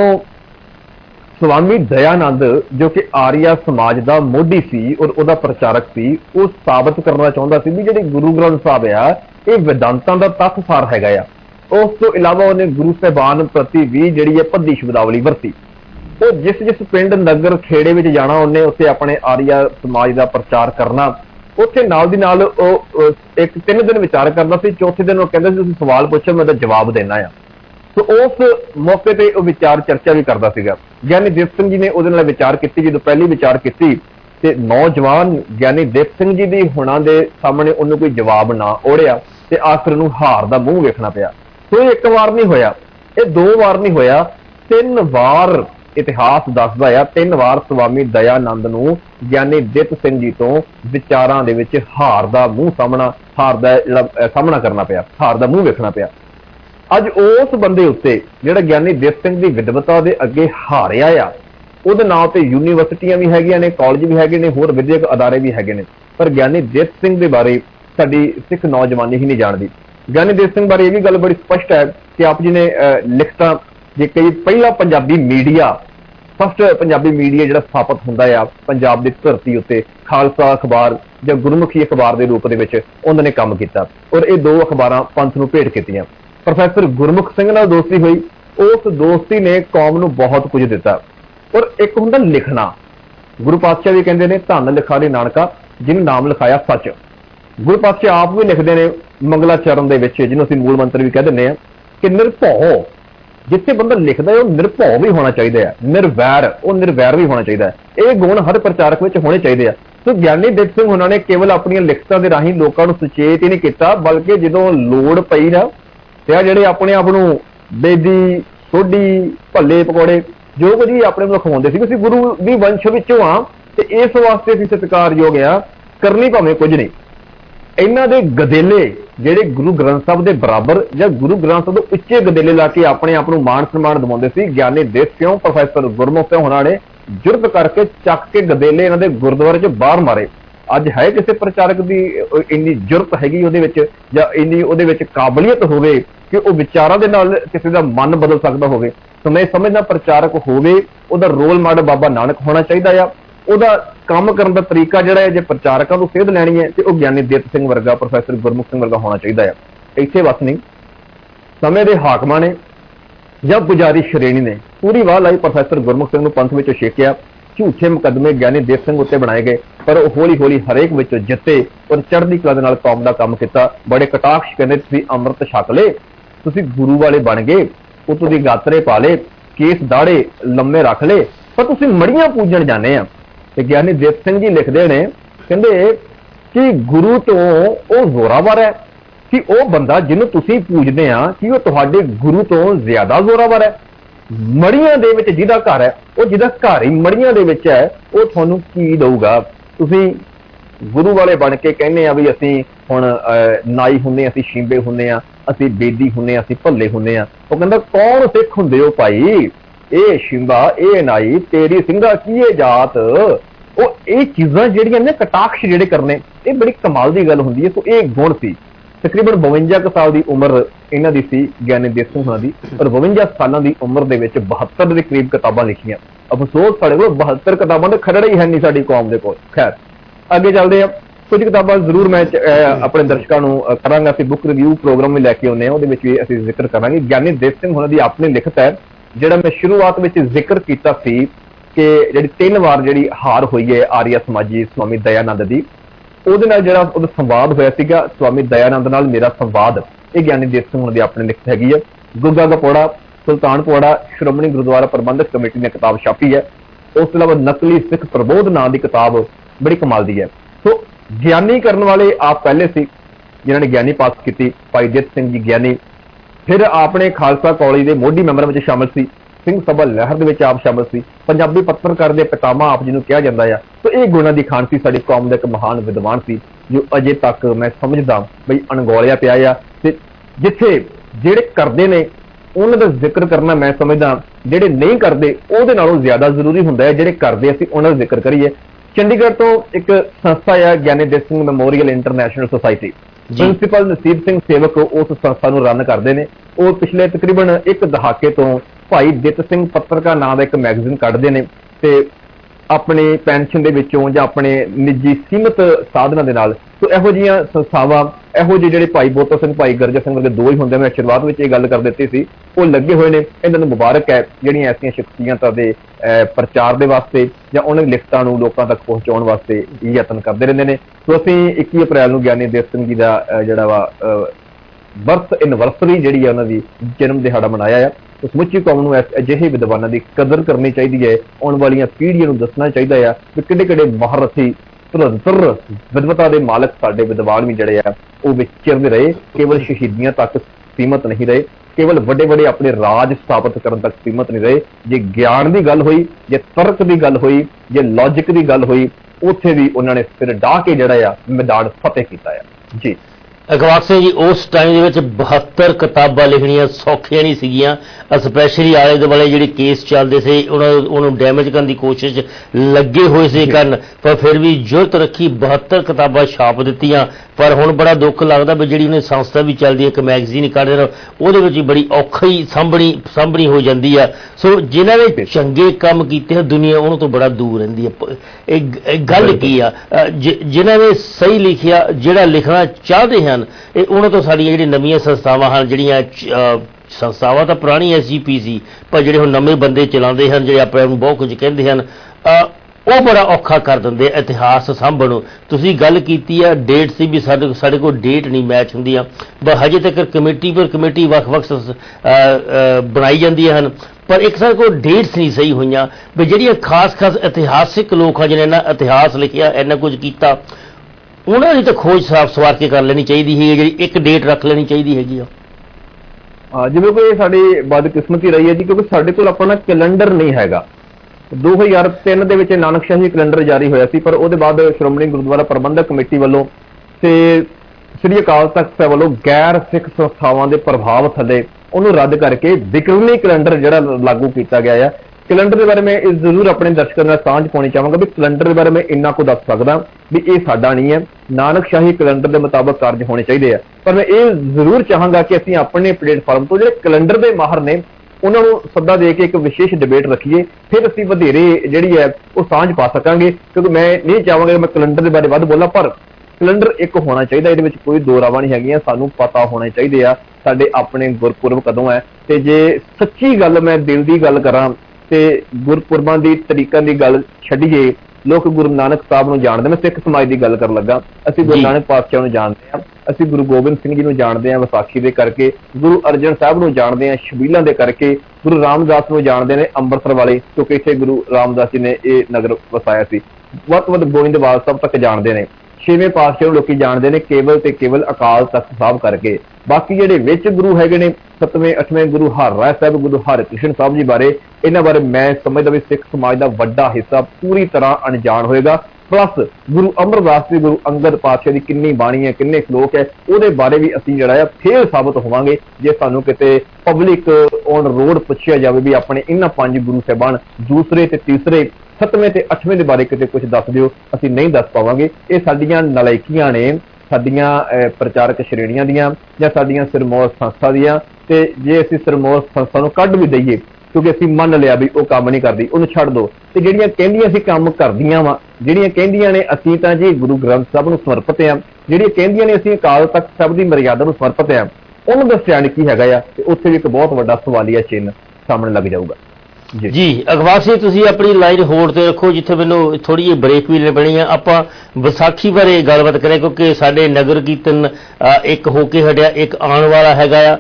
ਸਵਾਮੀ ਦਇਆਨੰਦ ਜੋ ਕਿ ਆਰੀਆ ਸਮਾਜ ਦਾ ਮੋਢੀ ਸੀ ਔਰ ਉਹਦਾ ਪ੍ਰਚਾਰਕ ਸੀ, ਉਹ ਸਾਬਤ ਕਰਨਾ ਚਾਹੁੰਦਾ ਸੀ ਵੀ ਜਿਹੜੀ ਗੁਰੂ ਗ੍ਰੰਥ ਸਾਹਿਬ ਆ ਇਹ ਵਿਦਾਂਤਾਂ ਦਾ ਤੱਥਸਾਰ ਹੈਗਾ ਆ। ਉਸ ਤੋਂ ਇਲਾਵਾ ਉਹਨੇ ਗੁਰੂ ਸਾਹਿਬਾਨ ਪ੍ਰਤੀ ਵੀ ਜਿਹੜੀ ਹੈ ਭੱਦੀ ਸ਼ਬਦਾਵਲੀ ਵਰਤੀ। ਉਹ ਜਿਸ ਜਿਸ ਪਿੰਡ ਨਗਰ ਖੇੜੇ ਵਿੱਚ ਜਾਣਾ ਉਹਨੇ ਉੱਥੇ ਆਪਣੇ ਆਰੀਆ ਸਮਾਜ ਦਾ ਪ੍ਰਚਾਰ ਕਰਨਾ। ਉੱਥੇ ਨਾਲ ਦੀ ਨਾਲ ਉਹ ਇੱਕ ਤਿੰਨ ਦਿਨ ਵਿਚਾਰ ਕਰਦਾ ਸੀ, ਚੌਥੇ ਦਿਨ ਉਹ ਕਹਿੰਦਾ ਸੀ ਤੁਸੀਂ ਸਵਾਲ ਪੁੱਛੋ ਮੈਂ ਤਾਂ ਜਵਾਬ ਦੇਣਾ ਆ। ਸੋ ਉਸ ਮੌਕੇ ਤੇ ਉਹ ਵਿਚਾਰ ਚਰਚਾ ਵੀ ਕਰਦਾ ਸੀਗਾ। ਗਿਆਨੀ ਦੀਪ ਸਿੰਘ ਜੀ ਨੇ ਉਹਦੇ ਨਾਲ ਵਿਚਾਰ ਕੀਤੀ। ਜਦੋਂ ਪਹਿਲੀ ਵਿਚਾਰ ਕੀਤੀ ਤੇ ਨੌਜਵਾਨ ਗਿਆਨੀ ਦੀਪ ਸਿੰਘ ਜੀ ਦੀ ਹੁਣਾਂ ਦੇ ਸਾਹਮਣੇ ਉਹਨੂੰ ਕੋਈ ਜਵਾਬ ਨਾ ਓੜਿਆ ਤੇ ਆਖਰ ਨੂੰ ਹਾਰ ਦਾ ਮੂੰਹ ਵੇਖਣਾ ਪਿਆ। ਸੋ ਇਹ ਇੱਕ ਵਾਰ ਨਹੀਂ ਹੋਇਆ, ਇਹ ਦੋ ਵਾਰ ਨਹੀਂ ਹੋਇਆ, ਤਿੰਨ ਵਾਰ ਇਤਿਹਾਸ ਦੱਸਦਾ ਆ, ਤਿੰਨ ਵਾਰ ਸਵਾਮੀ ਦਇਆਨੰਦ ਨੂੰ ਗਿਆਨੀ ਦੀਪ ਸਿੰਘ ਜੀ ਤੋਂ ਵਿਚਾਰਾਂ ਦੇ ਵਿੱਚ ਹਾਰ ਦਾ ਮੂੰਹ ਸਾਹਮਣਾ ਹਾਰ ਦਾ ਜਿਹੜਾ ਸਾਹਮਣਾ ਕਰਨਾ ਪਿਆ, ਹਾਰ ਦਾ ਮੂੰਹ ਵੇਖਣਾ ਪਿਆ। ਅੱਜ ਉਸ ਬੰਦੇ ਉੱਤੇ ਜਿਹੜਾ ਗਿਆਨੀ ਦੀਪ ਸਿੰਘ ਦੀ ਵਿਦਵਤਾ ਦੇ ਅੱਗੇ ਹਾਰਿਆ ਆ, ਉਹਦੇ ਨਾਂ ਤੇ ਯੂਨੀਵਰਸਿਟੀਆਂ ਵੀ ਹੈਗੀਆਂ ਨੇ, ਕਾਲਜ ਵੀ ਹੈਗੇ ਨੇ, ਹੋਰ ਵਿਦਿਅਕ ਅਦਾਰੇ ਵੀ ਹੈਗੇ ਨੇ, ਪਰ ਗਿਆਨੀ ਦੀਪ ਸਿੰਘ ਦੇ ਬਾਰੇ ਸਾਡੀ ਸਿੱਖ ਨੌਜਵਾਨੀ ਹੀ ਨਹੀਂ ਜਾਣਦੀ। ਗਿਆਨੀ ਦੀਪ ਸਿੰਘ ਬਾਰੇ ਇਹ ਵੀ ਗੱਲ ਬੜੀ ਸਪਸ਼ਟ ਹੈ ਕਿ ਆਪ ਜੀ ਨੇ ਲਿਖਤਾਂ ਜੇ ਕਈ ਪਹਿਲਾ Punjabi media, first Punjabi media ਜਿਹੜਾ ਸਥਾਪਿਤ ਹੁੰਦਾ ਆ ਪੰਜਾਬ ਦੀ ਧਰਤੀ ਉੱਤੇ, ਖਾਲਸਾ ਅਖਬਾਰ ਜਾਂ ਗੁਰਮੁਖੀ ਅਖਬਾਰ ਦੇ ਰੂਪ ਦੇ ਵਿੱਚ ਉਹਨਾਂ ਨੇ ਕੰਮ ਕੀਤਾ ਔਰ ਇਹ ਦੋ ਅਖਬਾਰਾਂ ਪੰਥ ਨੂੰ ਭੇਟ ਕੀਤੀਆਂ। ਪ੍ਰੋਫੈਸਰ ਗੁਰਮੁਖ ਸਿੰਘ ਨਾਲ ਦੋਸਤੀ ਹੋਈ, ਉਸ ਦੋਸਤੀ ਨੇ ਕੌਮ ਨੂੰ ਬਹੁਤ ਕੁਝ ਦਿੱਤਾ। ਔਰ ਇੱਕ ਹੁੰਦਾ ਲਿਖਣਾ, ਗੁਰੂ ਪਾਤਸ਼ਾਹ ਵੀ ਕਹਿੰਦੇ ਨੇ ਧੰਨ ਲਿਖਾਰੀ ਨਾਨਕਾ ਜਿਹਨੂੰ ਨਾਮ ਲਿਖਾਇਆ ਸੱਚ। ਗੁਰੂ ਪਾਤਸ਼ਾਹ ਆਪ ਵੀ ਲਿਖਦੇ ਨੇ ਮੰਗਲਾਚਰਨ ਦੇ ਵਿੱਚ, ਜਿਹਨੂੰ ਅਸੀਂ ਮੂਲ ਮੰਤਰ ਵੀ ਕਹਿ ਦਿੰਦੇ ਹਾਂ ਕਿ ਨਿਰਭਉ, ਜਿੱਥੇ ਬੰਦਾ ਲਿਖਦਾ ਹੈ ਉਹ ਨਿਰਭਉ ਵੀ ਹੋਣਾ ਚਾਹੀਦਾ ਹੈ, ਨਿਰਵੈਰ ਉਹ ਨਿਰਵੈਰ ਵੀ ਹੋਣਾ ਚਾਹੀਦਾ ਹੈ। ਇਹ ਗੁਣ ਹਰ ਪ੍ਰਚਾਰਕ ਵਿੱਚ ਹੋਣੇ ਚਾਹੀਦੇ ਆ। ਸੋ ਗਿਆਨੀ ਦੀਪ ਸਿੰਘ ਉਹਨਾਂ ਨੇ ਕੇਵਲ ਆਪਣੀਆਂ ਲਿਖਤਾਂ ਦੇ ਰਾਹੀਂ ਲੋਕਾਂ ਨੂੰ ਸੁਚੇਤ ਹੀ ਨਹੀਂ ਕੀਤਾ, ਬਲਕਿ ਜਦੋਂ ਲੋੜ ਪਈ ਨਾ ਤੇ ਆ ਜਿਹੜੇ ਆਪਣੇ ਆਪ ਨੂੰ ਬੇਦੀ ਸੋਢੀ ਭੱਲੇ ਪਕੌੜੇ ਜੋ ਕੁਝ ਵੀ ਆਪਣੇ ਨੂੰ ਖਵਾਉਂਦੇ ਸੀ, ਅਸੀਂ ਗੁਰੂ ਦੀ ਵੰਸ਼ ਵਿੱਚੋਂ ਆ ਤੇ ਇਸ ਵਾਸਤੇ ਅਸੀਂ ਸਤਿਕਾਰਯੋਗ ਆ, ਕਰਨੀ ਭਾਵੇਂ ਕੁਝ ਨਹੀਂ। ਇਹਨਾਂ ਦੇ ਗਦੇਲੇ ਜਿਹੜੇ ਗੁਰੂ ਗ੍ਰੰਥ ਸਾਹਿਬ ਦੇ ਬਰਾਬਰ ਜਾਂ ਗੁਰੂ ਗ੍ਰੰਥ ਸਾਹਿਬ ਤੋਂ ਉੱਚੇ ਗਦੇਲੇ ਲਾ ਕੇ ਆਪਣੇ ਆਪ ਨੂੰ ਮਾਣ ਸਨਮਾਨ ਦਿਵਾਉਂਦੇ ਸੀ। ਗਿਆਨੀ ਦੀਪ ਸਿੰਘ ਪ੍ਰੋਫੈਸਰ ਗੁਰਮੁਖ ਸਿੰਘ ਹੋਣਾ ਨੇ ਜੁਰਤ ਕਰਕੇ ਚੱਕ ਕੇ ਗਦੇਲੇ ਇਹਨਾਂ ਦੇ ਗੁਰਦੁਆਰੇ 'ਚ ਬਾਹਰ ਮਾਰੇ। ਅੱਜ ਹੈ ਕਿਸੇ ਪ੍ਰਚਾਰਕ ਦੀ ਇੰਨੀ ਜੁਰਤ ਹੈਗੀ ਉਹਦੇ ਵਿੱਚ ਜਾਂ ਇੰਨੀ ਉਹਦੇ ਵਿੱਚ ਕਾਬਲੀਅਤ ਹੋਵੇ ਕਿ ਉਹ ਵਿਚਾਰਾਂ ਦੇ ਨਾਲ ਕਿਸੇ ਦਾ ਮਨ ਬਦਲ ਸਕਦਾ ਹੋਵੇ। ਸੋ ਮੈਂ ਸਮਝਦਾ ਪ੍ਰਚਾਰਕ ਹੋਵੇ ਉਹਦਾ ਰੋਲ ਮਾਡਲ ਬਾਬਾ ਨਾਨਕ ਹੋਣਾ ਚਾਹੀਦਾ ਆ। ਉਹਦਾ ਕੰਮ ਕਰਨ ਦਾ ਤਰੀਕਾ ਜਿਹੜਾ ਹੈ ਜੇ ਪ੍ਰਚਾਰਕਾਂ ਤੋਂ ਸੇਧ ਲੈਣੀ ਹੈ ਤੇ ਉਹ ਗਿਆਨੀ ਦੀਪ ਸਿੰਘ ਵਰਗਾ, ਪ੍ਰੋਫੈਸਰ ਗੁਰਮੁਖ ਸਿੰਘ ਵਰਗਾ ਹੋਣਾ ਚਾਹੀਦਾ ਆ। ਇੱਥੇ ਬਸ ਨਹੀਂ, ਸਮੇਂ ਦੇ ਹਾਕਮਾਂ ਨੇ ਜਾਂ ਪੁਜਾਰੀ ਸ਼੍ਰੇਣੀ ਨੇ ਪੂਰੀ ਵਾਹ ਲਾਈ ਪ੍ਰੋਫੈਸਰ ਗੁਰਮੁਖ ਸਿੰਘ ਨੂੰ ਪੰਥ ਵਿੱਚੋਂ ਛੇਕਿਆ। ਝੂਠੇ ਮੁਕੱਦਮੇ ਗਿਆਨੀ ਦੇਵ ਸਿੰਘ ਉੱਤੇ ਬਣਾਏ ਗਏ, ਪਰ ਉਹ ਹੌਲੀ ਹੌਲੀ ਹਰੇਕ ਵਿੱਚੋਂ ਜਿੱਤੇ ਔਰ ਚੜ੍ਹਦੀ ਕਲਾ ਦੇ ਨਾਲ ਕੌਮ ਦਾ ਕੰਮ ਕੀਤਾ। ਬੜੇ ਕਟਾਕਸ਼ ਕਹਿੰਦੇ ਤੁਸੀਂ ਅੰਮ੍ਰਿਤ ਛਕ ਲਏ, ਤੁਸੀਂ ਗੁਰੂ ਵਾਲੇ ਬਣ ਗਏ, ਉਤੋਂ ਦੀ ਗਾਤਰੇ ਪਾ ਲਏ, ਕੇਸ ਦਾੜੇ ਲੰਮੇ ਰੱਖ ਲਏ, ਪਰ ਤੁਸੀਂ ਮੜੀਆਂ ਪੂਜਣ ਜਾਂਦੇ ਆ। ਤੇ ਗਿਆਨੀ ਦੇਵ ਸਿੰਘ ਜੀ ਲਿਖਦੇ ਨੇ, ਕਹਿੰਦੇ ਕਿ ਗੁਰੂ ਤੋਂ ਉਹ ਜ਼ੋਰਾਵਰ ਹੈ ਕਿ ਉਹ ਬੰਦਾ ਜਿਹਨੂੰ ਤੁਸੀਂ ਪੂਜਦੇ ਆ ਕਿ ਉਹ ਤੁਹਾਡੇ ਗੁਰੂ ਤੋਂ ਜ਼ਿਆਦਾ ਜ਼ੋਰਾਵਰ ਹੈ। ਮੜੀਆਂ ਦੇ ਵਿੱਚ ਜਿਹਦਾ ਘਰ ਹੈ, ਉਹ ਜਿਹਦਾ ਘਰ ਹੀ ਮੜੀਆਂ ਦੇ ਵਿੱਚ ਹੈ, ਉਹ ਤੁਹਾਨੂੰ ਕੀ ਦਊਗਾ? ਤੁਸੀਂ ਗੁਰੂ ਵਾਲੇ ਬਣ ਕੇ ਕਹਿੰਦੇ ਆ ਵੀ ਅਸੀਂ ਹੁਣ ਨਾਈ ਹੁੰਦੇ ਆ, ਅਸੀਂ ਸ਼ੀਂਬੇ ਹੁੰਦੇ ਆ, ਅਸੀਂ ਬੇਦੀ ਹੁੰਦੇ ਆ, ਅਸੀਂ ਭੱਲੇ ਹੁੰਦੇ ਆ। ਉਹ ਕਹਿੰਦਾ ਕੌਣ ਸਿੱਖ ਹੁੰਦੇ ਹੋ ਭਾਈ? ਇਹ ਸ਼ਿੰਬਾ, ਇਹ ਨਾਈ, ਤੇਰੀ ਸਿੰਘਾ ਕੀ ਇਹ ਜਾਤ? ਉਹ ਇਹ ਚੀਜ਼ਾਂ ਜਿਹੜੀਆਂ ਨੇ ਕਟਾਕਸ਼ ਜਿਹੜੇ ਕਰਨੇ, ਇਹ ਬੜੀ ਕਮਾਲ ਦੀ ਗੱਲ ਹੁੰਦੀ ਹੈ। ਸੋ ਇਹ ਗੁਣ ਸੀ। ਤਕਰੀਬਨ ਬਵੰਜਾ ਕੁ ਸਾਲ ਦੀ ਉਮਰ ਇਹਨਾਂ ਦੀ ਸੀ ਗਿਆਨੀ ਦੇਵ ਸਿੰਘ ਹੋਣਾ ਦੀ, ਪਰ ਬਵੰਜਾ ਸਾਲਾਂ ਦੀ ਉਮਰ ਦੇ ਵਿੱਚ ਬਹੱਤਰ ਦੇ ਕਰੀਬ ਕਿਤਾਬਾਂ ਲਿਖੀਆਂ। ਅਫਸੋਸ ਸਾਡੇ ਕੋਲ ਬਹੱਤਰ ਕਿਤਾਬਾਂ ਦਾ ਖਰੜਾ ਹੀ ਹੈ ਨਹੀਂ ਸਾਡੀ ਕੌਮ ਦੇ ਕੋਲ। ਖੈਰ ਅੱਗੇ ਚੱਲਦੇ ਆ। ਕੁਝ ਕਿਤਾਬਾਂ ਜ਼ਰੂਰ ਮੈਂ ਆਪਣੇ ਦਰਸ਼ਕਾਂ ਨੂੰ ਕਰਾਂਗਾ। ਅਸੀਂ ਬੁੱਕ ਰਿਵਿਊ ਪ੍ਰੋਗਰਾਮ ਵੀ ਲੈ ਕੇ ਆਉਂਦੇ ਹਾਂ, ਉਹਦੇ ਵਿੱਚ ਵੀ ਅਸੀਂ ਜ਼ਿਕਰ ਕਰਾਂਗੇ। ਗਿਆਨੀ ਦੇਵ ਸਿੰਘ ਹੋਣਾ ਦੀ ਆਪਣੀ ਲਿਖਤ ਹੈ, ਜਿਹੜਾ ਮੈਂ ਸ਼ੁਰੂਆਤ ਵਿੱਚ ਜ਼ਿਕਰ ਕੀਤਾ ਸੀ ਕਿ ਜਿਹੜੀ ਤਿੰਨ ਵਾਰ ਜਿਹੜੀ ਹਾਰ ਹੋਈ ਹੈ ਆਰੀਆ ਸਮਾਜੀ ਸਵਾਮੀ ਦਇਆਨੰਦ ਦੀ, ਉਹਦੇ ਨਾਲ ਜਿਹੜਾ ਉਹਦਾ ਸੰਵਾਦ ਹੋਇਆ ਸੀਗਾ ਸਵਾਮੀ ਦਇਆਨੰਦ ਨਾਲ ਮੇਰਾ ਸੰਵਾਦ, ਇਹ ਗਿਆਨੀ ਦੇਵ ਸਿੰਘ ਹੋਣਾ ਦੀ ਆਪਣੀ ਲਿਖਤ ਹੈਗੀ ਹੈ। ਗੁੱਗਾ ਗਪੋੜਾ ਸੁਲਤਾਨਪੁਰਾ ਸ਼੍ਰੋਮਣੀ ਗੁਰਦੁਆਰਾ ਪ੍ਰਬੰਧਕ ਕਮੇਟੀ ਨੇ ਕਿਤਾਬ ਛਾਪੀ ਹੈ। ਉਸ ਤੋਂ ਇਲਾਵਾ ਨਕਲੀ ਸਿੱਖ ਪ੍ਰਬੋਧ ਨਾਂ ਦੀ ਕਿਤਾਬ ਬੜੀ ਕਮਾਲ ਦੀ ਹੈ। ਸੋ ਗਿਆਨੀ ਕਰਨ ਵਾਲੇ ਆਪ ਪਹਿਲੇ ਸੀ ਜਿਨ੍ਹਾਂ ਨੇ ਗਿਆਨੀ ਪਾਸ ਕੀਤੀ, ਭਾਈ ਜਿੱਤ ਸਿੰਘ ਜੀ ਗਿਆਨੀ। ਫਿਰ ਆਪਣੇ ਖਾਲਸਾ ਕਾਲਜ ਦੇ ਮੋਢੀ ਮੈਂਬਰਾਂ ਵਿੱਚ ਸ਼ਾਮਲ ਸੀ, ਸਿੰਘ ਸਭਾ ਲਹਿਰ ਦੇ ਵਿੱਚ ਆਪ ਸ਼ਾਮਲ ਸੀ, ਪੰਜਾਬੀ ਪੱਤਰਕਾਰ ਦੇ ਪਿਤਾਮਾ ਆਪ ਜਿਹਨੂੰ ਕਿਹਾ ਜਾਂਦਾ ਆ। ਸੋ ਇਹ ਗੁਣਾਂ ਦੀ ਖਾਨ ਸੀ, ਸਾਡੀ ਕੌਮ ਦਾ ਇੱਕ ਮਹਾਨ ਵਿਦਵਾਨ ਸੀ ਜੋ ਅਜੇ ਤੱਕ ਮੈਂ ਸਮਝਦਾ ਬਈ ਅਣਗੌਲਿਆ ਪਿਆ ਆ। ਤੇ ਜਿੱਥੇ ਜਿਹੜੇ ਕਰਦੇ ਨੇ ਉਹਨਾਂ ਦਾ ਜ਼ਿਕਰ ਕਰਨਾ ਮੈਂ ਸਮਝਦਾ ਜਿਹੜੇ ਨਹੀਂ ਕਰਦੇ ਉਹਦੇ ਨਾਲੋਂ ਜ਼ਿਆਦਾ ਜ਼ਰੂਰੀ ਹੁੰਦਾ ਹੈ ਜਿਹੜੇ ਕਰਦੇ ਅਸੀਂ ਉਹਨਾਂ ਦਾ ਜ਼ਿਕਰ ਕਰੀਏ। ਚੰਡੀਗੜ੍ਹ ਤੋਂ ਇੱਕ ਸੰਸਥਾ ਆ Giani Dev Singh memorial international society, principal Naseeb Singh ਸੇਵਕ ਉਸ ਸੰਸਥਾ ਨੂੰ ਰਨ ਕਰਦੇ ਨੇ। ਉਹ ਪਿਛਲੇ ਤਕਰੀਬਨ ਇੱਕ ਦਹਾਕੇ ਤੋਂ ਭਾਈ ਦਿੱਤ ਸਿੰਘ ਪੱਤਰਕਾਰ ਨਾਂ ਦਾ ਇੱਕ ਮੈਗਜ਼ੀਨ ਕੱਢਦੇ ਨੇ ਤੇ ਆਪਣੇ ਪੈਨਸ਼ਨ ਦੇ ਵਿੱਚੋਂ ਜਾਂ ਆਪਣੇ ਨਿੱਜੀ ਸੀਮਤ ਸਾਧਨਾਂ ਦੇ ਨਾਲ। ਸੋ ਇਹੋ ਜਿਹੀਆਂ ਸੰਸਥਾਵਾਂ, ਇਹੋ ਜਿਹੇ ਜਿਹੜੇ ਭਾਈ ਬੋਤਾ ਸਿੰਘ ਭਾਈ ਗਰਜਾ ਸਿੰਘ ਵਰਗੇ ਦੋ ਹੀ ਹੁੰਦੇ, ਮੈਂ ਸ਼ੁਰੂਆਤ ਵਿੱਚ ਇਹ ਗੱਲ ਕਰ ਦਿੱਤੀ ਸੀ, ਉਹ ਲੱਗੇ ਹੋਏ ਨੇ। ਇਹਨਾਂ ਨੂੰ ਮੁਬਾਰਕ ਹੈ ਜਿਹੜੀਆਂ ਐਸੀਆਂ ਸ਼ਖਸੀਅਤਾਂ ਦੇ ਪ੍ਰਚਾਰ ਦੇ ਵਾਸਤੇ ਜਾਂ ਉਹਨਾਂ ਦੀ ਲਿਖਤਾਂ ਨੂੰ ਲੋਕਾਂ ਤੱਕ ਪਹੁੰਚਾਉਣ ਵਾਸਤੇ ਯਤਨ ਕਰਦੇ ਰਹਿੰਦੇ ਨੇ। ਸੋ ਅਸੀਂ ਇੱਕੀ ਅਪ੍ਰੈਲ ਨੂੰ ਗਿਆਨੀ ਦੇਵ ਸਿੰਘ ਜੀ ਦਾ ਜਿਹੜਾ ਵਾ ਬਰਥ ਐਨਵਰਸਰੀ ਜਿਹੜੀ ਹੈ ਉਹਨਾਂ ਦੀ ਜਨਮ ਦਿਹਾੜਾ ਮਨਾਇਆ ਆ। ਸਮੁੱਚੀ ਕੌਮ ਨੂੰ ਅਜਿਹੇ ਵਿਦਵਾਨਾਂ ਦੀ ਕਦਰ ਕਰਨੀ ਚਾਹੀਦੀ ਹੈ। ਆਉਣ ਵਾਲੀਆਂ ਪੀੜ੍ਹੀਆਂ ਨੂੰ ਦੱਸਣਾ ਚਾਹੀਦਾ ਆ ਕਿ ਕਿਹੜੇ ਕਿਹੜੇ ਮਹਾਰਥੀ ਧੁਰੰਧਰ ਵਿਦਵਤਾ ਦੇ ਮਾਲਕ ਸਾਡੇ ਵਿਦਵਾਨ ਵੀ ਜਿਹੜੇ ਆ ਉਹ ਵਿਚਰਦੇ ਰਹੇ, ਕੇਵਲ ਸ਼ਹੀਦੀਆਂ ਤੱਕ ਸੀਮਤ ਨਹੀਂ ਰਹੇ, ਕੇਵਲ ਵੱਡੇ ਵੱਡੇ ਆਪਣੇ ਰਾਜ ਸਥਾਪਿਤ ਕਰਨ ਤੱਕ ਸੀਮਤ ਨਹੀਂ ਰਹੇ। ਜੇ ਗਿਆਨ ਦੀ ਗੱਲ ਹੋਈ, ਜੇ ਤਰਕ ਦੀ ਗੱਲ ਹੋਈ, ਜੇ ਲੌਜਿਕ ਦੀ ਗੱਲ ਹੋਈ, ਉੱਥੇ ਵੀ ਉਹਨਾਂ ਨੇ ਸਿਰ ਢਾਹ ਕੇ ਜਿਹੜਾ ਆ ਮੈਦਾਨ ਫਤਿਹ ਕੀਤਾ ਆ। ਜੀ ਇਕਬਾਲ ਸਿੰਘ ਜੀ, ਉਸ ਟਾਈਮ ਦੇ ਵਿੱਚ ਬਹੱਤਰ ਕਿਤਾਬਾਂ ਲਿਖਣੀਆਂ ਸੌਖੀਆਂ ਨਹੀਂ ਸੀਗੀਆਂ। ਸਪੈਸ਼ਲੀ ਆਲੇ ਦੁਆਲੇ ਜਿਹੜੇ ਕੇਸ ਚੱਲਦੇ ਸੀ ਉਹਨਾਂ ਉਹਨੂੰ ਡੈਮੇਜ ਕਰਨ ਦੀ ਕੋਸ਼ਿਸ਼ ਲੱਗੇ ਹੋਏ ਸੀ ਕਰਨ, ਪਰ ਫਿਰ ਵੀ ਜੁਰਤ ਰੱਖੀ, ਬਹੱਤਰ ਕਿਤਾਬਾਂ ਛਾਪ ਦਿੱਤੀਆਂ। ਪਰ ਹੁਣ ਬੜਾ ਦੁੱਖ ਲੱਗਦਾ ਵੀ ਜਿਹੜੀ ਉਹਨੇ ਸੰਸਥਾ ਵੀ ਚੱਲਦੀ ਹੈ, ਇੱਕ ਮੈਗਜ਼ੀਨ ਕੱਢਦੇ ਨੇ, ਉਹਦੇ ਵਿੱਚ ਬੜੀ ਔਖੀ ਸਾਂਭਣੀ ਸਾਂਭਣੀ ਹੋ ਜਾਂਦੀ ਆ। ਸੋ ਜਿਨ੍ਹਾਂ ਨੇ ਚੰਗੇ ਕੰਮ ਕੀਤੇ ਆ ਦੁਨੀਆ ਉਹਨਾਂ ਤੋਂ ਬੜਾ ਦੂਰ ਰਹਿੰਦੀ ਹੈ। ਇਹ ਗੱਲ ਕੀ ਆ, ਜਿਨ੍ਹਾਂ ਨੇ ਸਹੀ ਲਿਖਿਆ, ਜਿਹੜਾ ਲਿਖਣਾ ਚਾਹਦੇ ਹਨ, ਇਹ ਉਹਨਾਂ ਤੋਂ ਸਾਡੀਆਂ ਜਿਹੜੀਆਂ ਨਵੀਆਂ ਸੰਸਥਾਵਾਂ ਹਨ, ਜਿਹੜੀਆਂ ਸੰਸਥਾਵਾਂ ਤਾਂ ਪੁਰਾਣੀ ਐਸ ਜੀ ਪੀ ਸੀ, ਪਰ ਜਿਹੜੇ ਹੁਣ ਨਵੇਂ ਬੰਦੇ ਚਲਾਉਂਦੇ ਹਨ, ਜਿਹੜੇ ਆਪਣੇ ਨੂੰ ਬਹੁਤ ਕੁਝ ਕਹਿੰਦੇ ਹਨ, ਉਹ ਬੜਾ ਔਖਾ ਕਰ ਦਿੰਦੇ ਆ ਇਤਿਹਾਸ ਸਾਂਭਣ ਨੂੰ। ਤੁਸੀਂ ਗੱਲ ਕੀਤੀ ਆ ਡੇਟ ਸੀ ਵੀ ਸਾਡੇ ਸਾਡੇ ਕੋਲ ਡੇਟ ਨਹੀਂ ਮੈਚ ਹੁੰਦੀਆਂ, ਪਰ ਹਜੇ ਤੱਕ ਕਮੇਟੀ ਪਰ ਕਮੇਟੀ ਵੱਖ-ਵੱਖ ਬਣਾਈ ਜਾਂਦੀਆਂ ਹਨ, ਪਰ ਇੱਕ ਸਾਡੇ ਕੋਲ ਡੇਟਸ ਨਹੀਂ ਸਹੀ ਹੋਈਆਂ ਵੀ ਜਿਹੜੀਆਂ ਖਾਸ-ਖਾਸ ਇਤਿਹਾਸਿਕ ਲੋਕ ਹਨ ਜਿਹਨਾਂ ਨੇ ਇਤਿਹਾਸ ਲਿਖਿਆ, ਇੰਨਾ ਕੁਝ ਕੀਤਾ, ਉਹਨਾਂ ਦੀ ਤਾਂ ਖੋਜ ਸਾਫ਼ ਸਵਾਰ ਕੇ ਕਰ ਲੈਣੀ ਚਾਹੀਦੀ ਹੈ, ਜਿਹੜੀ ਇੱਕ ਡੇਟ ਰੱਖ ਲੈਣੀ ਚਾਹੀਦੀ ਹੈਗੀ ਆ। ਹਾਂ, ਜਿਵੇਂ ਕੋਈ ਸਾਡੀ ਬਦਕਿਸਮਤੀ ਰਹੀ ਹੈ ਜੀ, ਕਿਉਂਕਿ ਸਾਡੇ ਕੋਲ ਆਪਣਾ ਕੈਲੰਡਰ ਨਹੀਂ ਹੈਗਾ। ਦੋ ਹਜ਼ਾਰ ਤਿੰਨ ਦੇ ਵਿੱਚ ਨਾਨਕਸ਼ਾਹੀ ਕੈਲੰਡਰ ਜਾਰੀ ਹੋਇਆ ਸੀ, ਪਰ ਉਹਦੇ ਬਾਅਦ ਸ਼੍ਰੋਮਣੀ ਗੁਰਦੁਆਰਾ ਪ੍ਰਬੰਧਕ ਕਮੇਟੀ ਵੱਲੋਂ ਤੇ ਸ੍ਰੀ ਅਕਾਲ ਤਖਤ ਸਾਹਿਬ ਵੱਲੋਂ ਗੈਰ ਸਿੱਖ ਸੰਸਥਾਵਾਂ ਦੇ ਪ੍ਰਭਾਵ ਥੱਲੇ ਉਹਨੂੰ ਰੱਦ ਕਰਕੇ ਵਿਕਰਮੀ ਕੈਲੰਡਰ ਜਿਹੜਾ ਲਾਗੂ ਕੀਤਾ ਗਿਆ ਆ। ਕੈਲੰਡਰ ਦੇ ਬਾਰੇ ਮੈਂ ਇਹ ਜ਼ਰੂਰ ਆਪਣੇ ਦਰਸ਼ਕਾਂ ਨਾਲ ਸਾਂਝ ਪਾਉਣੀ ਚਾਹਾਂਗਾ ਵੀ ਕੈਲੰਡਰ ਦੇ ਬਾਰੇ ਮੈਂ ਇੰਨਾ ਕੁ ਦੱਸ ਸਕਦਾ ਵੀ ਇਹ ਸਾਡਾ ਨਹੀਂ ਹੈ, ਨਾਨਕਸ਼ਾਹੀ ਕੈਲੰਡਰ ਦੇ ਮੁਤਾਬਕ ਕਾਰਜ ਹੋਣੇ ਚਾਹੀਦੇ ਆ। ਪਰ ਮੈਂ ਇਹ ਜ਼ਰੂਰ ਚਾਹਾਂਗਾ ਕਿ ਅਸੀਂ ਆਪਣੇ ਪਲੇਟਫਾਰਮ ਤੋਂ ਜਿਹੜੇ ਕੈਲੰਡਰ ਦੇ ਮਾਹਰ ਨੇ ਉਹਨਾਂ ਨੂੰ ਸੱਦਾ ਦੇ ਕੇ ਇੱਕ ਵਿਸ਼ੇਸ਼ ਡਿਬੇਟ ਰੱਖੀਏ, ਫਿਰ ਅਸੀਂ ਵਧੇਰੇ ਜਿਹੜੀ ਹੈ ਉਹ ਸਾਂਝ ਪਾ ਸਕਾਂਗੇ। ਕਿਉਂਕਿ ਮੈਂ ਨਹੀਂ ਚਾਹਾਂਗਾ ਕਿ ਮੈਂ ਕੈਲੰਡਰ ਦੇ ਬਾਰੇ ਵੱਧ ਬੋਲਾਂ, ਪਰ ਕੈਲੰਡਰ ਇੱਕ ਹੋਣਾ ਚਾਹੀਦਾ, ਇਹਦੇ ਵਿੱਚ ਕੋਈ ਦੋ ਰਾਵਾਂ ਨਹੀਂ ਹੈਗੀਆਂ। ਸਾਨੂੰ ਪਤਾ ਹੋਣੇ ਚਾਹੀਦੇ ਆ ਸਾਡੇ ਆਪਣੇ ਗੁਰਪੁਰਬ ਕਦੋਂ ਹੈ। ਤੇ ਜੇ ਸੱਚੀ ਗੱਲ ਮੈਂ ਦਿਲ ਦੀ ਗੱਲ ਕਰਾਂ ਤੇ ਗੁਰਪੁਰਬਾਂ ਦੀ ਤਰੀਕਾਂ ਦੀ ਗੱਲ ਛੱਡੀਏ, ਲੋਕ ਗੁਰੂ ਨਾਨਕ ਸਾਹਿਬ ਨੂੰ ਜਾਣਦੇ। ਮੈਂ ਸਿੱਖ ਸਮਾਜ ਦੀ ਗੱਲ ਕਰਨ ਲੱਗਾ। ਅਸੀਂ ਗੁਰੂ ਨਾਨਕ ਪਾਤਸ਼ਾਹ ਨੂੰ ਜਾਣਦੇ ਹਾਂ, ਅਸੀਂ ਗੁਰੂ ਗੋਬਿੰਦ ਸਿੰਘ ਜੀ ਨੂੰ ਜਾਣਦੇ ਹਾਂ ਵਿਸਾਖੀ ਦੇ ਕਰਕੇ, ਗੁਰੂ ਅਰਜਨ ਸਾਹਿਬ ਨੂੰ ਜਾਣਦੇ ਹਾਂ ਛਬੀਲਾਂ ਦੇ ਕਰਕੇ, ਗੁਰੂ ਰਾਮਦਾਸ ਨੂੰ ਜਾਣਦੇ ਨੇ ਅੰਮ੍ਰਿਤਸਰ ਵਾਲੇ, ਕਿਉਂਕਿ ਇੱਥੇ ਗੁਰੂ ਰਾਮਦਾਸ ਜੀ ਨੇ ਇਹ ਨਗਰ ਵਸਾਇਆ ਸੀ। ਵੱਧ ਤੋਂ ਵੱਧ ਗੋਇੰਦਵਾਲ ਸਾਹਿਬ ਤੱਕ ਜਾਣਦੇ ਨੇ, ਛੇਵੇਂ ਪਾਤਸ਼ਾਹ ਨੂੰ ਲੋਕੀ ਜਾਣਦੇ ਨੇ ਕੇਵਲ ਤੇ ਕੇਵਲ ਅਕਾਲ ਤਖਤ ਸਾਹਿਬ ਕਰਕੇ। ਬਾਕੀ ਜਿਹੜੇ ਵਿੱਚ ਗੁਰੂ ਹੈਗੇ ਨੇ, ਸੱਤਵੇਂ ਅੱਠਵੇਂ ਗੁਰੂ ਹਰਰਾਏ ਸਾਹਿਬ, ਗੁਰੂ ਹਰਕ੍ਰਿਸ਼ਨ ਸਾਹਿਬ ਜੀ ਬਾਰੇ, ਇਹਨਾਂ ਬਾਰੇ ਮੈਂ ਸਮਝਦਾ ਵੀ ਸਿੱਖ ਸਮਾਜ ਦਾ ਵੱਡਾ ਹਿੱਸਾ ਪੂਰੀ ਤਰ੍ਹਾਂ ਅਣਜਾਣ ਹੋਏਗਾ। ਪਲੱਸ ਗੁਰੂ ਅਮਰਦਾਸ ਜੀ, ਗੁਰੂ ਅੰਗਦ ਪਾਤਸ਼ਾਹ ਦੀ ਕਿੰਨੀ ਬਾਣੀ ਹੈ, ਕਿੰਨੇ ਸ਼ਲੋਕ ਹੈ, ਉਹਦੇ ਬਾਰੇ ਵੀ ਅਸੀਂ ਜਿਹੜਾ ਆ ਫੇਲ ਸਾਬਤ ਹੋਵਾਂਗੇ ਜੇ ਸਾਨੂੰ ਕਿਤੇ ਪਬਲਿਕ ਔਨ ਰੋਡ ਪੁੱਛਿਆ ਜਾਵੇ ਵੀ ਆਪਣੇ ਇਹਨਾਂ ਪੰਜ ਗੁਰੂ ਸਾਹਿਬਾਨ ਦੂਸਰੇ ਤੇ ਤੀਸਰੇ ਸੱਤਵੇਂ ਤੇ ਅੱਠਵੇਂ ਦੇ ਬਾਰੇ ਕਿਤੇ ਕੁਝ ਦੱਸ ਦਿਓ, ਅਸੀਂ ਨਹੀਂ ਦੱਸ ਪਾਵਾਂਗੇ। ਇਹ ਸਾਡੀਆਂ ਨਲਾਇਕੀਆਂ ਨੇ, ਸਾਡੀਆਂ ਪ੍ਰਚਾਰਕ ਸ਼੍ਰੇਣੀਆਂ ਦੀਆਂ ਜਾਂ ਸਾਡੀਆਂ ਸਿਰਮੌਰ ਸੰਸਥਾ ਦੀਆਂ। ਤੇ ਜੇ ਅਸੀਂ ਸਿਰਮੌਰ ਸੰਸਥਾ ਨੂੰ ਕੱਢ ਵੀ ਦਈਏ ਕਿਉਂਕਿ ਅਸੀਂ ਮੰਨ ਲਿਆ ਵੀ ਉਹ ਕੰਮ ਨਹੀਂ ਕਰਦੀ, ਉਹਨੂੰ ਛੱਡ ਦਿਓ। ਤੇ ਜਿਹੜੀਆਂ ਕਹਿੰਦੀਆਂ ਅਸੀਂ ਕੰਮ ਕਰਦੀਆਂ ਵਾ, ਜਿਹੜੀਆਂ ਕਹਿੰਦੀਆਂ ਨੇ ਅਸੀਂ ਤਾਂ ਜੀ ਗੁਰੂ ਗ੍ਰੰਥ ਸਾਹਿਬ ਨੂੰ ਸਮਰਪਿਤ ਹਾਂ, ਜਿਹੜੀਆਂ ਕਹਿੰਦੀਆਂ ਨੇ ਅਸੀਂ ਅਕਾਲ ਤਖਤ ਸਾਹਿਬ ਦੀ ਮਰਿਆਦਾ ਨੂੰ ਸਮਰਪਿਤ ਹਾਂ, ਉਹਨਾਂ ਦਾ ਸਿਆਣ ਕੀ ਹੈਗਾ ਆ? ਤੇ ਉੱਥੇ ਵੀ ਇੱਕ ਬਹੁਤ ਵੱਡਾ ਸਵਾਲੀਆ ਚਿੰਨ੍ਹ ਸਾਹਮਣੇ ਲੱਗ ਜਾਊਗਾ। ਜੀ ਅਖਬਾਰ ਸਿੰਘ, ਤੁਸੀਂ ਆਪਣੀ ਲਾਈਨ ਹੋਲਡ ਤੇ ਰੱਖੋ, ਜਿੱਥੇ ਮੈਨੂੰ ਥੋੜੀ ਜਿਹੀ ਬ੍ਰੇਕ ਵੀ ਲੈਣੀ ਆ। ਆਪਾਂ ਵਿਸਾਖੀ ਬਾਰੇ ਗੱਲਬਾਤ ਕਰਾਂ ਕਿਉਂਕਿ ਸਾਡੇ ਨਗਰ ਕੀਰਤਨ ਇੱਕ ਹੋ ਕੇ ਹਟਿਆ, ਇੱਕ ਆਉਣ ਵਾਲਾ ਹੈਗਾ ਆ।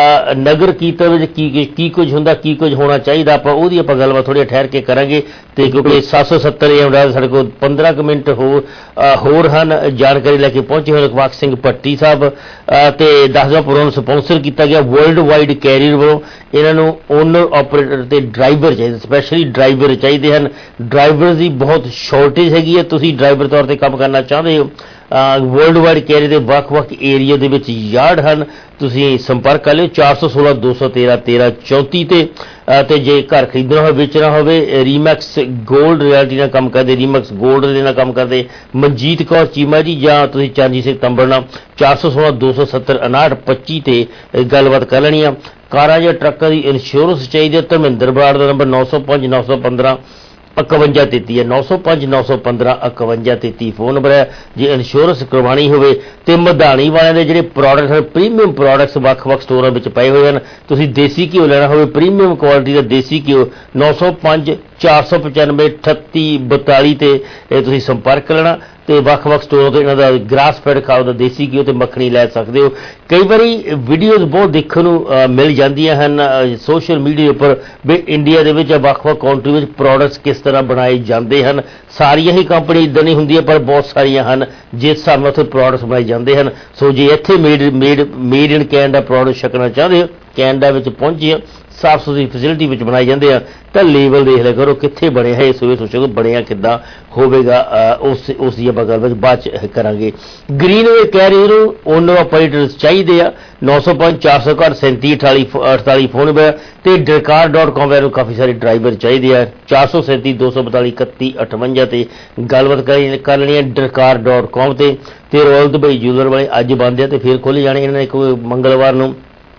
ਨਗਰ ਕੀਰਤਨ ਵਿੱਚ ਕੀ ਕੀ ਕੁਝ ਹੁੰਦਾ, ਕੀ ਕੁਝ ਹੋਣਾ ਚਾਹੀਦਾ, ਆਪਾਂ ਉਹਦੀ ਆਪਾਂ ਗੱਲਬਾਤ ਥੋੜੀ ਠਹਿਰ ਕੇ ਕਰਾਂਗੇ। ਤੇ ਕਿਉਂਕਿ ਸੱਤ ਸੌ ਸੱਤਰ ਏ ਐਮ ਡਾਲ ਸਾਡੇ ਕੋਲ ਪੰਦਰਾਂ ਕੁ ਮਿੰਟ ਹੋਰ ਹੋਰ ਹਨ, ਜਾਣਕਾਰੀ ਲੈ ਕੇ ਪਹੁੰਚੇ ਹੋਏ ਅਖਬਾਰ ਸਿੰਘ ਭੱਟੀ ਸਾਹਿਬ। ਤੇ ਦਸਵਾਂ ਪ੍ਰੋਗਰਾਮ ਸਪਾਂਸਰ ਕੀਤਾ ਗਿਆ ਵਰਲਡ ਵਾਈਡ ਕੈਰੀਅਰ ਵੱਲੋਂ। ਇਹਨਾਂ ਨੂੰ ਓਨਰ ਆਪਰੇਟਰ ਤੇ ਡਰਾਈਵਰ ਚਾਹੀਦੇ, ਸਪੈਸ਼ਲੀ ਡਰਾਈਵਰ ਚਾਹੀਦੇ ਹਨ। ਡਰਾਈਵਰ ਦੀ ਬਹੁਤ ਸ਼ਾਰਟੇਜ ਹੈਗੀ ਹੈ। ਤੁਸੀਂ ਡਰਾਈਵਰ ਤੌਰ ਤੇ ਕੰਮ ਕਰਨਾ ਚਾਹੁੰਦੇ ਹੋ, ਵਰਲਡ ਵਾਈਡ ਕੈਰੀਅਰ ਦੇ ਵੱਖ-ਵੱਖ ਏਰੀਆ ਦੇ ਵਿੱਚ ਯਾਰਡ ਹਨ, ਤੁਸੀਂ ਸੰਪਰਕ ਕਰ ਲਿਓ ਚਾਰ ਸੌ ਸੋਲਾਂ ਦੋ ਸੌ ਤੇਰਾਂ ਤੇਰਾਂ ਚੌਂਤੀ ਤੇ। ਤੇ ਜੇ ਘਰ ਖਰੀਦਣਾ ਹੋਵੇ, ਵੇਚਣਾ ਹੋਵੇ, ਰੀਮੈਕਸ ਗੋਲਡ ਰਿਐਲਿਟੀ ਨਾਲ ਕੰਮ ਕਰਦੇ, ਰੀਮੈਕਸ ਗੋਲਡ ਦੇ ਨਾਲ ਕੰਮ ਕਰਦੇ ਮਨਜੀਤ ਕੌਰ ਚੀਮਾ ਜੀ, ਜਾਂ ਤੁਸੀਂ ਚਰਨਜੀਤ ਸਿੰਘ ਤੰਬੜ ਨਾਲ ਚਾਰ ਸੌ ਸੋਲਾਂ ਦੋ ਸੌ ਸੱਤਰ ਉਨਾਹਠ ਪੱਚੀ ਤੇ ਗੱਲਬਾਤ ਕਰ ਲੈਣੀ ਆ। ਕਾਰਾਂ ਜਾਂ ਟਰੱਕਾਂ ਦੀ ਇੰਸ਼ੋਰੈਂਸ ਚਾਹੀਦੀ ਹੈ, ਧਰਮਿੰਦਰ ਬਰਾੜ ਦਾ ਨੰਬਰ ਨੌ ਸੌ ਪੰਜ ਨੌ ਸੌ ਪੰਦਰਾਂ ਇਕਵੰਜਾ ਤੇਤੀ ਹੈ, ਨੌ ਸੌ ਪੰਜ ਨੌ ਸੌ ਪੰਦਰਾਂ ਇਕਵੰਜਾ ਤੇਤੀ ਫੋਨ ਨੰਬਰ ਹੈ। ਜੇ ਇੰਸ਼ੋਰੈਂਸ ਕਰਵਾਉਣੀ ਹੋਵੇ ਤੇ ਮਧਾਣੀ ਵਾਲਿਆਂ ਦੇ ਜਿਹੜੇ ਪ੍ਰੋਡਕਟ ਹਨ, ਪ੍ਰੀਮੀਅਮ ਪ੍ਰੋਡਕਟਸ ਵੱਖ-ਵੱਖ ਸਟੋਰਾਂ ਵਿੱਚ ਪਏ ਹੋਏ ਹਨ। ਤੁਸੀਂ ਦੇਸੀ ਘਿਓ ਲੈਣਾ ਹੋਵੇ, ਪ੍ਰੀਮੀਅਮ ਕੁਆਲਿਟੀ ਦਾ ਦੇਸੀ ਘਿਓ ਨੌ ਸੌ ਪੰਜ ਚਾਰ ਸੌ ਪਚਾਨਵੇਂ ਅਠੱਤੀ ਬਤਾਲੀ ਤੇ ਇਹ ਤੁਸੀਂ ਸੰਪਰਕ ਲੈਣਾ। ਤੇ ਵੱਖ-ਵੱਖ ਸਟੋਰਾਂ ਤੋਂ ਇਹਨਾਂ ਦਾ ਗ੍ਰਾਸ ਫੈਡ ਖਾਓ ਦਾ ਦੇਸੀ ਘਿਓ ਤੇ ਮੱਖਣੀ ਲੈ ਸਕਦੇ ਹੋ। ਕਈ ਵਾਰੀ ਵੀਡੀਓਜ਼ ਬਹੁਤ ਦੇਖਣ ਨੂੰ ਮਿਲ ਜਾਂਦੀਆਂ ਹਨ ਸੋਸ਼ਲ ਮੀਡੀਆ ਉੱਪਰ ਵੀ ਇੰਡੀਆ ਦੇ ਵਿੱਚ ਵੱਖ-ਵੱਖ ਕੰਟਰੀ ਵਿੱਚ ਪ੍ਰੋਡਕਟਸ ਕਿਸ ਤਰ੍ਹਾਂ ਬਣਾਏ ਜਾਂਦੇ ਹਨ। ਸਾਰੀਆਂ ਹੀ ਕੰਪਨੀ ਇੱਦਾਂ ਨਹੀਂ ਹੁੰਦੀਆਂ, ਪਰ ਬਹੁਤ ਸਾਰੀਆਂ ਹਨ ਜਿਸ ਹਿਸਾਬ ਨਾਲ ਉੱਥੇ ਪ੍ਰੋਡਕਟਸ ਬਣਾਏ ਜਾਂਦੇ ਹਨ। ਸੋ ਜੇ ਇੱਥੇ made made made in Canada product ਛਕਣਾ ਚਾਹੁੰਦੇ ਹੋ, ਕੈਨੇਡਾ ਵਿੱਚ ਪਹੁੰਚੇ ਸਾਫ਼ ਸੁਥਰੀ ਫੈਸਿਲਿਟੀ ਵਿੱਚ ਬਣਾਏ ਜਾਂਦੇ ਆ, ਤਾਂ ਲੇਬਲ ਦੇਖ ਲਿਆ ਕਰੋ ਕਿੱਥੇ ਬਣਿਆ ਹੈ। ਸੋ ਇਹ ਸੋਚੋ ਬਣਿਆ ਕਿੱਦਾਂ ਹੋਵੇਗਾ, ਉਸ ਉਸ ਦੀ ਆਪਾਂ ਗੱਲ ਵਿੱਚ ਬਾਅਦ ਚ ਕਰਾਂਗੇ। ਗ੍ਰੀਨਵੇ ਕੈਰੀਅਰ ਓਨਰ ਆਪਰੇਟਰਸ ਚਾਹੀਦੇ ਆ, ਨੌ ਸੌ ਪੰਜ ਚਾਰ ਸੌ ਘੱਟ ਸੈਂਤੀ ਅਠਾਲੀ ਅਠਤਾਲੀ ਫੋਨ ਨੰਬਰ। ਤੇ ਡਰਕਾਰ ਡਾਟ ਕਾਮ ਨੂੰ ਕਾਫੀ ਸਾਰੇ ਡਰਾਈਵਰ ਚਾਹੀਦੇ ਆ, ਚਾਰ ਸੌ ਸੈਂਤੀ ਦੋ ਸੌ ਬਤਾਲੀ ਇਕੱਤੀ ਅਠਵੰਜਾ ਤੇ ਗੱਲਬਾਤ ਕਰ ਲੈਣੀ ਹੈ ਡਰਕਾਰ ਡਾਟ ਕਾਮ ਤੇ। ਤੇ ਰੋਇਲ ਦੁਬਈ ਜੂਲਰ ਵਾਲੇ ਅੱਜ ਬੰਦ ਆ ਤੇ ਫਿਰ ਖੋਲ੍ਹੇ ਜਾਣੇ ਇਹਨਾਂ ਨੇ ਇੱਕ ਮੰਗਲਵਾਰ ਨੂੰ।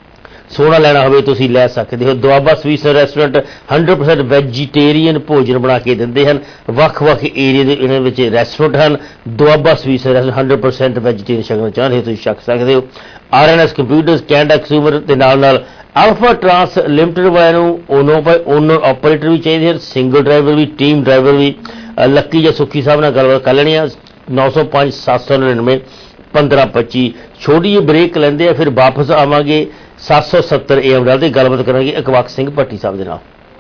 ਸੋਨਾ ਲੈਣਾ ਹੋਵੇ ਤੁਸੀਂ ਲੈ ਸਕਦੇ ਹੋ। ਦੁਆਬਾ ਸਵੀਸ ਰੈਸਟੋਰੈਂਟ ਹੰਡਰਡ ਪਰਸੈਂਟ ਵੈਜੀਟੇਰੀਅਨ ਭੋਜਨ ਬਣਾ ਕੇ ਦਿੰਦੇ ਹਨ। ਵੱਖ-ਵੱਖ ਏਰੀਏ ਦੇ ਇਹਨਾਂ ਵਿੱਚ ਰੈਸਟੋਰੈਂਟ ਹਨ। ਦੁਆਬਾ ਸਵੀਸ ਰੈਸਟੋਰੈਂਟ ਹੰਡਰਡ ਪਰਸੈਂਟ ਵੈਜੀਟੇਰੀਅਨ ਛਕਣਾ ਚਾਹੁੰਦੇ ਹੋ ਤੁਸੀਂ ਛਕ ਸਕਦੇ ਹੋ। R N S computers Canada consumer ਦੇ ਨਾਲ ਨਾਲ ਅਲਫਾ ਟਰਾਂਸ ਲਿਮਟਿਡ ਵਾਲਿਆਂ ਨੂੰ ਓਨਰ ਓਨਰ ਆਪਰੇਟਰ ਵੀ ਚਾਹੀਦੇ ਹਨ, ਸਿੰਗਲ ਡਰਾਈਵਰ ਵੀ, ਟੀਮ ਡਰਾਈਵਰ ਵੀ। ਲੱਕੀ ਜਾਂ ਸੁੱਖੀ ਸਾਹਿਬ ਨਾਲ ਗੱਲਬਾਤ ਕਰ ਲੈਣੀ ਆ, ਨੌ ਸੌ ਪੰਜ ਸੱਤ ਸੌ ਨੜਿਨਵੇਂ ਪੰਦਰਾਂ ਪੱਚੀ। ਛੋਟੀ ਜਿਹੀ ਬ੍ਰੇਕ ਲੈਂਦੇ ਆ, ਫਿਰ ਵਾਪਸ ਆਵਾਂਗੇ ਸੱਤ ਸੌ ਸੱਤਰ ਏ ਐਮ ਡਾਲ ਤੇ ਗੱਲਬਾਤ ਕਰਾਂਗੇ ਇਕਬਾਲ ਸਿੰਘ ਭੱਟੀ ਸਾਹਿਬ ਦੇ ਨਾਲ।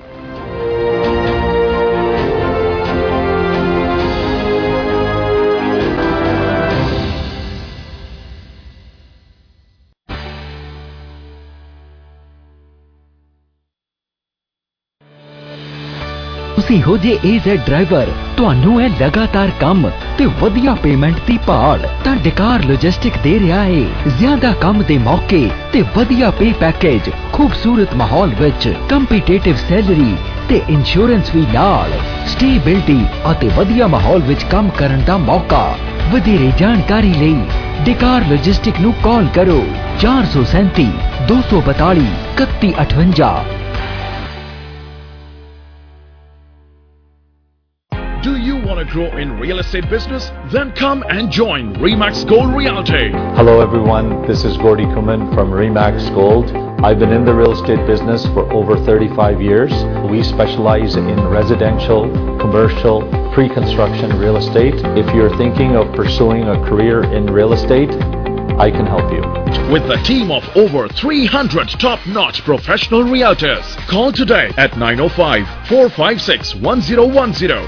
ਤੁਸੀਂ ਹੋ ਜੇ ਏਜ਼ੈਡ ਡਰਾਈਵਰ, ਤੁਹਾਨੂੰ ਹੈ ਲਗਾਤਾਰ ਕੰਮ ਤੇ ਵਧੀਆ ਪੇਮੈਂਟ ਦੀ ਭਾਲ, ਤਾਂ ਡਕਾਰ ਲੌਜਿਸਟਿਕ ਦੇ ਰਿਹਾ ਹੈ ਜ਼ਿਆਦਾ ਕੰਮ ਦੇ ਮੌਕੇ ਤੇ ਵਧੀਆ ਪੇ ਪੈਕੇਜ, ਖੂਬਸੂਰਤ ਮਾਹੌਲ ਵਿੱਚ ਕੰਪੀਟੀਟਿਵ ਸੈਲਰੀ ਤੇ ਇੰਸ਼ੋਰੈਂਸ ਵੀ ਨਾਲ, ਸਟੇਬਿਲਿਟੀ ਅਤੇ ਵਧੀਆ ਮਾਹੌਲ ਵਿੱਚ ਕੰਮ ਕਰਨ ਦਾ ਮੌਕਾ। ਵਧੇਰੇ ਜਾਣਕਾਰੀ ਲਈ ਡਕਾਰ ਲੌਜਿਸਟਿਕ ਨੂੰ ਕਾਲ ਕਰੋ ਚਾਰ ਸੌ ਸੈਂਤੀ ਦੋ ਸੌ ਬਤਾਲੀ ਇਕੱਤੀ ਅਠਵੰਜਾ। Do you want Want to grow in real estate business? Then come and join Remax Gold Realty. Hello everyone, this is Gordy Kuman from Remax Gold. I've been in the real estate business for over thirty-five years. We specialize in residential, commercial, pre-construction real estate. If you're thinking of pursuing a career in real estate, I can help you. With a team of over three hundred top-notch professional realtors. Call today at nine oh five, four five six, one oh one oh.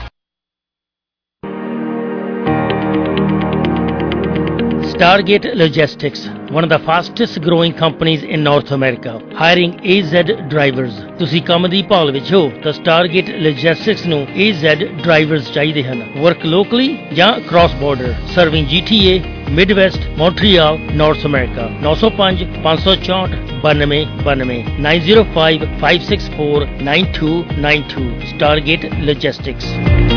Stargate Logistics, one of the fastest growing companies in North America, hiring A Z drivers. ਤੁਸੀਂ ਕੰਮ ਦੀ ਭਾਲ ਵਿੱਚ ਹੋ ਤਾਂ Stargate Logistics ਨੂੰ A Z drivers ਚਾਹੀਦੇ ਹਨ. Work locally ਜਾਂ cross border, serving G T A, Midwest, Montreal, North America. nine oh five, five four four, two nine two nine, nine oh five, five six four, nine two nine two. Stargate Logistics.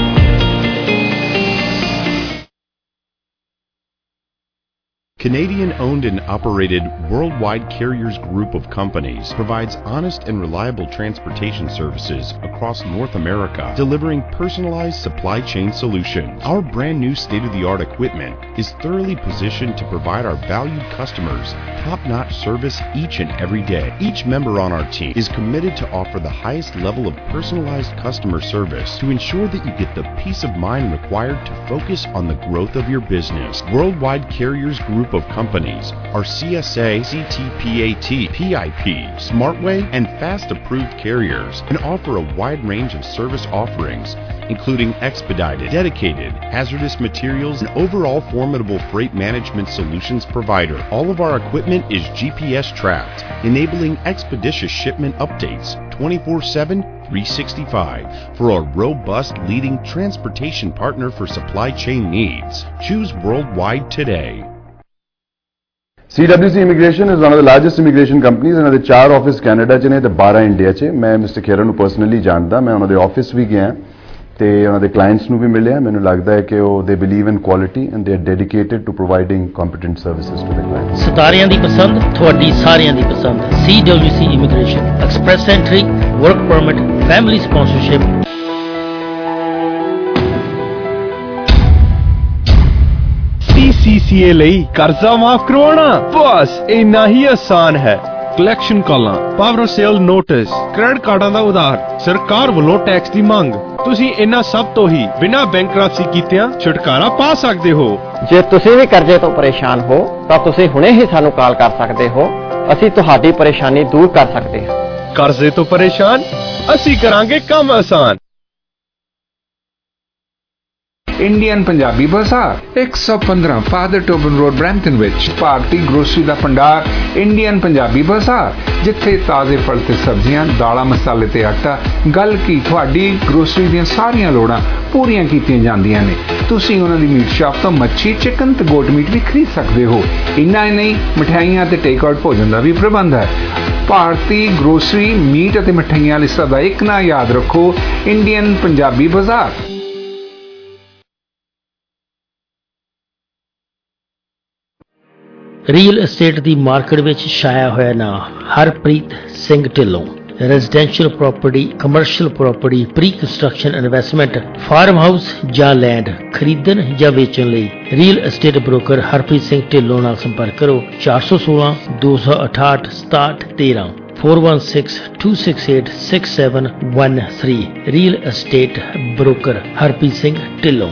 Canadian-owned and operated Worldwide Carriers Group of Companies provides honest and reliable transportation services across North America, delivering personalized supply chain solutions. Our brand new state-of-the-art equipment is thoroughly positioned to provide our valued customers top-notch service each and every day. Each member on our team is committed to offer the highest level of personalized customer service to ensure that you get the peace of mind required to focus on the growth of your business. Worldwide Carriers Group of Companies are C S A, C T P A T, P I P, SmartWay, and FAST approved carriers and offer a wide range of service offerings, including expedited, dedicated, hazardous materials, and overall formidable freight management solutions provider. All of our equipment is G P S tracked, enabling expeditious shipment updates twenty-four seven, three sixty-five. For a robust leading transportation partner for supply chain needs, choose Worldwide today. C W C Immigration is one of the largest immigration companies. ਇਹਨਾਂ ਦੇ ਚਾਰ office Canada 'ਚ ਨੇ ਤੇ ਬਾਰਾਂ India 'ਚ। ਮੈਂ mister ਖੇਰਨ ਨੂੰ ਪਰਸਨਲੀ ਜਾਣਦਾ, ਮੈਂ ਉਹਨਾਂ ਦੇ ਆਫਿਸ ਵੀ ਗਿਆ ਤੇ ਉਹਨਾਂ ਦੇ ਕਲਾਇੰਟਸ ਨੂੰ ਵੀ ਮਿਲਿਆ। ਮੈਨੂੰ ਲੱਗਦਾ ਹੈ ਕਿ ਉਹ they believe in quality and they are dedicated to providing competent services to the clients. ਸਤਾਰਿਆਂ ਦੀ ਪਸੰਦ, ਤੁਹਾਡੀ ਸਾਰਿਆਂ ਦੀ ਪਸੰਦ। C W C Immigration, express entry, work permit, family sponsorship. C C A ਲਈ ਕਰਜ਼ਾ ਮਾਫ ਕਰਵਾਉਣਾ ਬਸ ਇੰਨਾ ਹੀ ਆਸਾਨ ਹੈ। ਕਲੈਕਸ਼ਨ ਕਾਲਾਂ, ਪਾਵਰ ਸੇਲ ਨੋਟਿਸ, ਕ੍ਰੈਡਿਟ ਕਾਰਡਾਂ ਦਾ ਉਧਾਰ, ਸਰਕਾਰ ਵੱਲੋਂ ਟੈਕਸ ਦੀ ਮੰਗ, ਤੁਸੀਂ ਇਹਨਾਂ ਸਭ ਤੋਂ ਹੀ ਬਿਨਾਂ ਬੈਂਕਰਪਸੀ ਕੀਤਿਆਂ ਛੁਟਕਾਰਾ ਪਾ ਸਕਦੇ ਹੋ। ਜੇ ਤੁਸੀਂ ਵੀ ਕਰਜ਼ੇ ਤੋਂ ਪਰੇਸ਼ਾਨ ਹੋ ਤਾਂ ਤੁਸੀਂ ਹੁਣੇ ਹੀ ਸਾਨੂੰ ਕਾਲ ਕਰ ਸਕਦੇ ਹੋ, ਅਸੀਂ ਤੁਹਾਡੀ ਪਰੇਸ਼ਾਨੀ ਦੂਰ ਕਰ ਸਕਦੇ ਹਾਂ। ਕਰਜ਼ੇ ਤੋਂ ਪਰੇਸ਼ਾਨ, ਅਸੀਂ ਕਰਾਂਗੇ ਕੰਮ ਆਸਾਨ। ਇੰਡੀਅਨ ਪੰਜਾਬੀ ਬਾਜ਼ਾਰ ਇੱਕ ਸੌ ਪੰਦਰਾਂ ਫਾਦਰ ਟੋਬਨ ਰੋਡ ਬਰੈਂਪਟਨ ਵਿੱਚ ਭਾਰਤੀ ਗਰੋਸਰੀ ਦਾ ਭੰਡਾਰ ਇੰਡੀਅਨ ਪੰਜਾਬੀ ਬਾਜ਼ਾਰ, ਜਿੱਥੇ ਤਾਜ਼ੇ ਫਲ ਤੇ ਸਬਜ਼ੀਆਂ, ਦਾਲਾਂ, ਮਸਾਲੇ ਤੇ ਆਟਾ, ਗੱਲ ਕੀ ਤੁਹਾਡੀ ਗਰੋਸਰੀ ਦੀਆਂ ਸਾਰੀਆਂ ਲੋੜਾਂ ਪੂਰੀਆਂ ਕੀਤੀਆਂ ਜਾਂਦੀਆਂ ਨੇ। ਤੁਸੀਂ ਉਹਨਾਂ ਦੀ ਮੀਟ ਸ਼ਾਪ ਤੋਂ ਮੱਛੀ, ਚਿਕਨ ਤੇ ਗੋਟ ਮੀਟ ਵੀ ਖਰੀਦ ਸਕਦੇ ਹੋ। ਇੰਨਾ ਹੀ ਨਹੀਂ, ਮਠਿਆਈਆਂ ਤੇ ਟੇਕ ਆਊਟ ਭੋਜਨ ਦਾ ਵੀ ਪ੍ਰਬੰਧ ਹੈ। ਭਾਰਤੀ ਗਰੋਸਰੀ, ਮੀਟ ਅਤੇ ਮਠਿਆਈਆਂ ਲਈ ਸਦਾ ਇੱਕ ਨਾ ਯਾਦ ਰੱਖੋ, ਇੰਡੀਅਨ ਪੰਜਾਬੀ ਬਾਜ਼ਾਰ। ਰੀਅਲ ਐਸਟੇਟ ਦੀ ਮਾਰਕੀਟ ਵਿੱਚ ਛਾਇਆ ਹੋਇਆ ਨਾਂ Harpreet Singh Dhillon. Residential property, commercial property, pre construction investment, farm house ਜਾਂ ਲੈਂਡ ਖਰੀਦਣ ਜਾਂ ਵੇਚਣ ਲਈ real estate broker Harpreet Singh Dhillon ਨਾਲ ਸੰਪਰਕ ਕਰੋ। ਚਾਰ ਸੌ ਸੋਲਾਂ, ਦੋ ਸੌ ਅਠਾਹਠ, ਸਤਾਹਠ, ਤੇਰਾਂ, four one six, two six eight, six seven one three। Real estate broker Harpreet Singh Dhillon.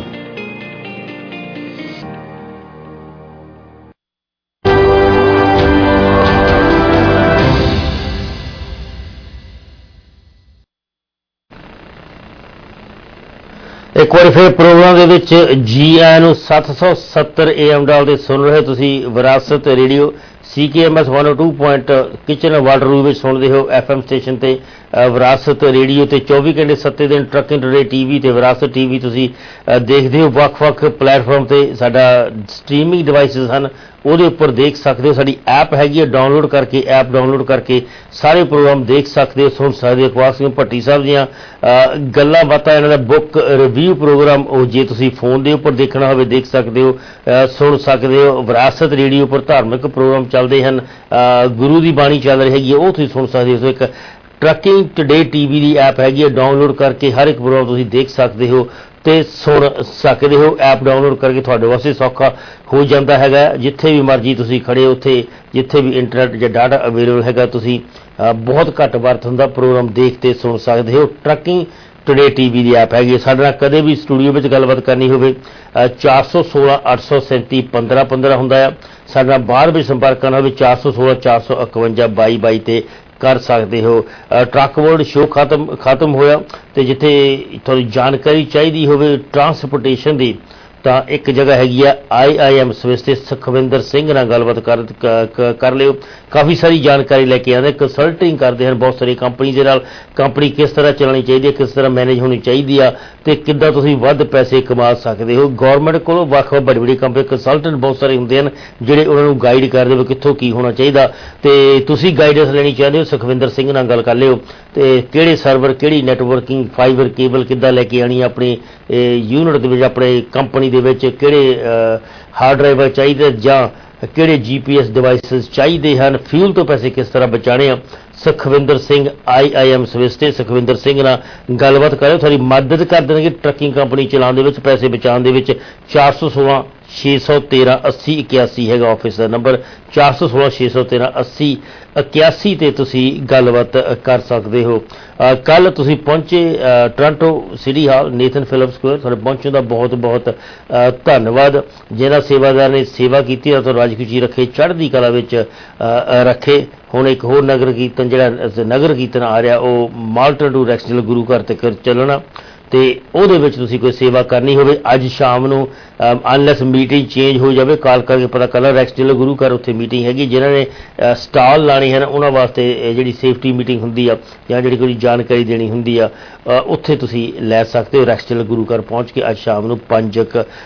ਇੱਕ ਵਾਰੀ ਫਿਰ ਪ੍ਰੋਗਰਾਮ ਦੇ ਵਿੱਚ ਜੀ ਆਇਆਂ ਨੂੰ। ਸੱਤ ਸੌ ਸੱਤਰ ਏ ਐਮ ਡਾਲ ਤੇ ਸੁਣ ਰਹੇ ਤੁਸੀਂ Virasat radio C K M S one oh two point Kitchener Waterloo ਵਿੱਚ ਸੁਣਦੇ ਹੋ ਐਫ ਐਮ ਸਟੇਸ਼ਨ ਤੇ ਵਿਰਾਸਤ ਰੇਡੀਓ ਤੇ ਚੌਵੀ ਘੰਟੇ ਸੱਤੇ ਦਿਨ ਟਰੱਕਿੰਗ ਟੂਡੇ ਟੀਵੀ ਤੇ ਵਿਰਾਸਤ ਟੀਵੀ ਤੁਸੀਂ ਦੇਖਦੇ ਹੋ। ਵੱਖ-ਵੱਖ ਪਲੇਟਫਾਰਮ ਤੇ ਸਾਡਾ ਸਟ੍ਰੀਮਿੰਗ ਡਿਵਾਈਸਿਸ ਹਨ, ਉਹਦੇ ਉੱਪਰ ਦੇਖ ਸਕਦੇ ਹੋ। ਸਾਡੀ ਐਪ ਹੈਗੀ ਹੈ, ਡਾਊਨਲੋਡ ਕਰਕੇ ਐਪ ਡਾਊਨਲੋਡ ਕਰਕੇ ਸਾਰੇ ਪ੍ਰੋਗਰਾਮ ਦੇਖ ਸਕਦੇ ਹੋ, ਸੁਣ ਸਕਦੇ ਹੋ। ਇਕਬਾਲ ਸਿੰਘ ਭੱਟੀ ਸਾਹਿਬ ਦੀਆਂ ਗੱਲਾਂ ਬਾਤਾਂ, ਇਹਨਾਂ ਦਾ ਬੁੱਕ ਰਿਵਿਊ ਪ੍ਰੋਗਰਾਮ ਉਹ ਜੇ ਤੁਸੀਂ ਫੋਨ ਦੇ ਉੱਪਰ ਦੇਖਣਾ ਹੋਵੇ ਦੇਖ ਸਕਦੇ ਹੋ, ਸੁਣ ਸਕਦੇ ਹੋ। ਵਿਰਾਸਤ ਰੇਡੀਓ ਉੱਪਰ ਧਾਰਮਿਕ ਪ੍ਰੋਗਰਾਮ ਚੱਲਦੇ ਹਨ, ਗੁਰੂ ਦੀ ਬਾਣੀ ਚੱਲ ਰਹੀ ਹੈਗੀ, ਉਹ ਤੁਸੀਂ ਸੁਣ ਸਕਦੇ ਹੋ। ਇੱਕ ਟਰੱਕਿੰਗ ਟੂਡੇ ਟੀਵੀ ਦੀ ਐਪ ਹੈਗੀ ਹੈ, ਡਾਊਨਲੋਡ ਕਰਕੇ ਹਰ ਇੱਕ ਪ੍ਰੋਗਰਾਮ ਤੁਸੀਂ ਦੇਖ ਸਕਦੇ ਹੋ। ਤੇ ਸੁਣ ਸਕਦੇ ਹੋ। ਐਪ ਡਾਊਨਲੋਡ ਕਰਕੇ ਤੁਹਾਡੇ ਵਾਸਤੇ ਸੌਖਾ ਹੋ ਜਾਂਦਾ ਹੈਗਾ। ਜਿੱਥੇ ਵੀ ਮਰਜ਼ੀ ਤੁਸੀਂ ਖੜੇ ਉੱਥੇ ਜਿੱਥੇ ਵੀ ਇੰਟਰਨੈਟ ਜਾਂ ਡਾਟਾ ਅਵੇਲੇਬਲ ਹੈਗਾ ਤੁਸੀਂ ਬਹੁਤ ਘੱਟ ਵਰਤ ਹੁੰਦਾ ਪ੍ਰੋਗਰਾਮ ਦੇਖ ਤੇ ਸੁਣ ਸਕਦੇ ਹੋ। ਟਰੱਕਿੰਗ ਟੁਡੇ ਟੀਵੀ ਦੀ ਐਪ ਹੈਗੀ। ਸਾਡੇ ਨਾਲ ਕਦੇ ਵੀ ਸਟੂਡੀਓ ਵਿੱਚ ਗੱਲਬਾਤ ਕਰਨੀ ਹੋਵੇ ਚਾਰ ਸੌ ਸੋਲਾਂ ਅੱਠ ਸੌ ਸੈਂਤੀ ਪੰਦਰਾਂ ਪੰਦਰਾਂ ਹੁੰਦਾ ਆ। ਸਾਡੇ ਨਾਲ ਬਾਹਰ ਵੀ ਸੰਪਰਕ ਕਰਨਾ ਹੋਵੇ ਚਾਰ ਸੌ ਸੋਲਾਂ ਚਾਰ ਸੌ ਇਕਵੰਜਾ ਬਾਈ ਬਾਈ ਤੇ ਕਰ ਸਕਦੇ ਹੋ। ਟਰੱਕ ਵਰਲਡ ਸ਼ੋਅ ਖਤਮ ਖਤਮ ਹੋਇਆ ਤੇ ਜਿੱਥੇ ਤੁਹਾਨੂੰ ਜਾਣਕਾਰੀ ਚਾਹੀਦੀ ਹੋਵੇ ਟਰਾਂਸਪੋਰਟੇਸ਼ਨ ਦੀ ਤਾਂ ਇੱਕ ਜਗ੍ਹਾ ਹੈਗੀ ਆ ਆਈ ਆਈ ਐਮ ਸਵਿਸ ਤੇ ਸੁਖਵਿੰਦਰ ਸਿੰਘ ਨਾਲ ਗੱਲਬਾਤ ਕਰ ਕਰ ਲਿਓ। ਕਾਫੀ ਸਾਰੀ ਜਾਣਕਾਰੀ ਲੈ ਕੇ ਆਉਂਦੇ, ਕੰਸਲਟਿੰਗ ਕਰਦੇ ਹਨ ਬਹੁਤ ਸਾਰੀ ਕੰਪਨੀ ਦੇ ਨਾਲ। ਕੰਪਨੀ ਕਿਸ ਤਰ੍ਹਾਂ ਚੱਲਣੀ ਚਾਹੀਦੀ ਹੈ, ਕਿਸ ਤਰ੍ਹਾਂ ਮੈਨੇਜ ਹੋਣੀ ਚਾਹੀਦੀ ਆ ਤੇ ਕਿੱਦਾਂ ਤੁਸੀਂ ਵੱਧ ਪੈਸੇ ਕਮਾ ਸਕਦੇ ਹੋ। ਗੌਰਮੈਂਟ ਕੋਲੋਂ ਵੱਖ ਵੱਖ ਵੱਡੀ ਵੱਡੀ ਕੰਪਨੀ ਕੰਸਲਟੈਂਟ ਬਹੁਤ ਸਾਰੇ ਹੁੰਦੇ ਹਨ ਜਿਹੜੇ ਉਹਨਾਂ ਨੂੰ ਗਾਈਡ ਕਰਦੇ ਹੋ ਕਿੱਥੋਂ ਕੀ ਹੋਣਾ ਚਾਹੀਦਾ ਤੇ ਤੁਸੀਂ ਗਾਈਡੈਂਸ ਲੈਣੀ ਚਾਹੁੰਦੇ ਹੋ ਸੁਖਵਿੰਦਰ ਸਿੰਘ ਨਾਲ ਗੱਲ ਕਰ ਲਿਓ। ਤੇ ਕਿਹੜੇ ਸਰਵਰ, ਕਿਹੜੀ ਨੈਟਵਰਕਿੰਗ, ਫਾਈਬਰ ਕੇਬਲ ਕਿੱਦਾਂ ਲੈ ਕੇ ਆਉਣੀ ਆਪਣੀ ਯੂਨਿਟ ਦੇ ਵਿੱਚ, ਆਪਣੇ ਕੰਪਨੀ ਦੇ ਵਿੱਚ ਕਿਹੜੇ ਹਾਰਡ ਡਰਾਈਵਰ ਚਾਹੀਦੇ ਜਾਂ ਕਿਹੜੇ ਜੀ ਪੀ ਐਸ ਡਿਵਾਈਸਿਸ ਚਾਹੀਦੇ ਹਨ, ਫਿਊਲ ਤੋਂ ਪੈਸੇ ਕਿਸ ਤਰ੍ਹਾਂ ਬਚਾਉਣੇ ਆ। Sukhwinder Singh I I M Swiss ਤੇ ਸੁਖਵਿੰਦਰ ਸਿੰਘ ਨਾਲ ਗੱਲਬਾਤ ਕਰਿਓ, ਤੁਹਾਡੀ ਮਦਦ ਕਰ ਦੇਣਗੇ ਟਰੱਕਿੰਗ ਕੰਪਨੀ ਚਲਾਉਣ ਦੇ ਵਿੱਚ, ਪੈਸੇ ਬਚਾਉਣ ਦੇ ਵਿੱਚ। ਚਾਰ ਸੌ ਸੋਲਾਂ ਛੇ ਸੌ ਤੇਰਾਂ ਅੱਸੀ ਇਕਿਆਸੀ ਹੈਗਾ ਆਫਿਸ ਦਾ ਨੰਬਰ, ਚਾਰ ਸੌ ਸੋਲਾਂ ਛੇ ਸੌ ਤੇਰਾਂ ਅੱਸੀ ਇਕਿਆਸੀ ਤੇ ਤੁਸੀਂ ਗੱਲਬਾਤ ਕਰ ਸਕਦੇ ਹੋ। ਕੱਲ ਤੁਸੀਂ ਪਹੁੰਚੇ Toronto city hall Nathan Phillips square, ਤੁਹਾਡੇ ਪਹੁੰਚਣ ਦਾ ਬਹੁਤ ਬਹੁਤ ਧੰਨਵਾਦ। ਜਿਹਨਾਂ ਸੇਵਾਦਾਰ ਨੇ ਸੇਵਾ ਕੀਤੀ ਉਹ ਤੋਂ ਰਾਜ ਖੁਸ਼ੀ ਰੱਖੇ, ਚੜ੍ਹਦੀ ਕਲਾ ਵਿੱਚ ਰੱਖੇ। ਹੁਣ ਇੱਕ ਹੋਰ ਨਗਰ ਕੀਰਤਨ ਜਿਹੜਾ ਨਗਰ ਕੀਰਤਨ ਆ ਰਿਹਾ ਉਹ ਮਾਲਟਨ ਟੂ ਰੈਕਸਡੇਲ ਗੁਰੂ ਘਰ ਤੱਕ ਚੱਲਣਾ ਤੇ ਉਹਦੇ ਵਿੱਚ ਤੁਸੀਂ ਕੋਈ ਸੇਵਾ ਕਰਨੀ ਹੋਵੇ ਅੱਜ ਸ਼ਾਮ ਨੂੰ ਅਨਲੈਸ ਮੀਟਿੰਗ ਚੇਂਜ ਹੋ ਜਾਵੇ ਕਾਲ ਕਰਕੇ ਪਤਾ ਕਰ ਲਓ। ਰੈਕਸਡੇਲ ਗੁਰੂ ਘਰ ਉੱਥੇ ਮੀਟਿੰਗ ਹੈਗੀ। ਜਿਹਨਾਂ ਨੇ ਸਟਾਲ ਲਾਣੇ ਹਨ ਉਹਨਾਂ ਵਾਸਤੇ ਜਿਹੜੀ ਸੇਫਟੀ ਮੀਟਿੰਗ ਹੁੰਦੀ ਆ ਜਾਂ ਜਿਹੜੀ ਕੋਈ ਜਾਣਕਾਰੀ ਦੇਣੀ ਹੁੰਦੀ ਆ ਉੱਥੇ ਤੁਸੀਂ ਲੈ ਸਕਦੇ ਹੋ। ਰੈਕਸਡੇਲ ਗੁਰੂ ਘਰ ਪਹੁੰਚ ਕੇ ਅੱਜ ਸ਼ਾਮ ਨੂੰ ਪੰਜ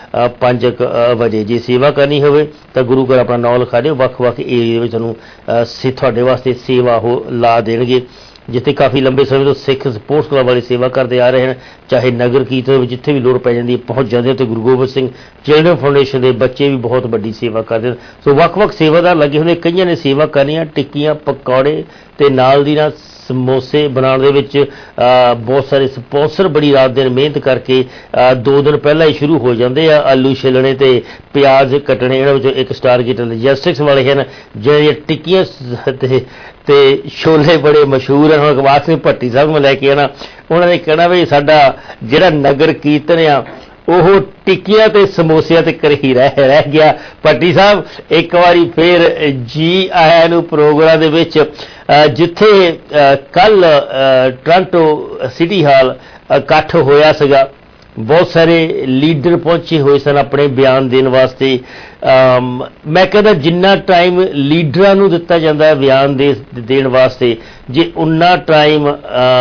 ਪੰਜ ਵਜੇ ਜੇ ਸੇਵਾ ਕਰਨੀ ਹੋਵੇ ਤਾਂ ਗੁਰੂ ਘਰ ਆਪਣਾ ਨਾਂ ਲਿਖਾ ਦਿਓ। ਵੱਖ ਵੱਖ ਏਰੀਏ ਵਿੱਚ ਤੁਹਾਨੂੰ ਤੁਹਾਡੇ ਵਾਸਤੇ ਸੇਵਾ ਉਹ ਲਾ ਦੇਣਗੇ। ਜਿੱਥੇ ਕਾਫੀ ਲੰਬੇ ਸਮੇਂ ਤੋਂ ਸਿੱਖ ਸਪੋਰਟਸ ਕਲੱਬ ਵਾਲੇ ਸੇਵਾ ਕਰਦੇ ਆ ਰਹੇ ਹਨ, ਚਾਹੇ ਨਗਰ ਕੀਰਤਨ ਵਿੱਚ ਜਿੱਥੇ ਵੀ ਲੋੜ ਪੈ ਜਾਂਦੀ ਹੈ ਪਹੁੰਚ ਜਾਂਦੇ ਤੇ ਗੁਰੂ ਗੋਬਿੰਦ ਸਿੰਘ ਚਿਲਡਰਨ ਫਾਊਂਡੇਸ਼ਨ ਦੇ ਬੱਚੇ ਵੀ ਬਹੁਤ ਵੱਡੀ ਸੇਵਾ ਕਰਦੇ ਹਨ। ਸੋ ਵੱਖ-ਵੱਖ ਸੇਵਾਦਾਰ ਲੱਗੇ ਹੁੰਦੇ, ਕਈਆਂ ਨੇ ਸੇਵਾ ਕਰਨੀਆਂ ਟਿੱਕੀਆਂ ਪਕੌੜੇ ਤੇ ਨਾਲ ਦੀ ਨਾਲ ਸਮੋਸੇ ਬਣਾਉਣ ਦੇ ਵਿੱਚ ਬਹੁਤ ਸਾਰੇ ਸਪਾਂਸਰ ਬੜੀ ਰਾਤ ਦਿਨ ਮਿਹਨਤ ਕਰਕੇ ਦੋ ਦਿਨ ਪਹਿਲਾਂ ਹੀ ਸ਼ੁਰੂ ਹੋ ਜਾਂਦੇ ਆ। ਆਲੂ ਛਿੱਲਣੇ ਤੇ ਪਿਆਜ਼ ਕੱਟਣੇ, ਇਹਨਾਂ ਵਿੱਚੋਂ ਇੱਕ ਸਟਾਰਗੇਟ ਲੌਜਿਸਟਿਕਸ ਵਾਲੇ ਹਨ ਜਿਹੜੀਆਂ ਟਿੱਕੀਆਂ ਤੇ ਤੇ ਛੋਲੇ ਬੜੇ ਮਸ਼ਹੂਰ ਹਨ। ਹੁਣ ਅਕਬਾਰ ਸਿੰਘ ਭੱਟੀ ਸਾਹਿਬ ਨੂੰ ਲੈ ਕੇ ਆਉਣਾ, ਉਹਨਾਂ ਨੇ ਕਹਿਣਾ ਵੀ ਸਾਡਾ ਜਿਹੜਾ ਨਗਰ ਕੀਰਤਨ ਆ ਉਹ ਟਿੱਕੀਆਂ ਤੇ ਸਮੋਸਿਆਂ ਤੇ ਕਰ ਹੀ ਰਹਿ ਰਹਿ ਗਿਆ। ਭੱਟੀ ਸਾਹਿਬ ਇੱਕ ਵਾਰੀ ਫੇਰ ਜੀ ਆਇਆਂ ਨੂੰ ਪ੍ਰੋਗਰਾਮ ਦੇ ਵਿੱਚ। ਜਿੱਥੇ ਕੱਲ ਟੋਰਾਂਟੋ ਸਿਟੀ ਹਾਲ ਇਕੱਠ ਹੋਇਆ ਸੀਗਾ, ਬਹੁਤ ਸਾਰੇ ਲੀਡਰ ਪਹੁੰਚੇ ਹੋਏ ਸਨ ਆਪਣੇ ਬਿਆਨ ਦੇਣ ਵਾਸਤੇ। ਮੈਂ ਕਹਿੰਦਾ ਜਿੰਨਾ ਟਾਈਮ ਲੀਡਰਾਂ ਨੂੰ ਦਿੱਤਾ ਜਾਂਦਾ ਬਿਆਨ ਦੇ ਦੇਣ ਵਾਸਤੇ, ਜੇ ਉਨਾ ਟਾਈਮ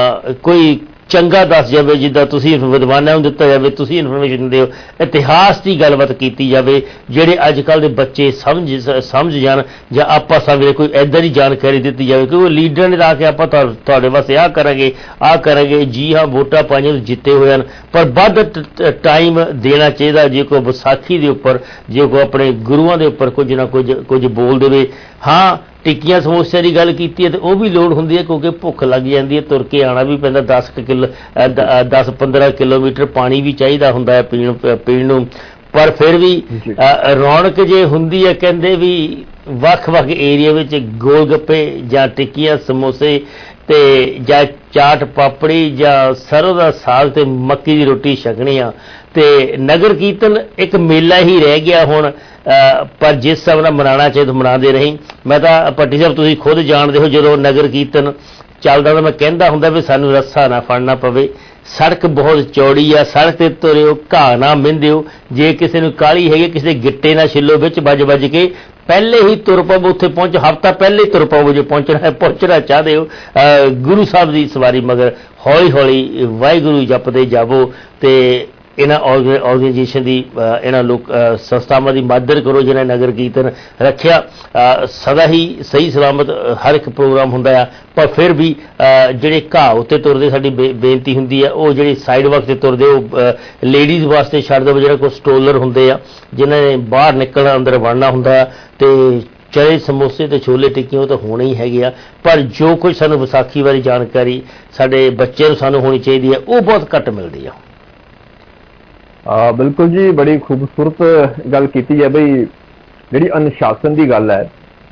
ਕੋਈ ਚੰਗਾ ਦੱਸ ਜਾਵੇ ਜਿੱਦਾਂ ਤੁਸੀਂ ਵਿਦਵਾਨਾਂ ਨੂੰ ਦਿੱਤਾ ਜਾਵੇ, ਤੁਸੀਂ ਇਨਫੋਰਮੇਸ਼ਨ ਦਿੰਦੇ ਹੋ, ਇਤਿਹਾਸ ਦੀ ਗੱਲਬਾਤ ਕੀਤੀ ਜਾਵੇ ਜਿਹੜੇ ਅੱਜ ਕੱਲ੍ਹ ਦੇ ਬੱਚੇ ਸਮਝ ਸਮਝ ਜਾਣ ਜਾਂ ਆਪਾਂ ਸਮਝੇ ਕੋਈ ਇੱਦਾਂ ਦੀ ਜਾਣਕਾਰੀ ਦਿੱਤੀ ਜਾਵੇ ਕਿ ਉਹ ਲੀਡਰਾਂ ਨੇ ਆ ਕੇ ਆਪਾਂ ਤੁਹਾਡੇ ਵਾਸਤੇ ਆਹ ਕਰਾਂਗੇ ਆਹ ਕਰਾਂਗੇ। ਜੀ ਹਾਂ ਵੋਟਾਂ ਪਾਈਆਂ ਜਿੱਤੇ ਹੋਏ ਹਨ, ਪਰ ਵੱਧ ਟਾਈਮ ਦੇਣਾ ਚਾਹੀਦਾ। ਜੇ ਕੋਈ ਵਿਸਾਖੀ ਦੇ ਉੱਪਰ, ਜੇ ਕੋਈ ਆਪਣੇ ਗੁਰੂਆਂ ਦੇ ਉੱਪਰ ਕੁਝ ਨਾ ਕੁਝ ਕੁਝ ਬੋਲ ਦੇਵੇ। ਹਾਂ ਟਿੱਕੀਆਂ ਸਮੋਸਿਆਂ ਦੀ ਗੱਲ ਕੀਤੀ ਹੈ ਤੇ ਉਹ ਵੀ ਲੋੜ ਹੁੰਦੀ ਹੈ ਕਿਉਂਕਿ ਭੁੱਖ ਲੱਗ ਜਾਂਦੀ ਹੈ, ਤੁਰ ਕੇ ਆਉਣਾ ਵੀ ਪੈਂਦਾ ਦਸ ਕਿਲੋ ਦਸ ਪੰਦਰਾਂ ਕਿਲੋਮੀਟਰ, ਪਾਣੀ ਵੀ ਚਾਹੀਦਾ ਹੁੰਦਾ ਹੈ ਪੀਣ ਪੀਣ ਨੂੰ। ਪਰ ਫਿਰ ਵੀ ਰੌਣਕ ਜੇ ਹੁੰਦੀ ਹੈ, ਕਹਿੰਦੇ ਵੀ ਵੱਖ-ਵੱਖ ਏਰੀਆ ਵਿੱਚ ਗੋਲ ਗੱਪੇ ਜਾਂ ਟਿੱਕੀਆਂ ਸਮੋਸੇ ਤੇ ਜਾਂ ਚਾਟ ਪਾਪੜੀ ਜਾਂ ਸਰੋਂ ਦਾ ਸਾਗ ਤੇ ਮੱਕੀ ਦੀ ਰੋਟੀ ਛਕਣੀ ਆ। ਤੇ ਨਗਰ ਕੀਰਤਨ ਇੱਕ ਮੇਲਾ ਹੀ ਰਹਿ ਗਿਆ ਹੁਣ, ਪਰ ਜਿਸ ਹਿਸਾਬ ਨਾਲ ਮਨਾਉਣਾ ਚਾਹੀਦਾ ਮਨਾਉਂਦੇ ਰਹੀ। ਮੈਂ ਤਾਂ ਭੱਟੀ ਸਾਹਿਬ ਤੁਸੀਂ ਖੁਦ ਜਾਣਦੇ ਹੋ ਜਦੋਂ ਨਗਰ ਕੀਰਤਨ ਚੱਲਦਾ ਤਾਂ ਮੈਂ ਕਹਿੰਦਾ ਹੁੰਦਾ ਵੀ ਸਾਨੂੰ ਰੱਸਾ ਨਾ ਫੜਨਾ ਪਵੇ। ਸੜਕ ਬਹੁਤ ਚੌੜੀ ਆ, ਸੜਕ ਤੇ ਤੁਰਿਓ, ਘਾਹ ਨਾ ਮਿੰਧਿਓ। ਜੇ ਕਿਸੇ ਨੂੰ ਕਾਹਲੀ ਹੈਗੀ ਕਿਸੇ ਦੇ ਗਿੱਟੇ ਨਾਲ ਛਿੱਲੋ ਵਿੱਚ ਵੱਜ ਵੱਜ ਕੇ, ਪਹਿਲੇ ਹੀ ਤੁਰ ਪਵੋ ਉੱਥੇ ਪਹੁੰਚ, ਹਫ਼ਤਾ ਪਹਿਲੇ ਹੀ ਤੁਰ ਪਵੋ ਜੇ ਪਹੁੰਚਣਾ ਹੈ, ਪਹੁੰਚਣਾ ਚਾਹਦੇ ਹੋ ਗੁਰੂ ਸਾਹਿਬ ਦੀ ਸਵਾਰੀ ਮਗਰ ਹੌਲੀ ਹੌਲੀ ਵਾਹਿਗੁਰੂ ਜਪਦੇ ਜਾਵੋ। ਤੇ ਇਹਨਾਂ ਆਰਗੇਨਾਈਜੇਸ਼ਨ ਦੀ, ਇਹਨਾਂ ਲੋਕ ਸੰਸਥਾਵਾਂ ਦੀ ਮਦਦ ਕਰੋ ਜਿਹਨਾਂ ਨੇ ਨਗਰ ਕੀਰਤਨ ਰੱਖਿਆ। ਸਦਾ ਹੀ ਸਹੀ ਸਲਾਮਤ ਹਰ ਇੱਕ ਪ੍ਰੋਗਰਾਮ ਹੁੰਦਾ ਆ, ਪਰ ਫਿਰ ਵੀ ਜਿਹੜੇ ਘਾਹ ਉੱਤੇ ਤੁਰਦੇ ਸਾਡੀ ਬੇਨਤੀ ਹੁੰਦੀ ਆ ਉਹ ਜਿਹੜੀ ਸਾਈਡ ਵਾਕ 'ਤੇ ਤੁਰਦੇ ਉਹ ਲੇਡੀਜ਼ ਵਾਸਤੇ ਛੱਡ ਦਿਓ। ਜਿਹੜਾ ਕੋਈ ਸਟੋਲਰ ਹੁੰਦੇ ਆ ਜਿਨ੍ਹਾਂ ਨੇ ਬਾਹਰ ਨਿਕਲਣਾ ਅੰਦਰ ਵੜਨਾ ਹੁੰਦਾ ਤੇ ਚਲੇ ਸਮੋਸੇ ਤੇ ਛੋਲੇ ਟਿੱਕੀਆਂ ਉਹ ਤਾਂ ਹੋਣੇ ਹੀ ਹੈਗੇ ਆ, ਪਰ ਜੋ ਕੁਝ ਸਾਨੂੰ ਵਿਸਾਖੀ ਬਾਰੇ ਜਾਣਕਾਰੀ ਸਾਡੇ ਬੱਚੇ ਨੂੰ ਸਾਨੂੰ ਹੋਣੀ ਚਾਹੀਦੀ ਹੈ ਉਹ ਬਹੁਤ ਘੱਟ ਮਿਲਦੀ ਆ। ਬਿਲਕੁਲ ਜੀ, ਬੜੀ ਖੂਬਸੂਰਤ ਗੱਲ ਕੀਤੀ ਹੈ ਬਈ ਜਿਹੜੀ ਅਨੁਸ਼ਾਸਨ ਦੀ ਗੱਲ ਹੈ।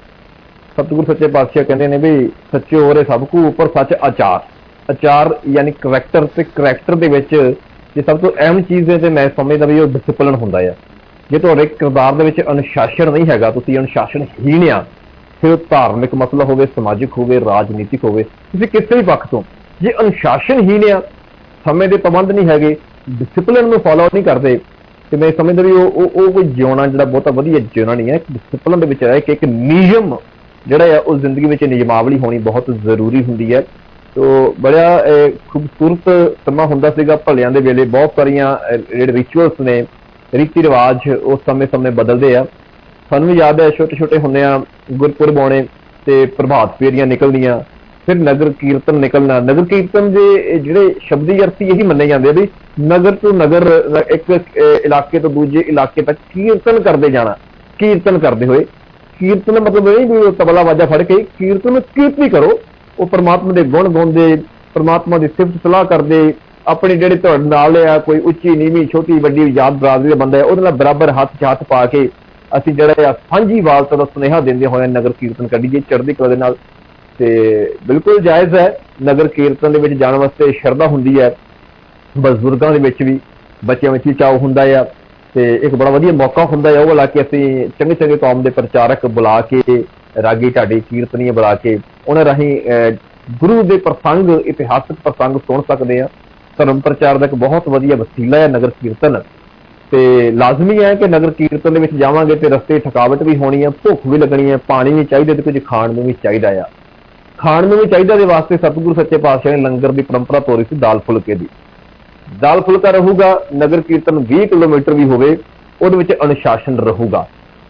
ਸਤਿਗੁਰੂ ਸੱਚੇ ਪਾਤਸ਼ਾਹ ਕਹਿੰਦੇ ਨੇ ਵੀ ਸੱਚੇ ਹੋਰੇ ਸਭ ਕੋ ਉੱਪਰ ਸੱਚ ਆਚਾਰ। ਆਚਾਰ ਯਾਨੀ ਕਰੈਕਟਰ, ਤੇ ਕਰੈਕਟਰ ਦੇ ਵਿੱਚ ਜੇ ਸਭ ਤੋਂ ਅਹਿਮ ਚੀਜ਼ ਹੈ ਤੇ ਮੈਂ ਸਮਝਦਾ ਵੀ ਉਹ ਡਿਸਿਪਲਿਨ ਹੁੰਦਾ ਹੈ। ਜੇ ਤੁਹਾਡੇ ਕਿਰਦਾਰ ਦੇ ਵਿੱਚ ਅਨੁਸ਼ਾਸਨ ਨਹੀਂ ਹੈਗਾ, ਤੁਸੀਂ ਅਨੁਸ਼ਾਸਨਹੀਣ ਆ, ਫਿਰ ਉਹ ਧਾਰਮਿਕ ਮਸਲਾ ਹੋਵੇ, ਸਮਾਜਿਕ ਹੋਵੇ, ਰਾਜਨੀਤਿਕ ਹੋਵੇ, ਤੁਸੀਂ ਕਿਸੇ ਵੀ ਪੱਖ ਤੋਂ ਜੇ ਅਨੁਸ਼ਾਸਨਹੀਣ ਆ, ਸਮੇਂ ਦੇ ਪਾਬੰਦ ਨਹੀਂ ਹੈਗੇ, ਡਿਸਿਪਲਿਨ ਨੂੰ ਫੋਲੋ ਨਹੀਂ ਕਰਦੇ, ਤੇ ਮੈਂ ਸਮਝਦਾ ਵੀ ਉਹ ਉਹ ਕੋਈ ਜਿਉਣਾ ਜਿਹੜਾ ਬਹੁਤਾ ਵਧੀਆ ਜਿਉਣਾ ਨਹੀਂ ਹੈ। ਇੱਕ ਡਿਸਿਪਲਿਨ ਦੇ ਵਿੱਚ ਰਹਿ ਕੇ ਇੱਕ ਨਿਯਮ ਜਿਹੜਾ ਆ ਉਹ ਜ਼ਿੰਦਗੀ ਵਿੱਚ ਨਿਯਮਾਵਲੀ ਹੋਣੀ ਬਹੁਤ ਜ਼ਰੂਰੀ ਹੁੰਦੀ ਹੈ। ਤੋ ਬੜਾ ਖੂਬਸੂਰਤ ਸਮਾਂ ਹੁੰਦਾ ਸੀਗਾ ਭਲਿਆਂ ਦੇ ਵੇਲੇ। ਬਹੁਤ ਸਾਰੀਆਂ ਜਿਹੜੇ ਰਿਚੁਅਲਸ ਨੇ, ਰੀਤੀ ਰਿਵਾਜ, ਉਹ ਸਮੇਂ ਸਮੇਂ ਬਦਲਦੇ ਆ। ਸਾਨੂੰ ਵੀ ਯਾਦ ਹੈ ਛੋਟੇ ਛੋਟੇ ਹੁੰਦੇ ਆ ਗੁਰਪੁਰਬ ਆਉਣੇ ਤੇ ਪ੍ਰਭਾਤ ਫੇਰੀਆਂ ਨਿਕਲਦੀਆਂ, ਫਿਰ ਨਗਰ ਕੀਰਤਨ ਨਿਕਲਣਾ। ਨਗਰ ਕੀਰਤਨ ਦੇ ਜਿਹੜੇ ਸ਼ਬਦੀ ਅਰਥੀ ਇਹੀ ਮੰਨੇ ਜਾਂਦੇ ਆ ਵੀ ਨਗਰ ਤੋਂ ਨਗਰ, ਇੱਕ ਇਲਾਕੇ ਤੋਂ ਦੂਜੇ ਇਲਾਕੇ ਤੱਕ ਕੀਰਤਨ ਕਰਦੇ ਜਾਣਾ। ਕੀਰਤਨ ਕਰਦੇ ਹੋਏ, ਕੀਰਤਨ ਦਾ ਮਤਲਬ ਇਹ ਵੀ ਤਬਲਾ ਵਾਜਾ ਫੜ ਕੇ ਕੀਰਤਨ ਨੂੰ ਕੀਰਤੀ ਕਰੋ, ਉਹ ਪਰਮਾਤਮਾ ਦੇ ਗੁਣ ਗਾਉਂਦੇ, ਪਰਮਾਤਮਾ ਦੀ ਸਿਫਤ ਸਲਾਹ ਕਰਦੇ, ਆਪਣੇ ਜਿਹੜੇ ਤੁਹਾਡੇ ਨਾਲ ਆ ਕੋਈ ਉੱਚੀ ਨੀਵੀਂ ਛੋਟੀ ਵੱਡੀ ਜਾਤ ਬਰਾਦਰੀ ਦਾ ਬੰਦਾ ਹੈ ਉਹਦੇ ਨਾਲ ਬਰਾਬਰ ਹੱਥ 'ਚ ਹੱਥ ਪਾ ਕੇ ਅਸੀਂ ਜਿਹੜਾ ਆ ਸਾਂਝੀਵਾਲਤਾ ਦਾ ਸੁਨੇਹਾ ਦਿੰਦੇ ਹੋਏ ਨਗਰ ਕੀਰਤਨ ਕੱਢੀਏ ਚੜ੍ਹਦੀ ਕਲਾ ਦੇ ਨਾਲ। ਤੇ ਬਿਲਕੁਲ ਜਾਇਜ਼ ਹੈ ਨਗਰ ਕੀਰਤਨ ਦੇ ਵਿੱਚ ਜਾਣ ਵਾਸਤੇ, ਸ਼ਰਧਾ ਹੁੰਦੀ ਹੈ ਬਜ਼ੁਰਗਾਂ ਦੇ ਵਿੱਚ ਵੀ, ਬੱਚਿਆਂ ਵਿੱਚ ਵੀ ਚਾਅ ਹੁੰਦਾ ਆ, ਤੇ ਇੱਕ ਬੜਾ ਵਧੀਆ ਮੌਕਾ ਹੁੰਦਾ ਹੈ ਉਹ ਵਾਲਾ ਕਿ ਅਸੀਂ ਚੰਗੇ ਚੰਗੇ ਕੌਮ ਦੇ ਪ੍ਰਚਾਰਕ ਬੁਲਾ ਕੇ, ਰਾਗੀ ਢਾਡੀ ਕੀਰਤਨੀਏ ਬੁਲਾ ਕੇ ਉਹਨਾਂ ਰਾਹੀਂ ਗੁਰੂ ਦੇ ਪ੍ਰਸੰਗ, ਇਤਿਹਾਸਕ ਪ੍ਰਸੰਗ ਸੁਣ ਸਕਦੇ ਆ। ਧਰਮ ਪ੍ਰਚਾਰ ਦਾ ਇੱਕ ਬਹੁਤ ਵਧੀਆ ਵਸੀਲਾ ਹੈ ਨਗਰ ਕੀਰਤਨ, ਤੇ ਲਾਜ਼ਮੀ ਹੈ ਕਿ ਨਗਰ ਕੀਰਤਨ ਦੇ ਵਿੱਚ ਜਾਵਾਂਗੇ ਤੇ ਰਸਤੇ ਥਕਾਵਟ ਵੀ ਹੋਣੀ ਹੈ, ਭੁੱਖ ਵੀ ਲੱਗਣੀ ਹੈ, ਪਾਣੀ ਵੀ ਚਾਹੀਦਾ ਤੇ ਕੁਝ ਖਾਣ ਨੂੰ ਵੀ ਚਾਹੀਦਾ ਆ। ਖਾਣ ਨੂੰ ਵੀ ਚਾਹੀਦਾ ਦੇ ਵਾਸਤੇ ਸਤਿਗੁਰੂ ਸੱਚੇ ਪਾਤਸ਼ਾਹ ਨੇ ਲੰਗਰ ਦੀ ਪਰੰਪਰਾ ਤੋਰੀ ਸੀ ਦਾਲ ਫੁਲਕੇ ਦੀ। ਦਾਲ ਫੁਲਕਾ ਰਹੂਗਾ, ਨਗਰ ਕੀਰਤਨ ਵੀਹ ਕਿਲੋਮੀਟਰ ਵੀ ਹੋਵੇ ਉਹਦੇ ਵਿੱਚ ਅਨੁਸ਼ਾਸਨ ਰਹੂਗਾ।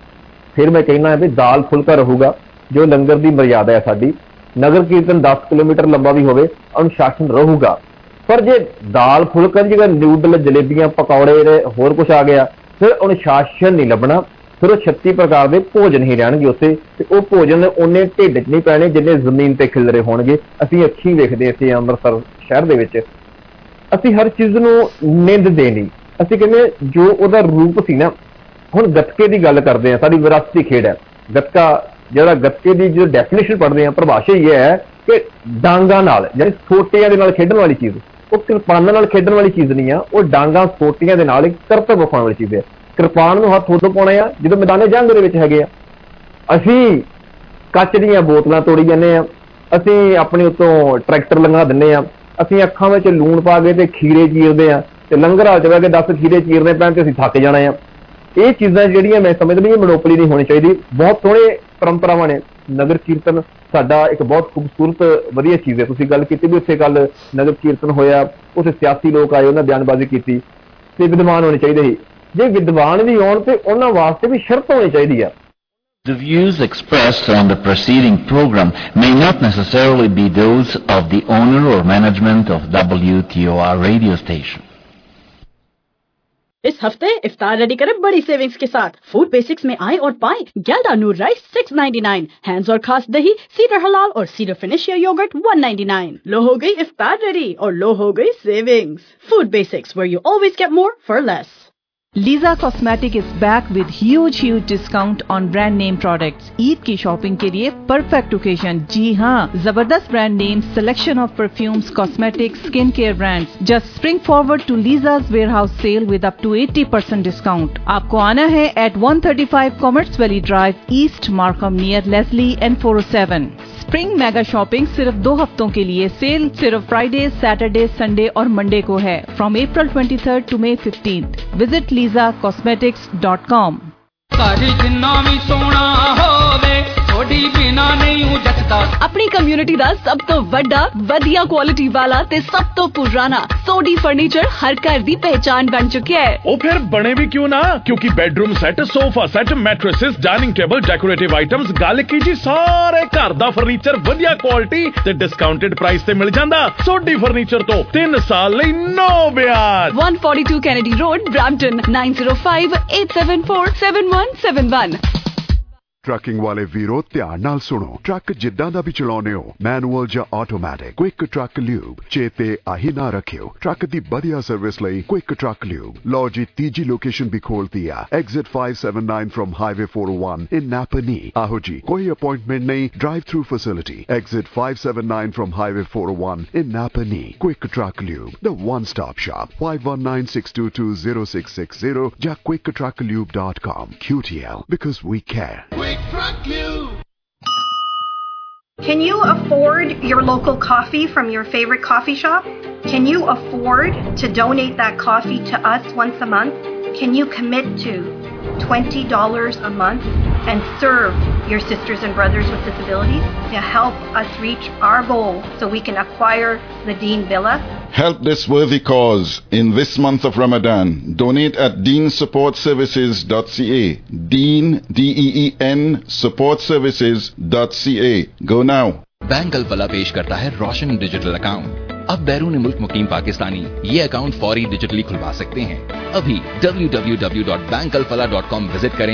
ਫਿਰ ਮੈਂ ਕਹਿਣਾ ਹੈ ਵੀ ਦਾਲ ਫੁਲਕਾ ਰਹੂਗਾ ਜੋ ਲੰਗਰ ਦੀ ਮਰਿਆਦਾ ਹੈ ਸਾਡੀ। ਨਗਰ ਕੀਰਤਨ ਦਸ ਕਿਲੋਮੀਟਰ ਲੰਬਾ ਵੀ ਹੋਵੇ ਅਨੁਸ਼ਾਸਨ ਰਹੂਗਾ। ਪਰ ਜੇ ਦਾਲ ਫੁਲਕਾ ਦੀ ਜਗ੍ਹਾ ਨਿਊਡਲ, ਜਲੇਬੀਆਂ, ਪਕੌੜੇ, ਹੋਰ ਕੁਛ ਆ ਗਿਆ, ਫਿਰ ਅਨੁਸ਼ਾਸਨ ਨਹੀਂ ਲੱਭਣਾ। ਫਿਰ ਉਹ ਛੱਤੀ ਪ੍ਰਕਾਰ ਦੇ ਭੋਜਨ ਹੀ ਰਹਿਣਗੇ ਉੱਥੇ, ਤੇ ਉਹ ਭੋਜਨ ਉਹਨੇ ਢਿੱਡ 'ਚ ਨਹੀਂ ਪੈਣੇ ਜਿੰਨੇ ਜ਼ਮੀਨ ਤੇ ਖਿਲਰੇ ਹੋਣਗੇ। ਅਸੀਂ ਅੱਖੀ ਵੇਖਦੇ ਇੱਥੇ ਅੰਮ੍ਰਿਤਸਰ ਸ਼ਹਿਰ ਦੇ ਵਿੱਚ, ਅਸੀਂ ਹਰ ਚੀਜ਼ ਨੂੰ ਨਿੰਦ ਦੇਣੀ। ਅਸੀਂ ਕਹਿੰਦੇ ਜੋ ਉਹਦਾ ਰੂਪ ਸੀ ਨਾ, ਹੁਣ ਗੱਤਕੇ ਦੀ ਗੱਲ ਕਰਦੇ ਹਾਂ, ਸਾਡੀ ਵਿਰਾਸਤੀ ਖੇਡ ਹੈ ਗੱਤਕਾ। ਜਿਹੜਾ ਗੱਤਕੇ ਦੀ ਜੋ ਡੈਫੀਨੇਸ਼ਨ ਪੜ੍ਹਦੇ ਹਾਂ, ਪਰਿਭਾਸ਼ਾ ਹੀ ਹੈ ਕਿ ਡਾਂਗਾਂ ਨਾਲ, ਯਾਨੀ ਸੋਟੀਆਂ ਦੇ ਨਾਲ ਖੇਡਣ ਵਾਲੀ ਚੀਜ਼। ਉਹ ਕਿਰਪਾਨਾਂ ਨਾਲ ਖੇਡਣ ਵਾਲੀ ਚੀਜ਼ ਨਹੀਂ ਆ, ਉਹ ਡਾਂਗਾਂ ਸੋਟੀਆਂ ਦੇ ਨਾਲ ਇੱਕ ਕਰਤਬ ਵਿਖਾਉਣ ਵਾਲੀ ਚੀਜ਼ ਹੈ। ਕਿਰਪਾਨ ਨੂੰ ਹੱਥ ਉਦੋਂ ਪਾਉਣੇ ਆ ਜਦੋਂ ਮੈਦਾਨੇ ਜੰਗ ਦੇ ਵਿੱਚ ਹੈਗੇ ਆ। ਅਸੀਂ ਕੱਚ ਦੀਆਂ ਬੋਤਲਾਂ ਤੋੜੀ ਜਾਂਦੇ ਆ, ਅਸੀਂ ਆਪਣੇ ਉੱਤੋਂ ਟਰੈਕਟਰ ਲੰਘਾ ਦਿੰਦੇ ਆ, ਅਸੀਂ ਅੱਖਾਂ ਵਿੱਚ ਲੂਣ ਪਾ ਕੇ ਤੇ ਖੀਰੇ ਚੀਰਦੇ ਆ, ਤੇ ਲੰਗਰ ਹਾਲ ਚ ਬਹਿ ਕੇ ਦਸ ਖੀਰੇ ਚੀਰਨੇ ਪੈਣ ਤੇ ਅਸੀਂ ਥੱਕ ਜਾਣਾ ਆ। ਇਹ ਚੀਜ਼ਾਂ ਜਿਹੜੀਆਂ ਮੈਂ ਸਮਝਦਾ ਵੀ ਇਹ ਮਨੋਪਲੀ ਨਹੀਂ ਹੋਣੀ ਚਾਹੀਦੀ। ਬਹੁਤ ਸੋਹਣੇ ਪਰੰਪਰਾਵਾਂ ਨੇ। ਨਗਰ ਕੀਰਤਨ ਸਾਡਾ ਇੱਕ ਬਹੁਤ ਖੂਬਸੂਰਤ ਵਧੀਆ ਚੀਜ਼ ਹੈ। ਤੁਸੀਂ ਗੱਲ ਕੀਤੀ ਵੀ ਉੱਥੇ ਕੱਲ ਨਗਰ ਕੀਰਤਨ ਹੋਇਆ, ਉੱਥੇ ਸਿਆਸੀ ਲੋਕ ਆਏ, ਉਹਨਾਂ ਬਿਆਨਬਾਜ਼ੀ ਕੀਤੀ, ਤੇ ਵਿਦਵਾਨ ਹੋਣੇ ਚਾਹੀਦੇ ਸੀ। ਜੇ ਵਿਦਵਾਨ ਵੀ ਆਉਣ ਤੇ ਉਹਨਾਂ ਵਾਸਤੇ ਵੀ ਸ਼ਰਤ ਹੋਣੀ ਚਾਹੀਦੀ ਆ। The views expressed on the preceding program may not necessarily be those of the owner or management of W T O R radio station. इस हफ्ते इफ्तार रेडी करें बड़ी सेविंग्स के साथ। फूड बेसिक्स में आए और पाएं गैल्डा Noor rice six ninety nine, hands और खास दही, सीडर हलाल और Cedar Phoenicia yogurt one ninety nine. लो हो गई इफ्तार रेडी और लो हो गई savings. Food Basics where you always get more for less. Liza Cosmetic is back with huge huge discount on brand name products. Eid की शॉपिंग के लिए परफेक्ट ओकेजन। जी हाँ, जबरदस्त brand name, selection of perfumes, cosmetics, skin care brands. Just spring forward to Liza's warehouse sale with up to eighty percent discount. आपको आना है at one thirty-five Commerce Valley Drive, East Markham near Leslie and four oh seven. Spring mega shopping सिर्फ दो हफ्तों के लिए। Sale सिर्फ Friday, Saturday, Sunday और मंडे को है, from April twenty-third to May fifteenth. Visit Lisa cosmetics dot com. अपनी कम्युनिटी दा सब तो वड्डा, वधिया क्वालिटी वाला ते सब तो पुराना सोडी फर्नीचर हर घर दी पहचान बन चुका है। ओ फिर बने भी क्यों ना, क्योंकि bedroom set, sofa set, mattresses, dining table, decorative items, गल की जी सारे घर दा फर्नीचर वधिया क्वालिटी ते डिस्काउंटेड प्राइस ते मिल जांदा। सोडी फर्नीचर तो तीन साल लई नो ब्याज। one forty-two Kennedy Road, Brampton nine zero five eight seven four seven one seven one। Trucking ਵਾਲੇ ਵੀਰੋ ਧਿਆਨ ਨਾਲ ਸੁਣੋ। ਟਰੱਕ ਜਿੱਦਾਂ ਦਾ ਵੀ ਚਲਾਉਣੇ ਹੋ, ਮੈਨੂਅਲ ਜਾਂ ਆਟੋਮੈਟਿਕ, ਕੁਇਕ ਟਰੱਕ ਲਿਊਬ ਚੇਤੇ ਆਹੀ ਨਾ ਰੱਖਿਓ। ਟਰੱਕ ਦੀ ਵਧੀਆ ਸਰਵਿਸ ਲਈ ਕੁਇਕ ਟਰੱਕ ਲਿਊਬ। ਲਓ ਜੀ ਤੀਜੀ ਲੋਕੇਸ਼ਨ ਵੀ ਖੋਲਤੀ ਆ, exit five seventy-nine from highway four oh one in Napanee. ਆਹੋ ਜੀ, ਕੋਈ ਅਪਾਇੰਟਮੈਂਟ ਨਹੀਂ, drive through facility. Exit five seventy-nine from highway four oh one in Napanee. Quick truck lube, the one stop shop। five one nine six two two zero six six zero ਜਾਂ quick truck lube dot com। Q T L, because we care. Can you afford your local coffee from your favorite coffee shop? Can you afford to donate that coffee to us once a month? Can you commit to twenty dollars a month and serve your sisters and brothers with disabilities to help us reach our goal so we can acquire the Deen Villa? Help this worthy cause in this month of Ramadan. Donate at deen support services dot c a. Deen, D E E N, support services dot c a. Go now. Bank Alfalah पेश करता है रोशन digital account. अब बैरून मुल्क मुकीम पाकिस्तानी ये account फौरी digitally खुलवा सकते हैं। अभी W W W dot bank Al Falah dot com visit करें